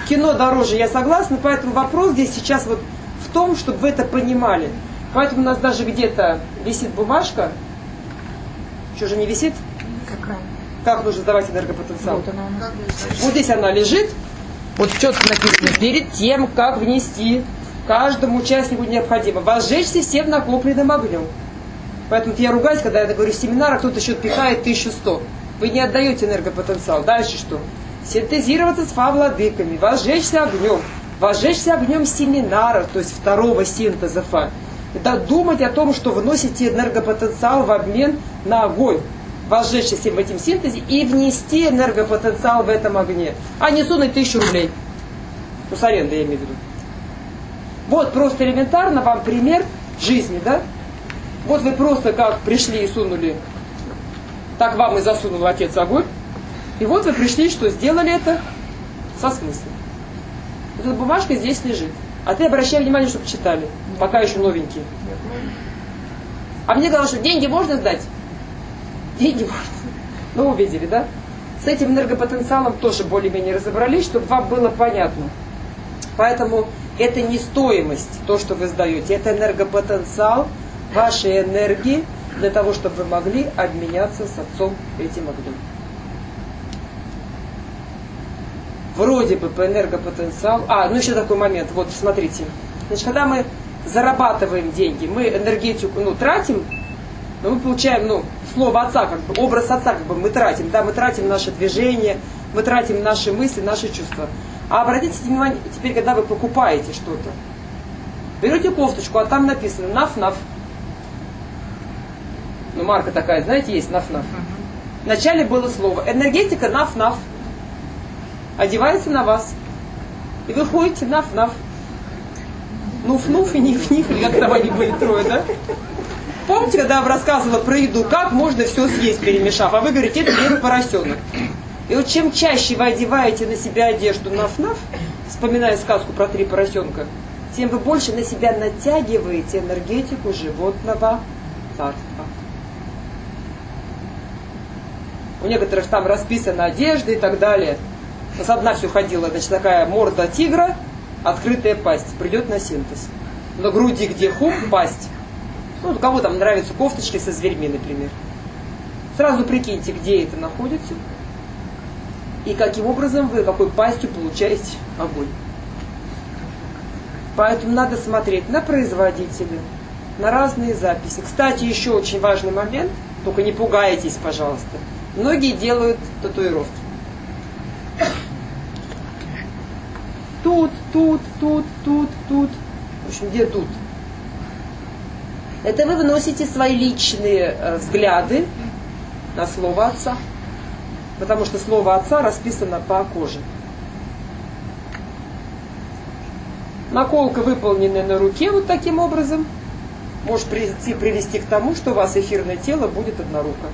Кино дороже, я согласна, поэтому вопрос здесь сейчас вот в том, чтобы вы это понимали. Поэтому у нас даже где-то висит бумажка. Что же не висит? Какая? Как нужно сдавать энергопотенциал? Вот она у нас. Вот здесь она лежит. Вот четко написано, перед тем, как внести, каждому участнику необходимо возжечься всем накопленным огнем. Поэтому я ругаюсь, когда я говорю семинар, а кто-то еще отпихает тысячу сто. Вы не отдаете энергопотенциал. Дальше что? Синтезироваться с фа-владыками, возжечься огнем, возжечься огнем семинара, то есть второго синтеза фа. Это думать о том, что вносите энергопотенциал в обмен на огонь. Возжечься всем в этом синтезе и внести энергопотенциал в этом огне. А не сунуть тысячу рублей. Ну, с аренды я имею в виду. Вот просто элементарно вам пример жизни, да? Вот вы просто как пришли и сунули, так вам и засунул отец огонь. И вот вы пришли, что сделали это со смыслом. Вот эта бумажка здесь лежит. А ты обращай внимание, чтобы читали, пока еще новенькие. А мне говорят, что деньги можно сдать? Деньги можно. Ну, увидели, да? С этим энергопотенциалом тоже более-менее разобрались, чтобы вам было понятно. Поэтому это не стоимость, то, что вы сдаете. Это энергопотенциал вашей энергии для того, чтобы вы могли обменяться с отцом этим огнем. Вроде бы по энергопотенциалу... А, ну еще такой момент. Вот, смотрите. Значит, когда мы зарабатываем деньги, мы энергетику, ну, тратим, но мы получаем, ну, слово отца, как бы, образ отца, как бы мы тратим. Да, мы тратим наше движение, мы тратим наши мысли, наши чувства. А обратите внимание, теперь, когда вы покупаете что-то, берете кофточку, а там написано «наф-наф». Ну, марка такая, знаете, есть «наф-наф». Вначале было слово «энергетика наф-наф». Одевается на вас. И вы ходите наф-наф. Нуф-нуф и ниф-ниф, или как там они были трое, да? Помните, когда я рассказывала про еду, как можно все съесть, перемешав? А вы говорите, это ел поросенок. И вот чем чаще вы одеваете на себя одежду наф-наф, вспоминая сказку про три поросенка, тем вы больше на себя натягиваете энергетику животного царства. У некоторых там расписана одежда и так далее. У нас одна все ходила, значит, такая морда тигра, открытая пасть, придет на синтез. На груди, где хум, пасть. Ну, у кого там нравятся кофточки со зверьми, например. Сразу прикиньте, где это находится. И каким образом вы, какой пастью получаете огонь. Поэтому надо смотреть на производителя, на разные записи. Кстати, еще очень важный момент, только не пугайтесь, пожалуйста. Многие делают татуировки. Тут, тут, тут, тут, тут. В общем, где тут? Это вы выносите свои личные э, взгляды на слово отца. Потому что слово отца расписано по коже. Наколка, выполненная на руке вот таким образом, может привести, привести к тому, что у вас эфирное тело будет одноруко.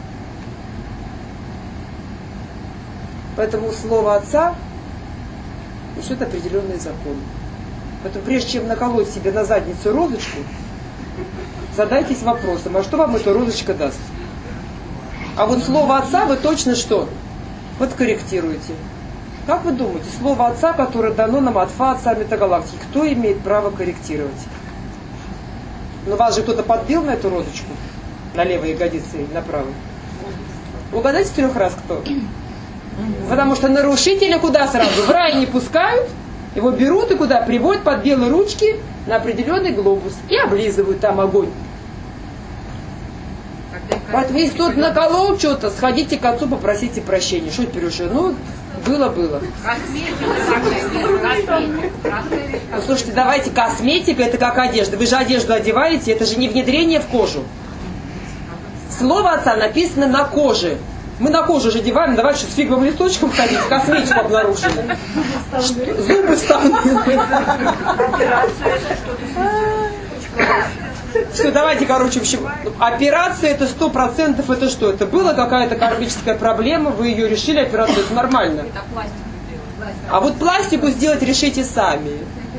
Поэтому слово отца несет определенные законы. Поэтому прежде чем наколоть себе на задницу розочку, задайтесь вопросом, а что вам эта розочка даст? А вот слово отца вы точно что? Подкорректируете. Как вы думаете, слово отца, которое дано нам от Фа, отца метагалактики, кто имеет право корректировать? Ну вас же кто-то подбил на эту розочку? На левой ягодице или на правой? Угадайте с трех раз кто? Потому что нарушителя куда сразу? В рай не пускают, его берут и куда? Приводят под белые ручки на определенный глобус и облизывают там огонь. Поэтому если кто-то наколол что-то, сходите к отцу, попросите прощения. Что теперь уже? Ну, было-было. Ну, слушайте, давайте, косметика это как одежда. Вы же одежду одеваете, это же не внедрение в кожу. Слово отца написано на коже. Мы на кожу же одеваем, давайте что, с фиговым листочком ходить, косметику обнаружили. Зубы станут. Все, давайте, короче, в общем, операция это сто процентов это что? Это была какая-то кармическая проблема, вы ее решили, операцию, это нормально. А вот пластику сделать решите сами.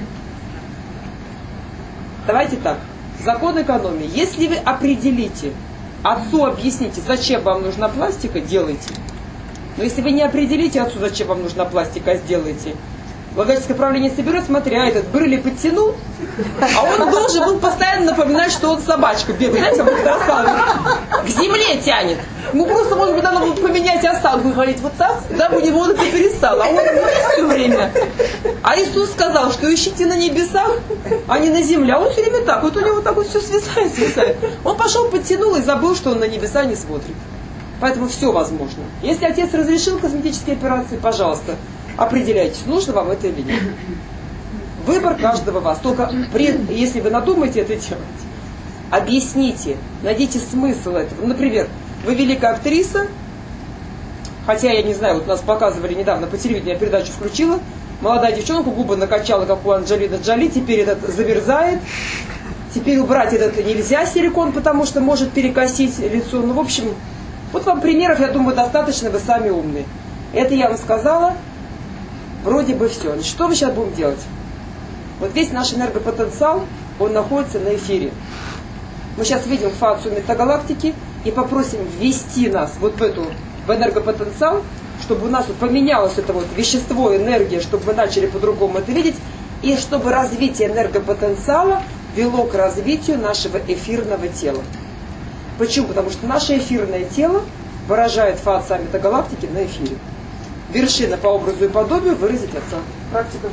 Давайте так, закон экономии. Если вы определите, отцу объясните, зачем вам нужна пластика, делайте. Но если вы не определите отцу, зачем вам нужна пластика, сделайте. Влагалищеское правление соберет, смотри, а этот брыли подтянул, а он должен был постоянно напоминать, что он собачка бегает. Знаете, об этом рассказывает. К земле тянет. Ну просто, может быть, надо было поменять осанку и говорить вот так, да, у него это перестало. А он все время. А Иисус сказал, что ищите на небесах, а не на земле. А он все время так, вот у него так вот все свисает, свисает. Он пошел, подтянул и забыл, что он на небеса не смотрит. Поэтому все возможно. Если отец разрешил косметические операции, пожалуйста, определяйтесь, нужно вам это или нет. Выбор каждого вас. Только при, если вы надумаете это делать, объясните, найдите смысл этого. Например, вы великая актриса, хотя, я не знаю, вот нас показывали недавно по телевидению, я передачу включила, молодая девчонка губы накачала, как у Анджелины Джоли, теперь этот замерзает. Теперь убрать этот нельзя, силикон, потому что может перекосить лицо. Ну, в общем, вот вам примеров, я думаю, достаточно, вы сами умные. Это я вам сказала, вроде бы все. Значит, что мы сейчас будем делать? Вот весь наш энергопотенциал, он находится на эфире. Мы сейчас видим фацию метагалактики и попросим ввести нас вот в эту, в энергопотенциал, чтобы у нас вот поменялось это вот вещество, энергия, чтобы мы начали по-другому это видеть, и чтобы развитие энергопотенциала вело к развитию нашего эфирного тела. Почему? Потому что наше эфирное тело выражает фация метагалактики на эфире. Вершина по образу и подобию выразить Отца. Практика.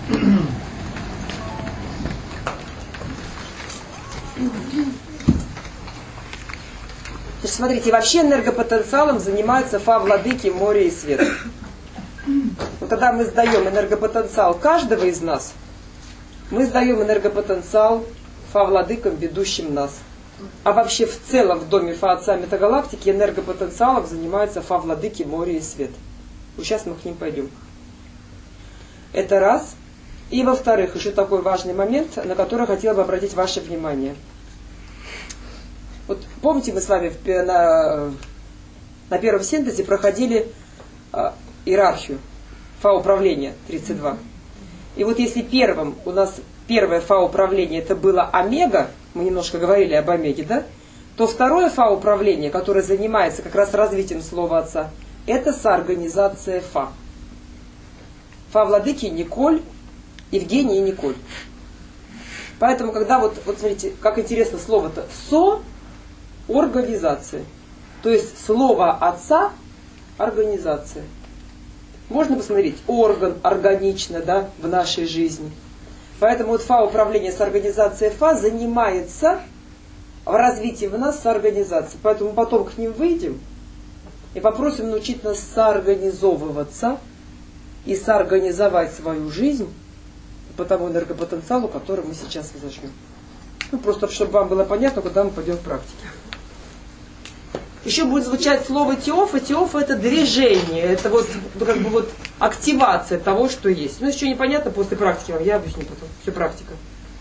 Значит, смотрите, вообще энергопотенциалом занимаются Фа, Владыки, море и свет. Вот когда мы сдаем энергопотенциал каждого из нас, мы сдаем энергопотенциал Фа, Владыкам, ведущим нас. А вообще в целом в доме Фа, Отца метагалактики энергопотенциалом занимаются Фа, Владыки, море и свет. Вот сейчас мы к ним пойдем. Это раз. И во-вторых, еще такой важный момент, на который хотела бы обратить ваше внимание. Вот помните, мы с вами на, на первом синтезе проходили а, иерархию Фа-управления тридцать два. И вот если первым у нас первое Фа-управление это было омега, мы немножко говорили об омеге, да? То второе Фа-управление, которое занимается как раз развитием слова Отца, это соорганизация Фа. Фа-владыки Николь, Евгений и Николь. Поэтому, когда вот, вот смотрите, как интересно слово-то, со-организация. То есть слово Отца – организация. Можно посмотреть, орган, органично, да, в нашей жизни. Поэтому вот Фа-управление с организацией Фа занимается в развитии в нас соорганизацией. Поэтому потом к ним выйдем и попросим научить нас соорганизовываться и соорганизовать свою жизнь по тому энергопотенциалу, который мы сейчас зажмем. Ну, просто чтобы вам было понятно, куда мы пойдем в практике. Еще будет звучать слово теофа. Теофа это движение, это вот как бы вот активация того, что есть. Ну, еще непонятно после практики вам, я объясню потом. Все практика.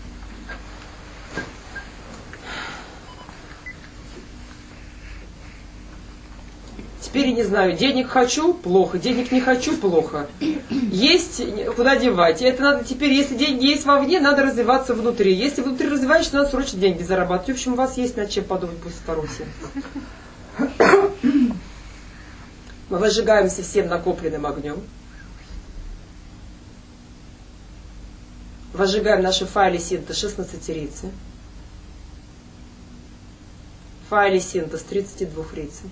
Теперь я не знаю, денег хочу, плохо, денег не хочу, плохо. Есть, куда девать. Это надо теперь, если деньги есть вовне, надо развиваться внутри. Если внутри развиваешься, надо срочно деньги зарабатывать. В общем, у вас есть над чем подумать после второго синтеза. Мы выжигаемся всем накопленным огнем. Выжигаем наши файли синтез шестнадцатирийцы. Файли синтез тридцатидвухрийцы.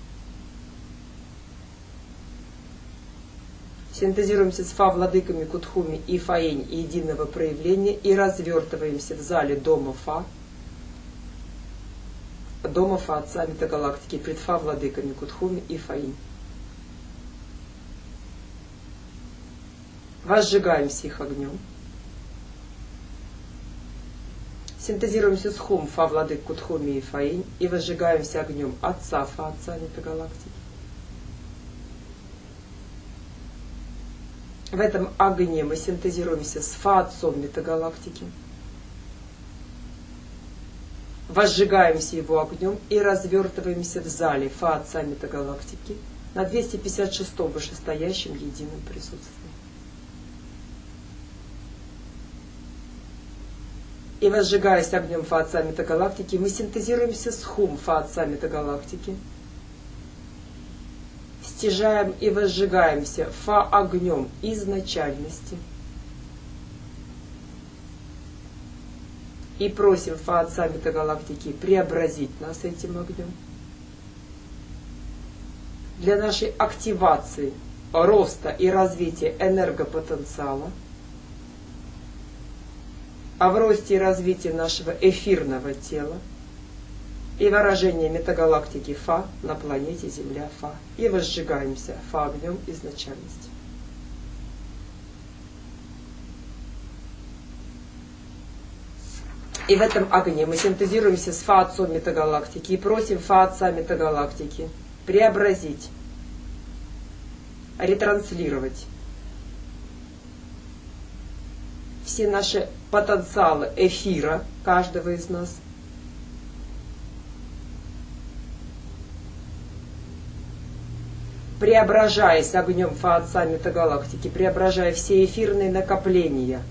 Синтезируемся с Фа, Владыками, Кутхуми и Фаэнь и единого проявления и развертываемся в зале дома Фа. Дома Фа, Отца метагалактики, пред Фа, Владыками, Кутхуми и Фаэнь. Возжигаемся их огнем. Синтезируемся с Хум, Фа, Владык, Кутхуми и Фаэнь и возжигаемся огнем Отца, Фа, Отца метагалактики. В этом огне мы синтезируемся с Фа, Отцом метагалактики. Возжигаемся его огнем и развертываемся в зале Фа, Отца метагалактики на двести пятьдесят шестом вышестоящем едином присутствии. И возжигаясь огнем Фа, Отца метагалактики, мы синтезируемся с Хум, Фа, Отца метагалактики. Стяжаем и возжигаемся Фа огнем изначальности, И просим Фа Отца Метагалактики преобразить нас этим огнем. Для нашей активации, роста и развития энергопотенциала, а в росте и развитии нашего эфирного тела и выражение метагалактики Фа на планете Земля Фа. И возжигаемся Фа огнем изначальности. И в этом огне мы синтезируемся с Фа Отцом Метагалактики и просим Фа Отца Метагалактики преобразить, ретранслировать все наши потенциалы эфира каждого из нас, преображаясь огнем Фа Отца Метагалактики, преображая все эфирные накопления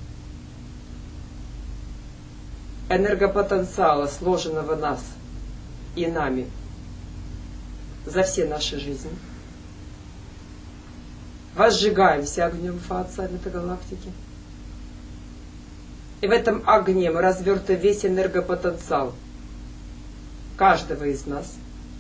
энергопотенциала, сложенного нас и нами за все наши жизни. Возжигаемся огнем Фа Отца Метагалактики. И в этом огне мы развертываем весь энергопотенциал каждого из нас.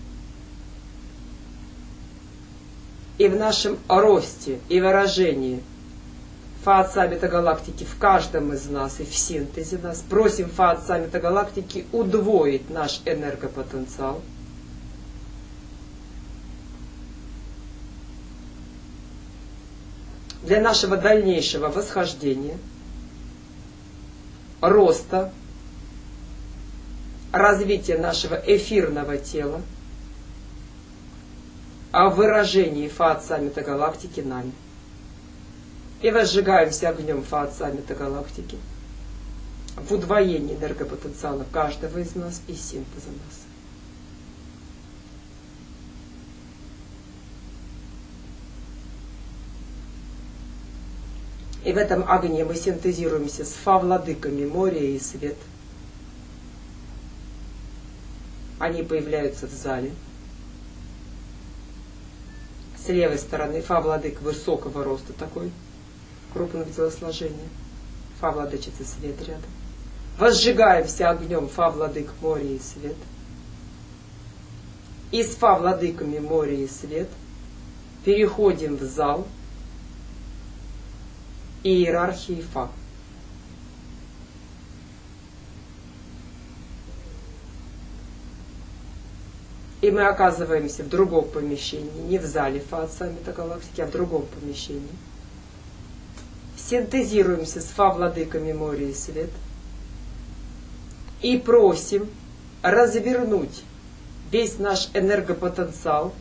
И в нашем росте и выражении Фа Отца Метагалактики в каждом из нас и в синтезе нас просим Фа Отца Метагалактики удвоить наш энергопотенциал. Для нашего дальнейшего восхождения, роста, развития нашего эфирного тела, о выражении Фа Отца Метагалактики нами. И возжигаемся огнем Фа Отца Метагалактики в удвоении энергопотенциала каждого из нас и синтеза нас. И в этом огне мы синтезируемся с Фа владыками моря и свет. Они появляются в зале. С левой стороны Фа владык высокого роста такой, крупного телосложения. Фа владычица свет рядом. Возжигаемся огнем Фа владык моря и свет. И с Фа владыками моря и свет переходим в зал иерархии Фа. И мы оказываемся в другом помещении, не в зале Фа Отца Метагалактики, а в другом помещении. Синтезируемся с Фа владыками моря и свет и просим развернуть весь наш энергопотенциал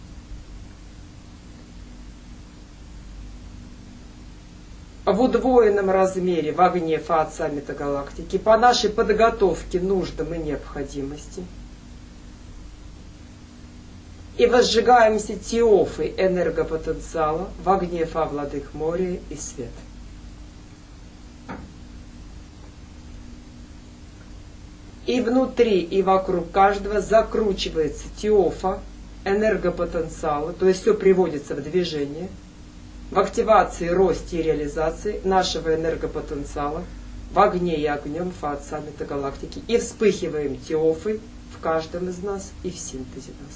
в удвоенном размере в огне Фа Отца Метагалактики по нашей подготовке, нуждам и необходимости. И возжигаемся теофой энергопотенциала в огне Фа владык моря и свет. И внутри и вокруг каждого закручивается теофа энергопотенциала, то есть все приводится в движение, в активации, росте и реализации нашего энергопотенциала в огне и огнем Фа Отца Метагалактики. И вспыхиваем теофой в каждом из нас и в синтезе нас.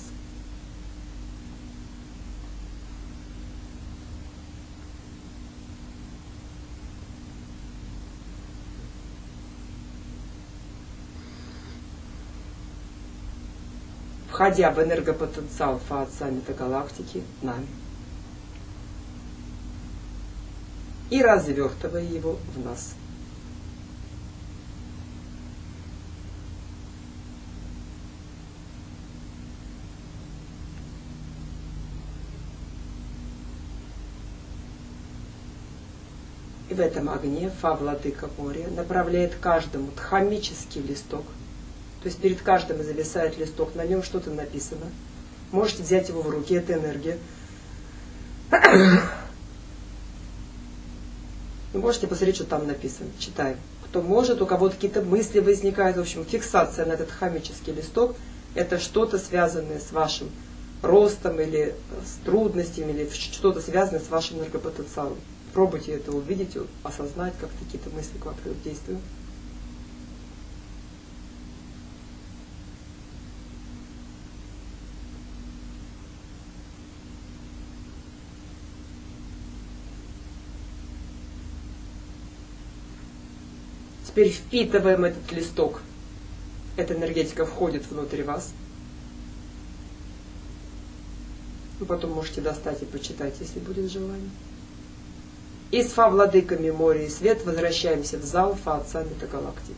Входя в энергопотенциал Фа Отца Метагалактики нами и развертывая его в нас. И в этом огне Фа владыка моря направляет каждому дхаммический листок. То есть перед каждым зависает листок, на нем что-то написано. Можете взять его в руки, это энергия. Вы можете посмотреть, что там написано. Читаем. Кто может, у кого-то какие-то мысли возникают. В общем, фиксация на этот дхаммический листок – это что-то связанное с вашим ростом или с трудностями, или что-то связанное с вашим энергопотенциалом. Пробуйте это увидеть, осознать, как какие-то мысли к вам придут в действие. Теперь впитываем этот листок. Эта энергетика входит внутрь вас. Вы потом можете достать и почитать, если будет желание. И с Фа владыками моря и свет возвращаемся в зал Фа отца метагалактики.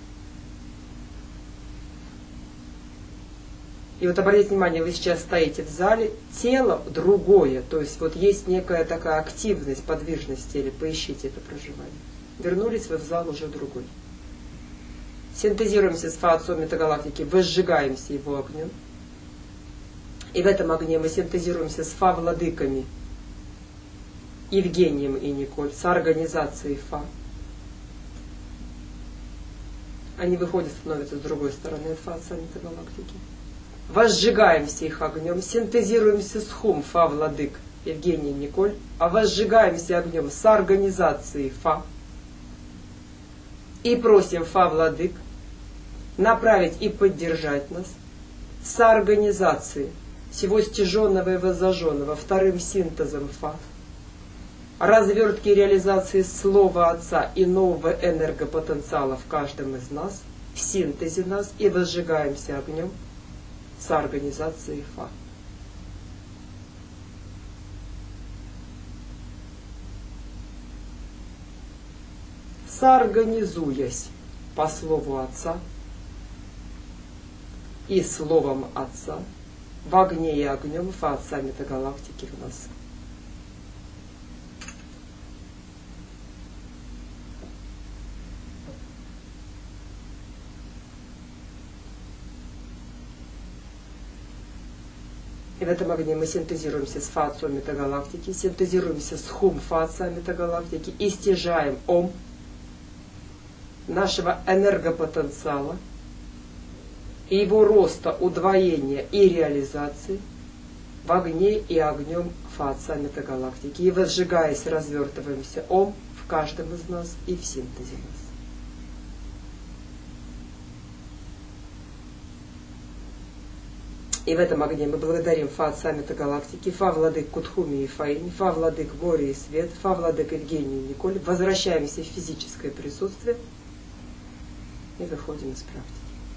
И вот обратите внимание, вы сейчас стоите в зале, тело другое, то есть вот есть некая такая активность, подвижность в теле, поищите это проживание. Вернулись вы в зал уже другой. Синтезируемся с Фа отцом метагалактики, возжигаемся его огнем. И в этом огне мы синтезируемся с Фа владыками Евгением и Николь, с организацией Фа. Они выходят, становятся с другой стороны от Фа отца метагалактики. Возжигаемся их огнем, синтезируемся с Хум Фа владык Евгений и Николь, а возжигаемся огнем с организацией Фа. И просим Фа владык направить и поддержать нас с организацией всего стяженного и воззаженного вторым синтезом Фа, развертки и реализации слова Отца и нового энергопотенциала в каждом из нас, в синтезе нас, и возжигаемся огнем с организацией Фа. Соорганизуясь по слову Отца и словом Отца, в огне и огнем Фа отца метагалактики в нас. И в этом огне мы синтезируемся с Фа отцом метагалактики, синтезируемся с Хум Фа отца метагалактики и стяжаем Ом нашего энергопотенциала и его роста, удвоения и реализации в огне и огнем Фа отца метагалактики. И возжигаясь, развертываемся Ом в каждом из нас и в синтезе нас. И в этом огне мы благодарим Фа отца метагалактики, Фа владык Кутхуми и Фаини, Фа владык моря и свет, Фа владык Евгению и Николь. Возвращаемся в физическое присутствие и выходим из практики.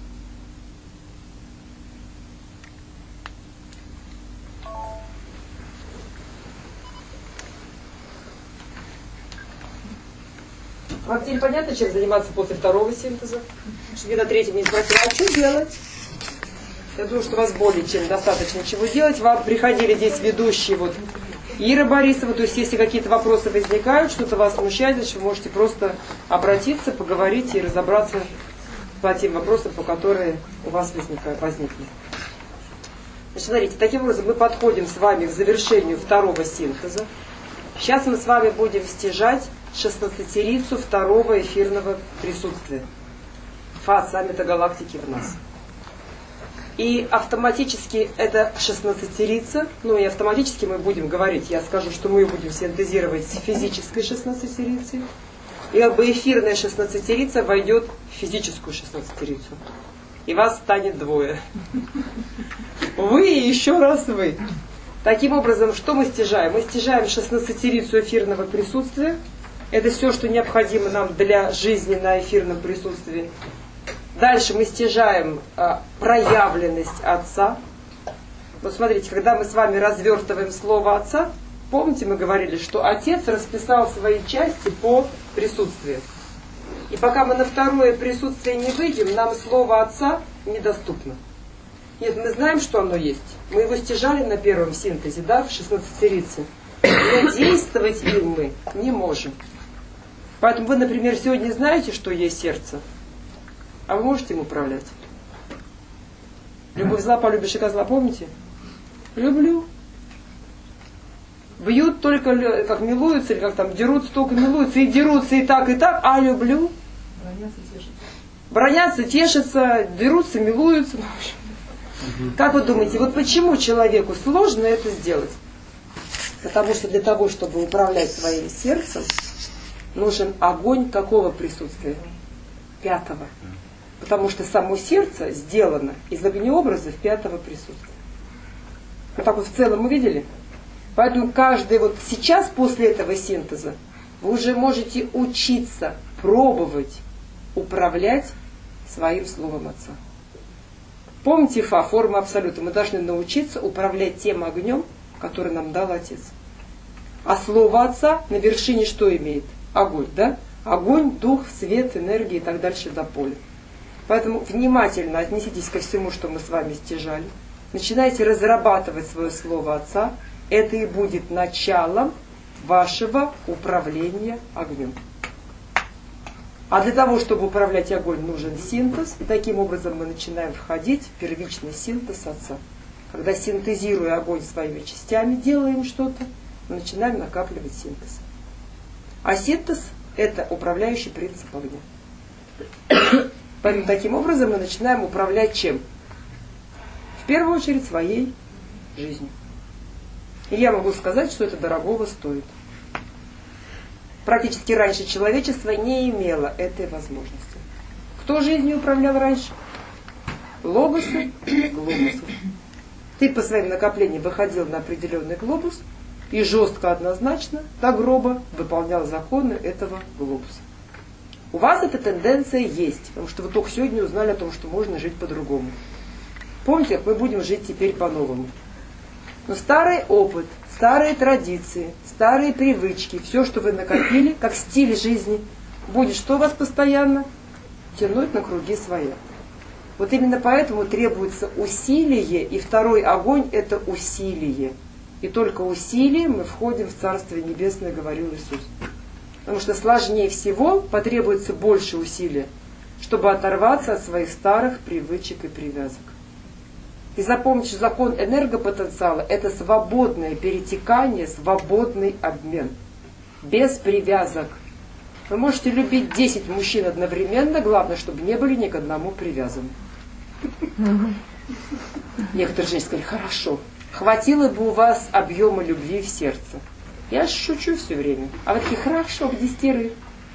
Вам теперь понятно, чем заниматься после второго синтеза? Чтобы на третьем не спросили, а что делать? Я думаю, что у вас более чем достаточно чего делать. Вам приходили здесь ведущие, вот Ира Борисова, то есть если какие-то вопросы возникают, что-то вас смущает, значит, вы можете просто обратиться, поговорить и разобраться по тем вопросам, по которым у вас возникают, возникли. Значит, смотрите, таким образом мы подходим с вами к завершению второго синтеза. Сейчас мы с вами будем стяжать шестнадцатерицу второго эфирного присутствия. Фа отца метагалактики в нас. И автоматически это шестнадцатерица, ну и автоматически мы будем говорить, я скажу, что мы будем синтезировать с физической шестнадцатерицей, и как бы эфирная шестнадцатерица войдет в физическую шестнадцатерицу. И вас станет двое. Вы и еще раз вы. Таким образом, что мы стяжаем? Мы стяжаем шестнадцатерицу эфирного присутствия. Это все, что необходимо нам для жизни на эфирном присутствии. Дальше мы стяжаем а, проявленность Отца. Вот смотрите, когда мы с вами развертываем слово Отца, помните, мы говорили, что Отец расписал свои части по присутствию. И пока мы на второе присутствие не выйдем, нам слово Отца недоступно. Нет, мы знаем, что оно есть. Мы его стяжали на первом синтезе, да, в шестнадцатерице. Но действовать им мы не можем. Поэтому вы, например, сегодня знаете, что есть сердце. А вы можете им управлять? Любовь зла, полюбишь и козла, помните? Люблю. Бьют только, как милуются, или как там, дерутся, только милуются, и дерутся и так, и так, а люблю. Бронятся, тешатся. Бронятся, тешатся, дерутся, милуются. Как вы думаете, вот почему человеку сложно это сделать? Потому что для того, чтобы управлять своим сердцем, нужен огонь какого присутствия? Пятого. Потому что само сердце сделано из огнеобразов пятого присутствия. Вот так вот в целом мы видели? Поэтому каждый вот сейчас, после этого синтеза, вы уже можете учиться, пробовать управлять своим словом Отца. Помните Фа, форма абсолюта. Мы должны научиться управлять тем огнем, который нам дал Отец. А слово Отца на вершине что имеет? Огонь, да? Огонь, дух, свет, энергия и так дальше до поля. Поэтому внимательно отнеситесь ко всему, что мы с вами стяжали. Начинайте разрабатывать свое слово Отца. Это и будет началом вашего управления огнем. А для того, чтобы управлять огонь, нужен синтез. И таким образом мы начинаем входить в первичный синтез Отца. Когда, синтезируя огонь своими частями, делаем что-то, мы начинаем накапливать синтез. А синтез – это управляющий принцип огня. Поэтому таким образом мы начинаем управлять чем? В первую очередь своей жизнью. И я могу сказать, что это дорогого стоит. Практически раньше человечество не имело этой возможности. Кто жизнью управлял раньше? Логосы, глобусы. Ты по своим накоплениям выходил на определенный глобус и жестко, однозначно, до гроба выполнял законы этого глобуса. У вас эта тенденция есть, потому что вы только сегодня узнали о том, что можно жить по-другому. Помните, как мы будем жить теперь по-новому. Но старый опыт, старые традиции, старые привычки, все, что вы накопили, как стиль жизни, будет что у вас постоянно? Тянуть на круги своя. Вот именно поэтому требуется усилие, и второй огонь – это усилие. И только усилием мы входим в Царствие Небесное, говорил Иисус. Потому что сложнее всего потребуется больше усилия, чтобы оторваться от своих старых привычек и привязок. И запомните, что закон энергопотенциала – это свободное перетекание, свободный обмен. Без привязок. Вы можете любить десять мужчин одновременно, главное, чтобы не были ни к одному привязаны. Некоторые женщины сказали: хорошо, хватило бы у вас объема любви в сердце. Я шучу все время. А вы такие: хорошо, к десятерых.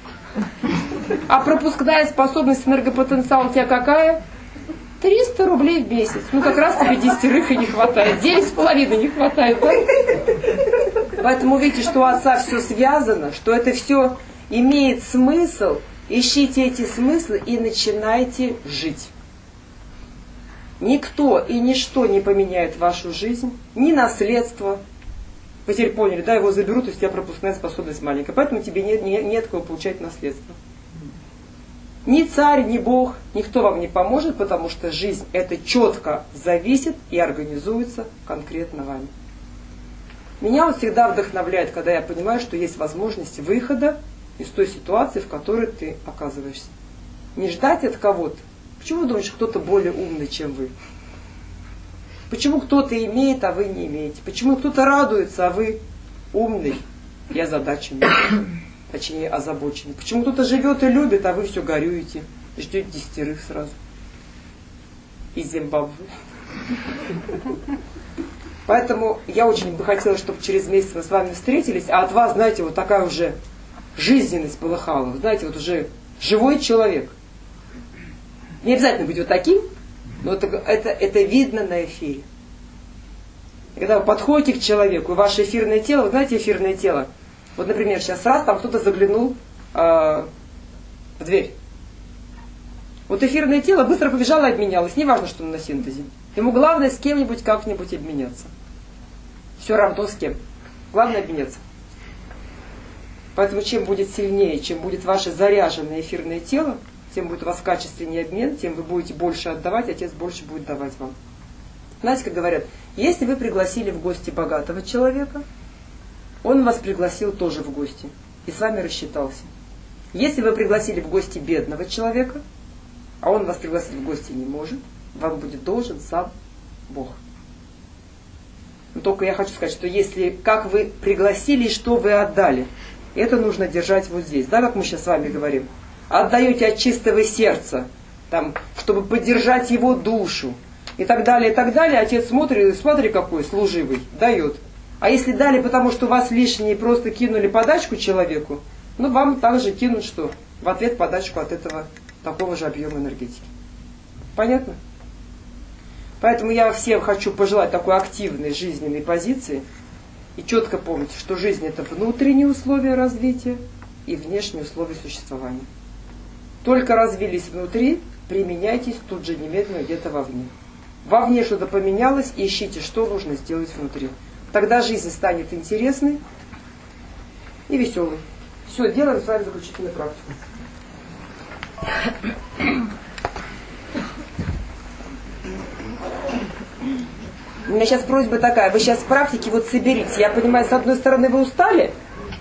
А пропускная способность энергопотенциала у тебя какая? триста рублей в месяц. Ну, как раз тебе десятерых и не хватает. девять с половиной не хватает. Да? Поэтому видите, что у Отца все связано, что это все имеет смысл. Ищите эти смыслы и начинайте жить. Никто и ничто не поменяет вашу жизнь, ни наследство. Вы теперь поняли, да, его заберут, и у тебя пропускная способность маленькая. Поэтому тебе нет, нет, нет кого получать наследство. Ни царь, ни Бог, никто вам не поможет, потому что жизнь это четко зависит и организуется конкретно вами. Меня вот всегда вдохновляет, когда я понимаю, что есть возможность выхода из той ситуации, в которой ты оказываешься. Не ждать от кого-то. Почему вы думаете, что кто-то более умный, чем вы? Почему кто-то имеет, а вы не имеете? Почему кто-то радуется, а вы умный и озадаченный? Точнее, озабоченный. Почему кто-то живет и любит, а вы все горюете и ждете десятерых сразу? Из Зимбабве. Поэтому я очень бы хотела, чтобы через месяц мы с вами встретились, а от вас, знаете, вот такая уже жизненность полыхала. Знаете, вот уже живой человек. Не обязательно быть вот таким, но это, это, это видно на эфире. И когда вы подходите к человеку, и ваше эфирное тело, вы знаете эфирное тело? Вот, например, сейчас раз там кто-то заглянул э, в дверь. Вот эфирное тело быстро побежало и обменялось. Неважно, что он на синтезе. Ему главное с кем-нибудь как-нибудь обменяться. Все равно с кем. Главное обменяться. Поэтому чем будет сильнее, чем будет ваше заряженное эфирное тело, тем будет у вас качественнее обмен, тем вы будете больше отдавать, Отец больше будет давать вам. Знаете, как говорят, если вы пригласили в гости богатого человека, он вас пригласил тоже в гости и с вами рассчитался. Если вы пригласили в гости бедного человека, а он вас пригласить в гости не может, вам будет должен сам Бог. Но только я хочу сказать, что если как вы пригласили и что вы отдали, это нужно держать вот здесь. Да, как мы сейчас с вами говорим. Отдаете от чистого сердца, там, чтобы поддержать его душу и так далее, и так далее. Отец смотрит, смотри, какой служивый, дает. А если дали, потому что у вас лишние, просто кинули подачку человеку, ну вам также кинут что? В ответ подачку от этого такого же объема энергетики. Понятно? Поэтому я всем хочу пожелать такой активной жизненной позиции и четко помнить, что жизнь это внутренние условия развития и внешние условия существования. Только развились внутри, применяйтесь тут же немедленно где-то вовне. Вовне что-то поменялось, ищите, что нужно сделать внутри. Тогда жизнь станет интересной и веселой. Все, делаем с вами заключительную практику. У меня сейчас просьба такая, вы сейчас в практике вот соберите. Я понимаю, с одной стороны вы устали,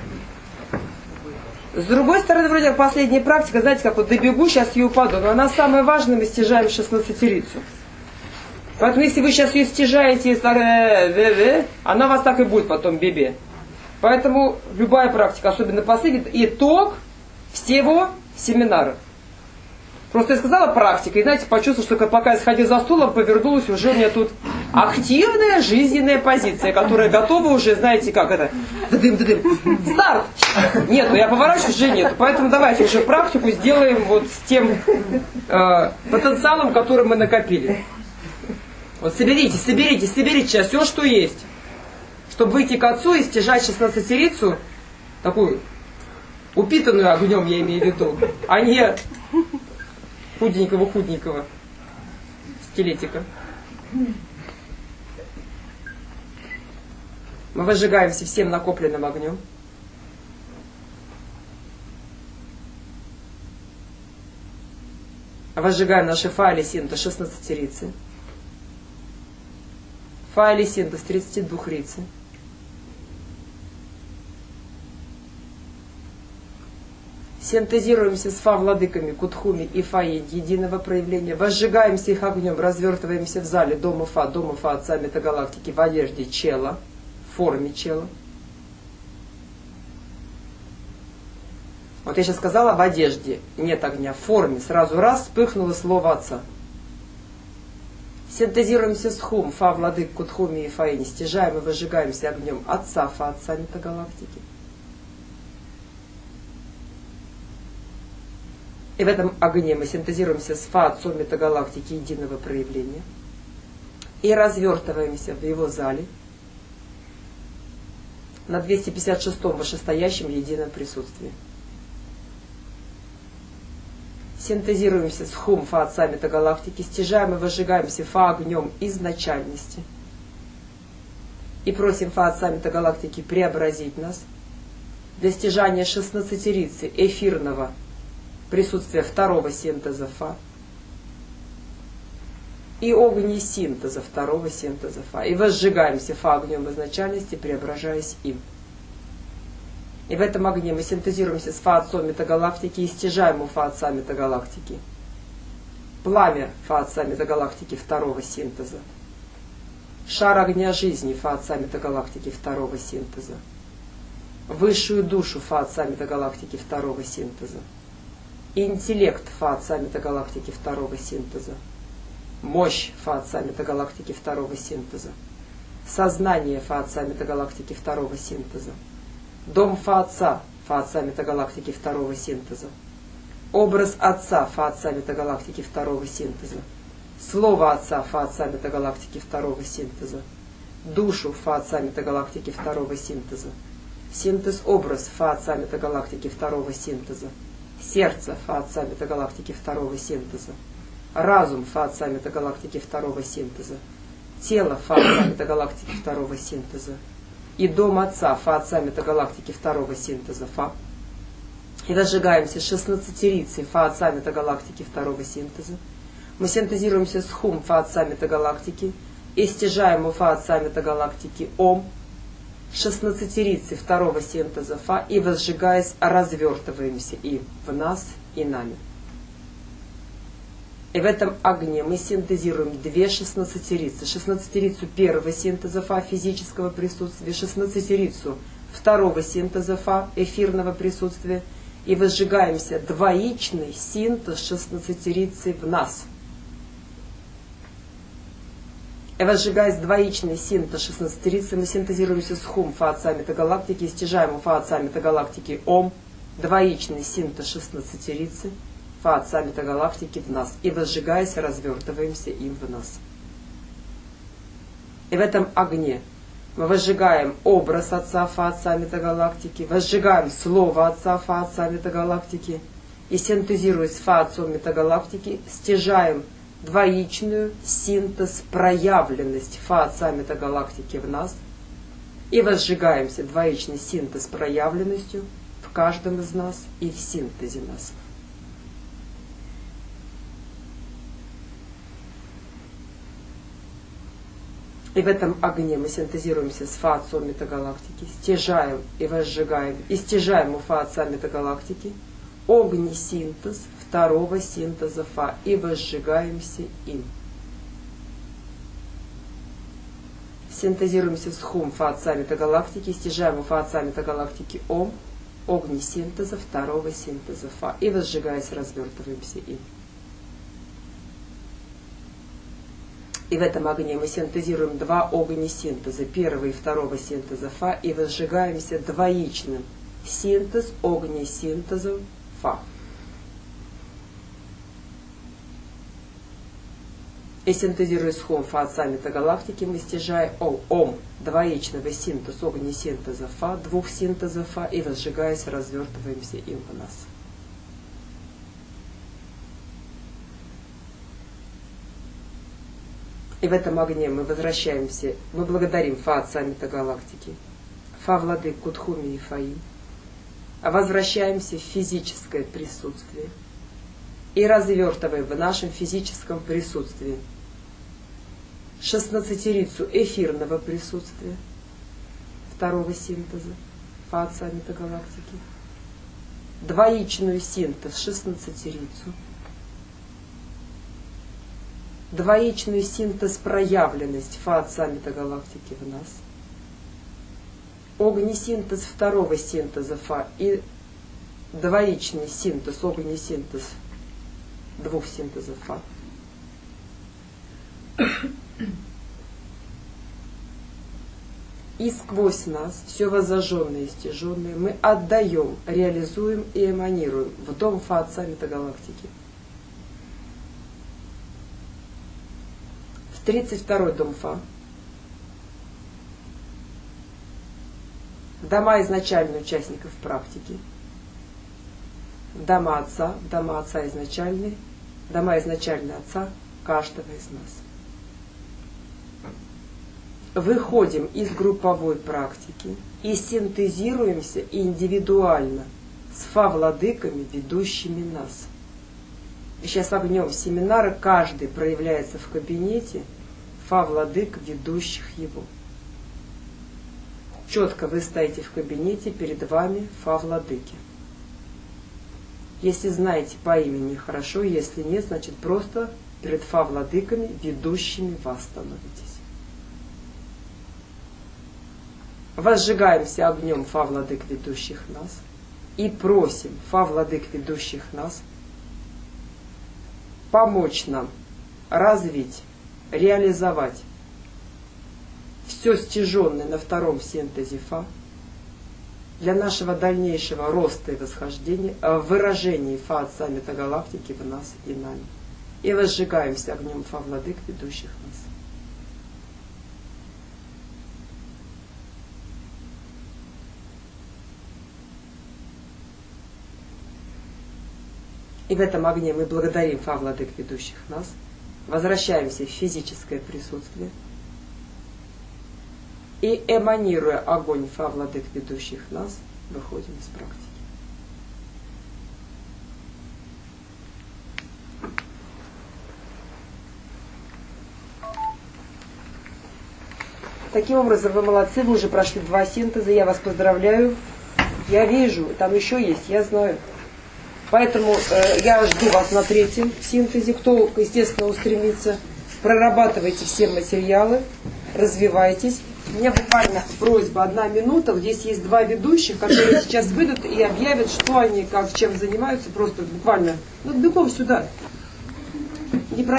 с другой стороны, вроде последняя практика, знаете, как вот добегу, сейчас ее упаду, но она самая важная, мы стяжаем шестнадцатерицу. Поэтому если вы сейчас ее стяжаете, она у вас так и будет потом бебе. Поэтому любая практика, особенно последняя, итог всего семинара. Просто я сказала практика, и знаете, почувствовала, что пока я сходила за стулом, повернулась, уже у меня тут активная жизненная позиция, которая готова уже, знаете, как это, дым-дым, старт! Нету, я поворачиваюсь, уже нету. Поэтому давайте уже практику сделаем вот с тем э, потенциалом, который мы накопили. Вот соберите, соберите, соберите сейчас все, что есть, чтобы выйти к Отцу и стяжать шестнадцатерицу, такую упитанную огнем, я имею в виду, а не худенького-худенького скелетика. Мы возжигаемся всем накопленным огнем. Возжигаем наши фаали синтез шестнадцатерицы. Фаали синтез тридцати двухрицы. Синтезируемся с фа-владыками Кутхуми и Фаи единого проявления. Возжигаемся их огнем, развертываемся в зале дома Фа, дома Фа Отца Метагалактики в одежде чела, в форме чела. Вот я сейчас сказала в одежде, нет огня, в форме. Сразу раз вспыхнуло слово Отца. Синтезируемся с Хум, Фа, Владык, Кутхуми и Фаи, стяжаем и возжигаемся огнем Отца Фа, Отца Метагалактики. И в этом огне мы синтезируемся с Фа, Отцом Метагалактики единого проявления. И развертываемся в его зале на двести пятьдесят шестом вышестоящем едином присутствии. Синтезируемся с Хум, Фа, Отца Метагалактики, стяжаем и возжигаемся Фа огнем изначальности. И просим Фа, Отца Метагалактики преобразить нас для стяжания шестнадцатерицы эфирного присутствия второго синтеза Фа и огнесинтеза второго синтеза Фа. И возжигаемся Фа огнем изначальности, преображаясь им. И в этом огне мы синтезируемся с Фа Отцом Метагалактики и стяжаем у Фа Отца Метагалактики пламя Фа Отца Метагалактики второго синтеза, шар огня жизни Фа Отца Метагалактики второго синтеза, высшую душу Фа Отца Метагалактики второго синтеза, интеллект Фа Отца Метагалактики второго синтеза, мощь Фа Отца Метагалактики второго синтеза, сознание Фа Отца Метагалактики второго синтеза, дом Фа Отца, Фа Отца Метагалактики второго синтеза, образ Отца Фа Отца Метагалактики второго синтеза, слово Отца Фа Отца Метагалактики второго синтеза, душу Фа Отца Метагалактики второго синтеза, синтез-образ Фа Отца Метагалактики второго синтеза, сердце Фа Отца Метагалактики второго синтеза, разум Фа Отца Метагалактики второго синтеза, тело Фа Отца Метагалактики второго синтеза и дом Отца Фа Отца Метагалактики второго синтеза Фа. И возжигаемся шестнадцатерицей Фа Отца Метагалактики второго синтеза. Мы синтезируемся с Хум Фа Отца Метагалактики и стяжаем у Фа Отца Метагалактики Ом шестнадцатерицей второго синтеза Фа и возжигаясь развертываемся им в нас и нами. И в этом огне мы синтезируем две шестнадцатерицы. Шестнадцатерицу первого синтеза Фа физического присутствия, шестнадцатерицу второго синтеза Фа эфирного присутствия. И возжигаемся двоичный синтез шестнадцатерицы в нас. И возжигаясь двоичный синтез шестнадцатерицы, мы синтезируемся с Хум Фа Отца Метагалактики и стяжаем у Фа Отца Метагалактики Ом двоичный синтез шестнадцатерицы Фа Отца Метагалактики в нас. И возжигаясь, развертываемся им в нас. И в этом огне мы возжигаем образ Отца Фа Отца Метагалактики, возжигаем слово Отца Фа Отца Метагалактики и синтезируясь Фа Отцом метагалактики, стяжаем двоичную синтез проявленность Фа Отца метагалактики в нас и возжигаемся двоичный синтез проявленностью в каждом из нас и в синтезе нас. И в этом огне мы синтезируемся с Фа Отцом метагалактики, стяжаем и возжигаем, и стяжаем у Фа Отца метагалактики огнесинтез второго синтеза Фа и возжигаемся им. Синтезируемся с Хум Фа Отца метагалактики, стяжаем у Фа Отца метагалактики Ом, огнесинтеза второго синтеза Фа и возжигаясь развертываемся им. И в этом огне мы синтезируем два огнесинтеза, первого и второго синтеза Фа, и возжигаемся двоичным синтез огнесинтезом Фа. И синтезируя с Хом Фа Отца метагалактики, мы стяжаем О, Ом двоичного синтез огнесинтеза Фа, двух синтезов Фа, и возжигаясь, развертываемся им в нас. И в этом огне мы возвращаемся, мы благодарим Фа Отца метагалактики, Фа Владык Кудхуми и Фаи, а возвращаемся в физическое присутствие и развертываем в нашем физическом присутствии шестнадцатерицу эфирного присутствия второго синтеза Фа Отца метагалактики, двоичную синтез шестнадцатерицу, двоичный синтез проявленность Фа Отца метагалактики в нас, огнесинтез второго синтеза Фа и двоичный синтез, огнесинтез двух синтезов Фа. И сквозь нас, все воззаженное и стяженное, мы отдаем, реализуем и эманируем в дом Фа Отца метагалактики. тридцать второй дом Фа. Дома изначально участников практики. Дома Отца, дома Отца изначальные, дома изначально Отца каждого из нас. Выходим из групповой практики и синтезируемся индивидуально с Фа-владыками, ведущими нас. И сейчас огнем семинара каждый проявляется в кабинете Фа-владык, ведущих его. Четко вы стоите в кабинете, перед вами Фа-владыки. Если знаете по имени, хорошо, если нет, значит просто перед Фа-владыками, ведущими вас становитесь. Возжигаемся огнем Фа-владык, ведущих нас, и просим Фа-владык, ведущих нас, помочь нам развить, реализовать все стяженное на втором синтезе Фа для нашего дальнейшего роста и восхождения в выражении Фа Отца метагалактики в нас и нами. И возжигаемся огнем Фа-владык, ведущих нас. И в этом огне мы благодарим Фа-владык, ведущих нас, возвращаемся в физическое присутствие и, эманируя огонь Фа-владык, ведущих нас, выходим из практики. Таким образом, вы молодцы, вы уже прошли два синтеза, я вас поздравляю. Я вижу, там еще есть, я знаю. Поэтому э, я жду вас на третьем синтезе. Кто, естественно, устремится, прорабатывайте все материалы, развивайтесь. У меня буквально просьба, одна минута. Здесь есть два ведущих, которые сейчас выйдут и объявят, что они, как, чем занимаются. Просто буквально, ну, бегом сюда. Не